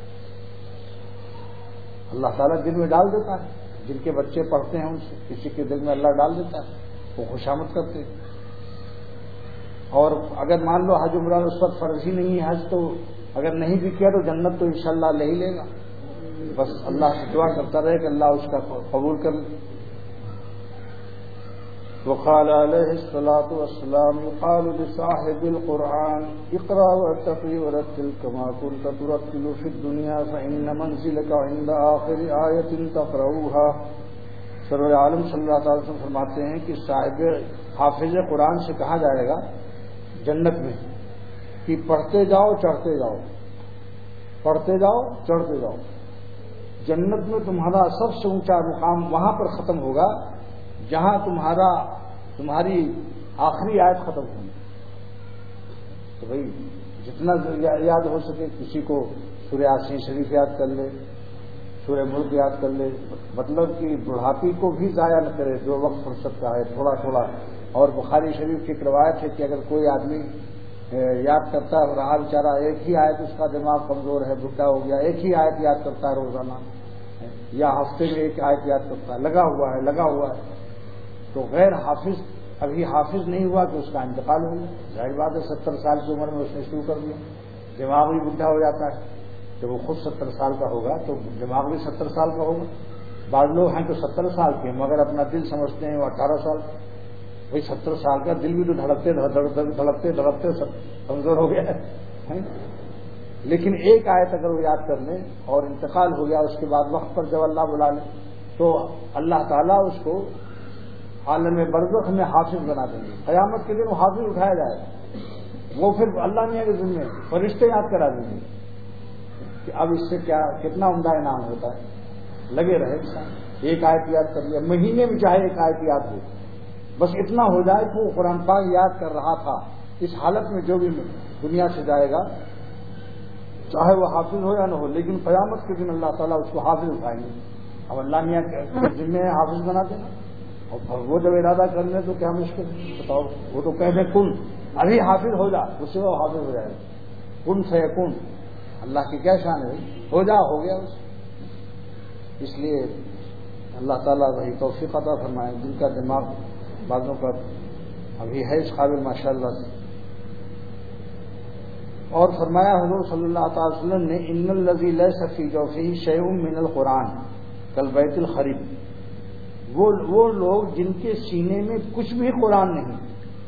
اللہ تعالیٰ دل میں ڈال دیتا ہے، جن کے بچے پڑھتے ہیں ان سے کسی کے دل میں اللہ ڈال دیتا ہے، وہ خوشامد کرتے ہیں. اور اگر مان لو حج عمرہ اس وقت فرض ہی نہیں ہے حج، تو اگر نہیں بھی کیا تو جنت تو انشاءاللہ لے ہی لے گا. بس اللہ سے دعا کرتا رہے کہ اللہ اس کا قبول کر لے. وقال علیہ الصلاۃ والسلام يقال لصاحب القرآن اقرأ وارتقي ورتل كما كنت ترتل في الدنيا فإن منزلك عند آخر آية تقرأها. سرور عالم صلی اللہ تعالی وسلم فرماتے ہیں کہ صاحب حافظ قرآن سے کہا جائے گا جنت میں کہ پڑھتے جاؤ چڑھتے جاؤ، پڑھتے جاؤ چڑھتے جاؤ. جنت میں تمہارا سب سے اونچا مقام وہاں پر ختم ہوگا جہاں تمہارا تمہاری آخری آیت ختم ہوگی. تو بھائی جتنا یاد ہو سکے کسی کو سورہ یاسین شریف یاد کر لے، سورہ ملک یاد کر لے، مطلب کہ بڑھاپی کو بھی ضائع نہ کرے جو وقت فرصت کا ہے تھوڑا تھوڑا. اور بخاری شریف کی ایک روایت ہے کہ اگر کوئی آدمی یاد کرتا رہا بیچارہ ایک ہی آیت، اس کا دماغ کمزور ہے، بڈھا ہو گیا، ایک ہی آیت یاد کرتا ہے روزانہ یا ہفتے میں ایک آیت یاد کرتا ہے، لگا ہوا ہے لگا ہوا ہے تو غیر حافظ ابھی حافظ نہیں ہوا کہ اس کا انتقال ہو گیا. ظاہر بات ہے ستر سال کی عمر میں اس نے شروع کر دیا، دماغ بھی بڈھا ہو جاتا ہے. جب وہ خود ستر سال کا ہوگا تو دماغ بھی ستر سال کا ہوگا. بعض لوگ ہیں تو ستر سال کے مگر اپنا دل سمجھتے ہیں وہ اٹھارہ سال. بھائی ستر سال کا دل بھی تو دھڑکتے دھڑکتے دھڑکتے کمزور ہو گیا ہے. لیکن ایک آیت اگر وہ یاد کر لیں اور انتقال ہو گیا اس کے بعد وقت پر جب اللہ بلا لیں تو اللہ تعالیٰ اس کو عالم برزخ میں حافظ بنا دیں گے. قیامت کے دن وہ حافظ اٹھایا جائے گا، وہ پھر اللہ میاں کے ذمہ فرشتے یاد کرا دیں گے کہ اب اس سے کیا کتنا عمدہ انعام ہوتا ہے. لگے رہے انسان، ایک آیت یاد کر لیا، مہینے میں چاہے ایک آیت یاد ہو، بس اتنا ہو جائے کہ وہ قرآن پاک یاد کر رہا تھا. اس حالت میں جو بھی دنیا سے جائے گا چاہے وہ حافظ ہو یا نہ ہو، لیکن قیامت کے دن اللہ تعالیٰ اس کو حافظ اٹھائیں گے. اب اللہ میاں کے ذمہ ہے حافظ بنا دینا، اور وہ جب ارادہ کر لیں تو کیا مشکل بتاؤ. وہ تو کہہ دیں کن ابھی حافظ ہو جا، اس سے وہ حافظ ہو جائے گا. کن سے کن اللہ کی کیا شان ہے، ہو جا ہو گیا اس. اس لیے اللہ تعالیٰ وہی توفیق عطا فرمائے جن کا دماغ بعضوں کا ابھی ہے اس قابل ماشاء اللہ سے. اور فرمایا حضور صلی اللہ تعالی وسلم نے ان الذی لیس فی جوفہ شیء من القرآن کالبیت الخریب. وہ وہ لوگ جن کے سینے میں کچھ بھی قرآن نہیں،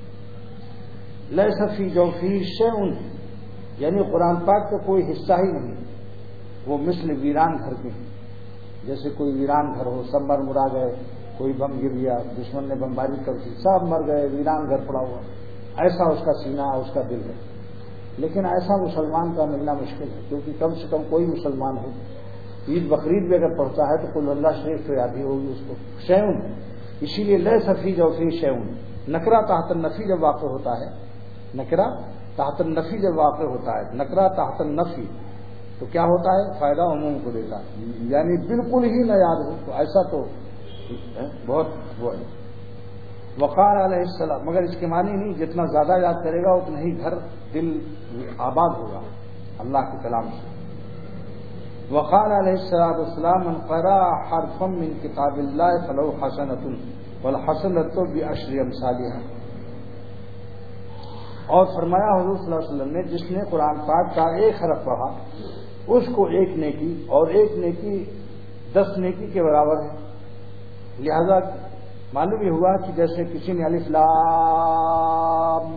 لیس فی جوفہ شیء یعنی قرآن پاک کا کوئی حصہ ہی نہیں، وہ مثل ویران گھر کے ہیں. جیسے کوئی ویران گھر ہو، سب مر مرا گئے، کوئی بم گر گیا، دشمن نے بمباری کر دی، سب مر گئے، ویران گھر پڑا ہوا، ایسا اس کا سینہ اس کا دل ہے. لیکن ایسا مسلمان کا ملنا مشکل ہے، کیونکہ کم سے کم کوئی مسلمان ہو عید بقرعید بھی اگر پڑھتا ہے تو قل اللہ شریف تو یاد ہی ہوگی اس کو. شیعون اسی لیے لے سفی جوفی شیعون، نکرا تحت النفی جب واقع ہوتا ہے، نکرا تحت النفی جب واقع ہوتا ہے، نکرا تحت النفی تو کیا ہوتا ہے، فائدہ عموم کو دیتا ہے. یعنی بالکل ہی نہ یاد ہو تو ایسا تو بہت وہ ہے. وقار علیہ السلام، مگر اس کے معنی نہیں جتنا زیادہ یاد کرے گا اتنا ہی گھر دل آباد ہوگا اللہ کے کلام سے. وقال علیہ الصلوۃ والسلام من قرأ حرفا من کتاب اللہ فلو حسنۃ والحسنۃ بعشر امثالها. اور فرمایا حضور صلی اللہ علیہ وسلم نے جس نے قرآن پاک کا ایک حرف پڑھا اس کو ایک نیکی اور ایک نیکی دس نیکی کے برابر ہے. لہذا معلوم یہ ہوا کہ جیسے کسی نے الف لام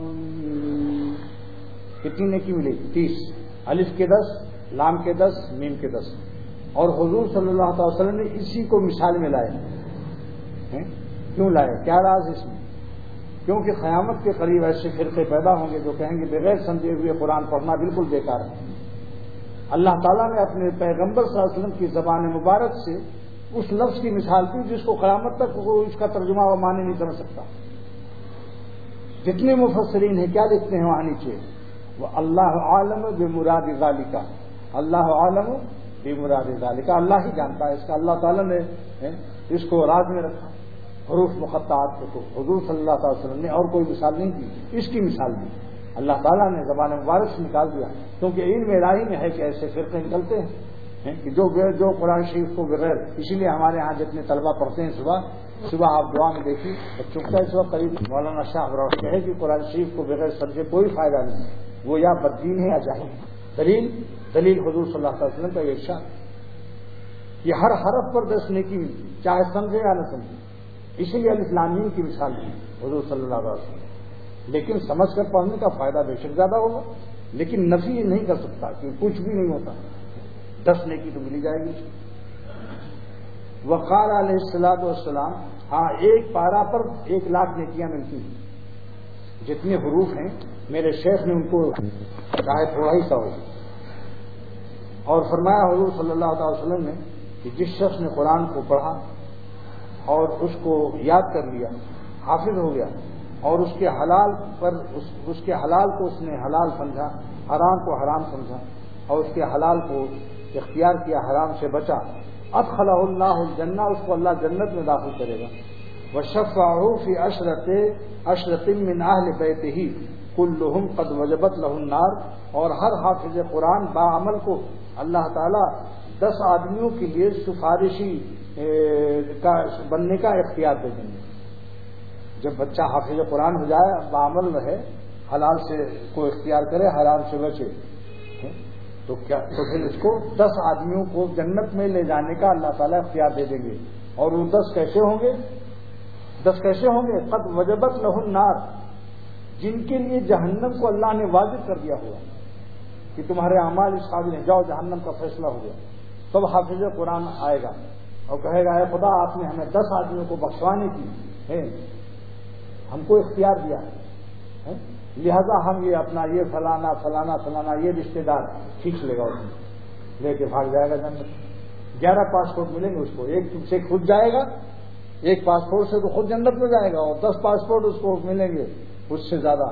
کتنی نیکی ملی؟ تیس. الف کے دس، لام کے دس، میم کے دس. اور حضور صلی اللہ علیہ وسلم نے اسی کو مثال میں لائے. کیوں لائے؟ کیا راز اس میں؟ کیونکہ قیامت کے قریب ایسے فرقے پیدا ہوں گے جو کہیں گے بغیر سمجھے ہوئے قرآن پڑھنا بالکل بیکار ہے. اللہ تعالیٰ نے اپنے پیغمبر صلی اللہ علیہ وسلم کی زبان مبارک سے اس لفظ کی مثال دی جس کو قیامت تک وہ اس کا ترجمہ و معنی نہیں کر سکتا. جتنے مفسرین ہیں کیا لکھتے ہیں وہاں نیچے؟ وہ اللہ عالم بمراد ذالک، اللہ عالم بمراد ذالک، اللہ ہی جانتا ہے اس کا. اللہ تعالیٰ نے اس کو راز میں رکھا حروف مقطعات کو. تو حضور صلی اللہ علیہ وسلم نے اور کوئی مثال نہیں دی، اس کی مثال دی. اللہ تعالیٰ نے زبان مبارک سے نکال دیا کیونکہ علم الہی میں ہے کہ ایسے فرقے نکلتے ہیں کہ جو جو قرآن شریف کو بغیر. اسی لیے ہمارے ہاں جتنے طلبہ پڑھتے ہیں صبح صبح آپ دعا میں دیکھیے بچوں کا اس وقت قریب مولانا شاہ ابراہیم کہے کہ قرآن شریف کو بغیر سمجھے کوئی فائدہ نہیں، وہ یا بددین ہے یا جاہل. دلیل دلیل حضور صلی اللہ علیہ وسلم کا یہ ارشاد. یہ ہر حرف پر دس نیکی ملتی چاہے سمجھے یا نہ سمجھے. اسی لیے الف لام میم کی مثال دی حضور صلی اللہ علیہ وسلم. لیکن سمجھ کر پڑھنے کا فائدہ بے شک زیادہ ہوگا، لیکن نفی یہ نہیں کر سکتا کہ کچھ بھی نہیں ہوتا. دس نیکی تو ملی جائے گی. وقال علیہ الصلوۃ والسلام، ہاں ایک پارا پر ایک لاکھ نیکیاں ملتی ہیں. جتنے حروف ہیں میرے شیخ نے ان کو چاہے تھوڑا ہی سا ہو. اور فرمایا حضور صلی اللہ علیہ وسلم نے کہ جس شخص نے قرآن کو پڑھا اور اس کو یاد کر لیا، حافظ ہو گیا، اور اس کے حلال پر اس, اس کے حلال کو اس نے حلال سمجھا، حرام کو حرام سمجھا، اور اس کے حلال کو اختیار کیا، حرام سے بچا، ادخلہ اللہ الجنہ، اس کو اللہ جنت میں داخل کرے گا. وشفعہ فی عشرۃ عشرۃ من اہل بیتہ کلہم قد وجبت لہ النار، اور ہر حافظ قرآن باعمل کو اللہ تعالی دس آدمیوں کے لیے سفارشی کا بننے کا اختیار دے دیں گے. جب بچہ حافظ قرآن ہو جائے، باعمل رہے، حلال سے کو اختیار کرے، حرام سے بچے، تو کیا تو پھر اس کو دس آدمیوں کو جنت میں لے جانے کا اللہ تعالیٰ اختیار دے دیں گے. اور وہ دس کیسے ہوں گے؟ دس کیسے ہوں گے؟ قد وجبت لہ النار، جن کے لیے جہنم کو اللہ نے واجب کر دیا ہوا کہ تمہارے اعمال اس قابل ہیں، جاؤ جہنم کا فیصلہ ہو گیا. تب حافظ قرآن آئے گا اور کہے گا اے خدا آپ نے ہمیں دس آدمیوں کو بخشوانے کی ہے، ہم کو اختیار دیا ہے، لہذا ہم یہ اپنا یہ فلانا فلانا فلانا یہ رشتے دار کھینچ لے گا، اس میں لے کے بھاگ جائے گا جنت. گیارہ پاسپورٹ ملیں گے اس کو، ایک تم سے خود جائے گا، ایک پاسپورٹ سے تو خود جنت میں جائے گا، اور دس پاسپورٹ اس کو ملیں گے اس سے زیادہ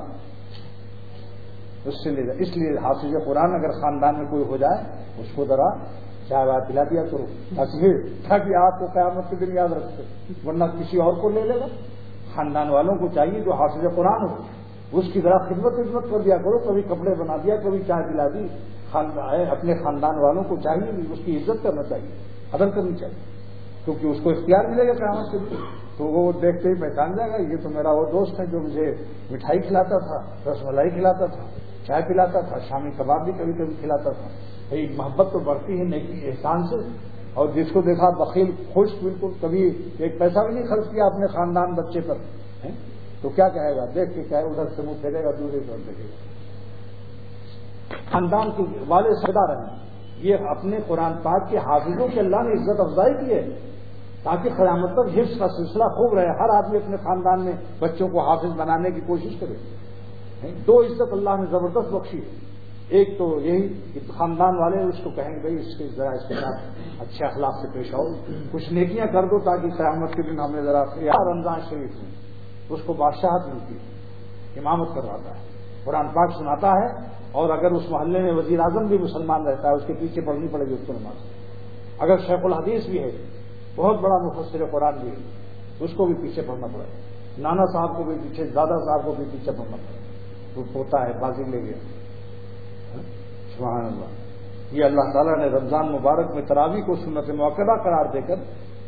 اس سے لے جائے. اس لیے حافظ قرآن اگر خاندان میں کوئی ہو جائے اس کو ذرا چائے وائے پلا دیا کرو تاکہ تاکہ آپ کو قیامت کے دن یاد رکھتے، ورنہ کسی اور کو لے لے گا. خاندان والوں کو چاہیے جو حافظ قرآن ہو اس کی ذرا خدمت خدمت کر دیا کرو، کبھی کپڑے بنا دیا، کبھی چائے پلا دی. اپنے خاندان والوں کو چاہیے اس کی عزت کرنا چاہیے، قدر کرنی چاہیے، کیونکہ اس کو اختیار ملے گا قیامت کے دن. تو وہ دیکھتے ہی پہچان جائے گا یہ تو میرا وہ دوست ہے جو مجھے مٹھائی کھلاتا تھا، رس ملائی کھلاتا تھا، چائے پلاتا تھا، شامی کباب بھی کبھی کبھی کھلاتا تھا. بھائی محبت تو بڑھتی ہے نیکی احسان سے. اور جس کو دیکھا بخیل خوش، بالکل کبھی ایک پیسہ بھی نہیں خرچ کیا اپنے خاندان بچے پر، تو کیا کہے گا؟ دیکھ کے کہے ادھر سے منہ پھیرے گا، دوسرے طرف دیکھے گا. خاندان کے والے سدا رہے یہ اپنے قرآن پاک کے حافظوں کے اللہ نے عزت افزائی کی ہے تاکہ قیامت تک حفظ کا سلسلہ خوب رہے. ہر آدمی اپنے خاندان میں بچوں کو حافظ بنانے کی کوشش کرے. دو عزت اللہ نے زبردست بخشی ہے. ایک تو یہی کہ خاندان والے اس کو کہیں گے بھائی اس کے ذرا اس کے ساتھ اچھے اخلاق سے پیش آؤ، کچھ نیکیاں کر دو تاکہ قیامت کے دن ہمیں ذرا رمضان شریف میں اس کو بادشاہت ملتی ہے، امامت کرواتا ہے، قرآن پاک سناتا ہے. اور اگر اس محلے میں وزیر اعظم بھی مسلمان رہتا ہے اس کے پیچھے پڑھنی پڑے گی اس کو نماز. اگر شیخ الحدیث بھی ہے، بہت بڑا مفسر قرآن بھی ہے، اس کو بھی پیچھے پڑھنا پڑے گا. نانا صاحب کو بھی پیچھے، دادا صاحب کو بھی پیچھے پڑھنا پڑے گا. وہ پوتا ہے بازی لے گیا. سبحان اللہ. یہ اللہ تعالیٰ نے رمضان مبارک میں تراویح کو سنت موقعہ قرار دے کر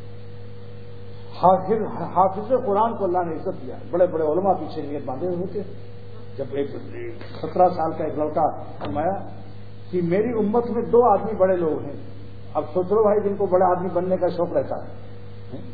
حافظ حافظ قرآن کو اللہ نے عزت دیا. بڑے بڑے علماء پیچھے نیت باندھے ہوئے تھے. جب ایک سترہ سال کا ایک لڑکا فرمایا کہ میری امت میں دو آدمی بڑے لوگ ہیں. اب سوچ لو بھائی جن کو بڑے آدمی بننے کا شوق رہتا ہے،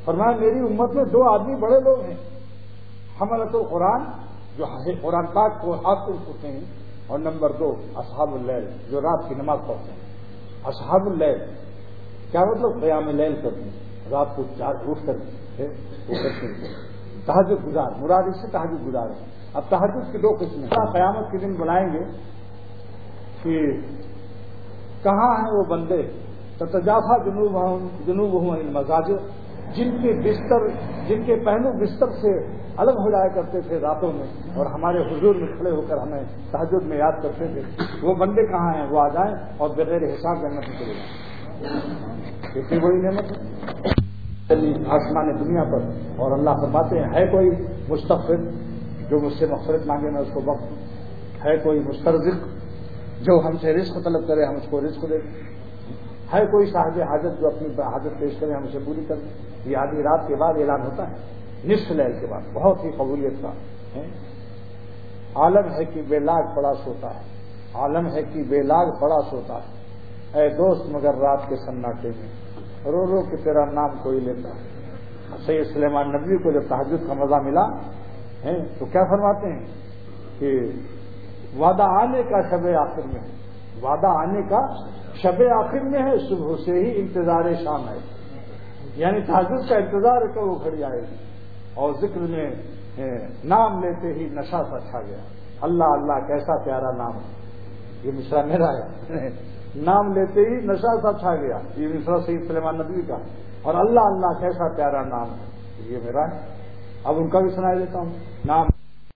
فرمایا میری امت میں دو آدمی بڑے لوگ ہیں، حملۃ القرآن جو قرآن پاک کو حافظ ہوتے ہیں، اور نمبر دو اصحاب اللیل جو رات کی نماز پڑھتے ہیں۔ اصحاب اللیل کیا مطلب؟ قیام لیل کرتے ہیں، رات کو اٹھ کر وہ کرتے ہیں تہجد گزار، مراد اس سے تہجد گزار ہے۔ اب تہجد کی دو قسمیں، قیامت کے دن بنائیں گے کہ کہاں ہیں وہ بندے تتجافا جنوبہم جنوبہم عن المضاجع، جن کے بستر جن کے پہلو بستر سے الگ ہو جایا کرتے تھے راتوں میں، اور ہمارے حضور میں کھڑے ہو کر ہمیں تہجد میں یاد کرتے تھے، وہ بندے کہاں ہیں؟ وہ آ جائیں اور بغیر حساب جنت میں چلے جائیں۔ کتنی بڑی نعمت ہے آسمان دنیا پر۔ اور اللہ فرماتے ہیں ہے کوئی مستغفر جو مجھ سے مغفرت مانگے میں اس کو بخش دوں، ہے کوئی مسترزق جو ہم سے رزق طلب کرے ہم اس کو رزق دیں، ہے کوئی صاحب حاجت جو اپنی حاجت پیش کرے ہم اسے پوری کر دیں۔ یہ آدھی رات کے بعد اعلان ہوتا ہے، نصف لیل کے بعد، بہت ہی قبولیت کا ہے۔ عالم ہے کہ بے لاگ پڑا سوتا ہے، عالم ہے کہ بے لاگ پڑا سوتا ہے، اے دوست مگر رات کے سناٹے میں رو رو کہ تیرا نام کوئی لیتا ہے۔ سید سلیمان ندوی کو جب تہجد کا مزہ ملا ہے تو کیا فرماتے ہیں کہ وعدہ آنے کا شب آخر میں ہے، وعدہ آنے کا شب آخر میں ہے، صبح سے ہی انتظار شام ہے، یعنی تہجد کا انتظار ہے کہ وہ کھڑی آئے گی، اور ذکر میں نام لیتے ہی نشہ سا چھا گیا۔ اللہ اللہ کیسا پیارا نام ہے، یہ مصرع میرا ہے، نام لیتے ہی نشہ سا چھا گیا، یہ مصرع سید سلیمان ندوی کا، اور اللہ اللہ کیسا پیارا نام ہے یہ میرا ہے۔ اب ان کا بھی سنا دیتا ہوں نام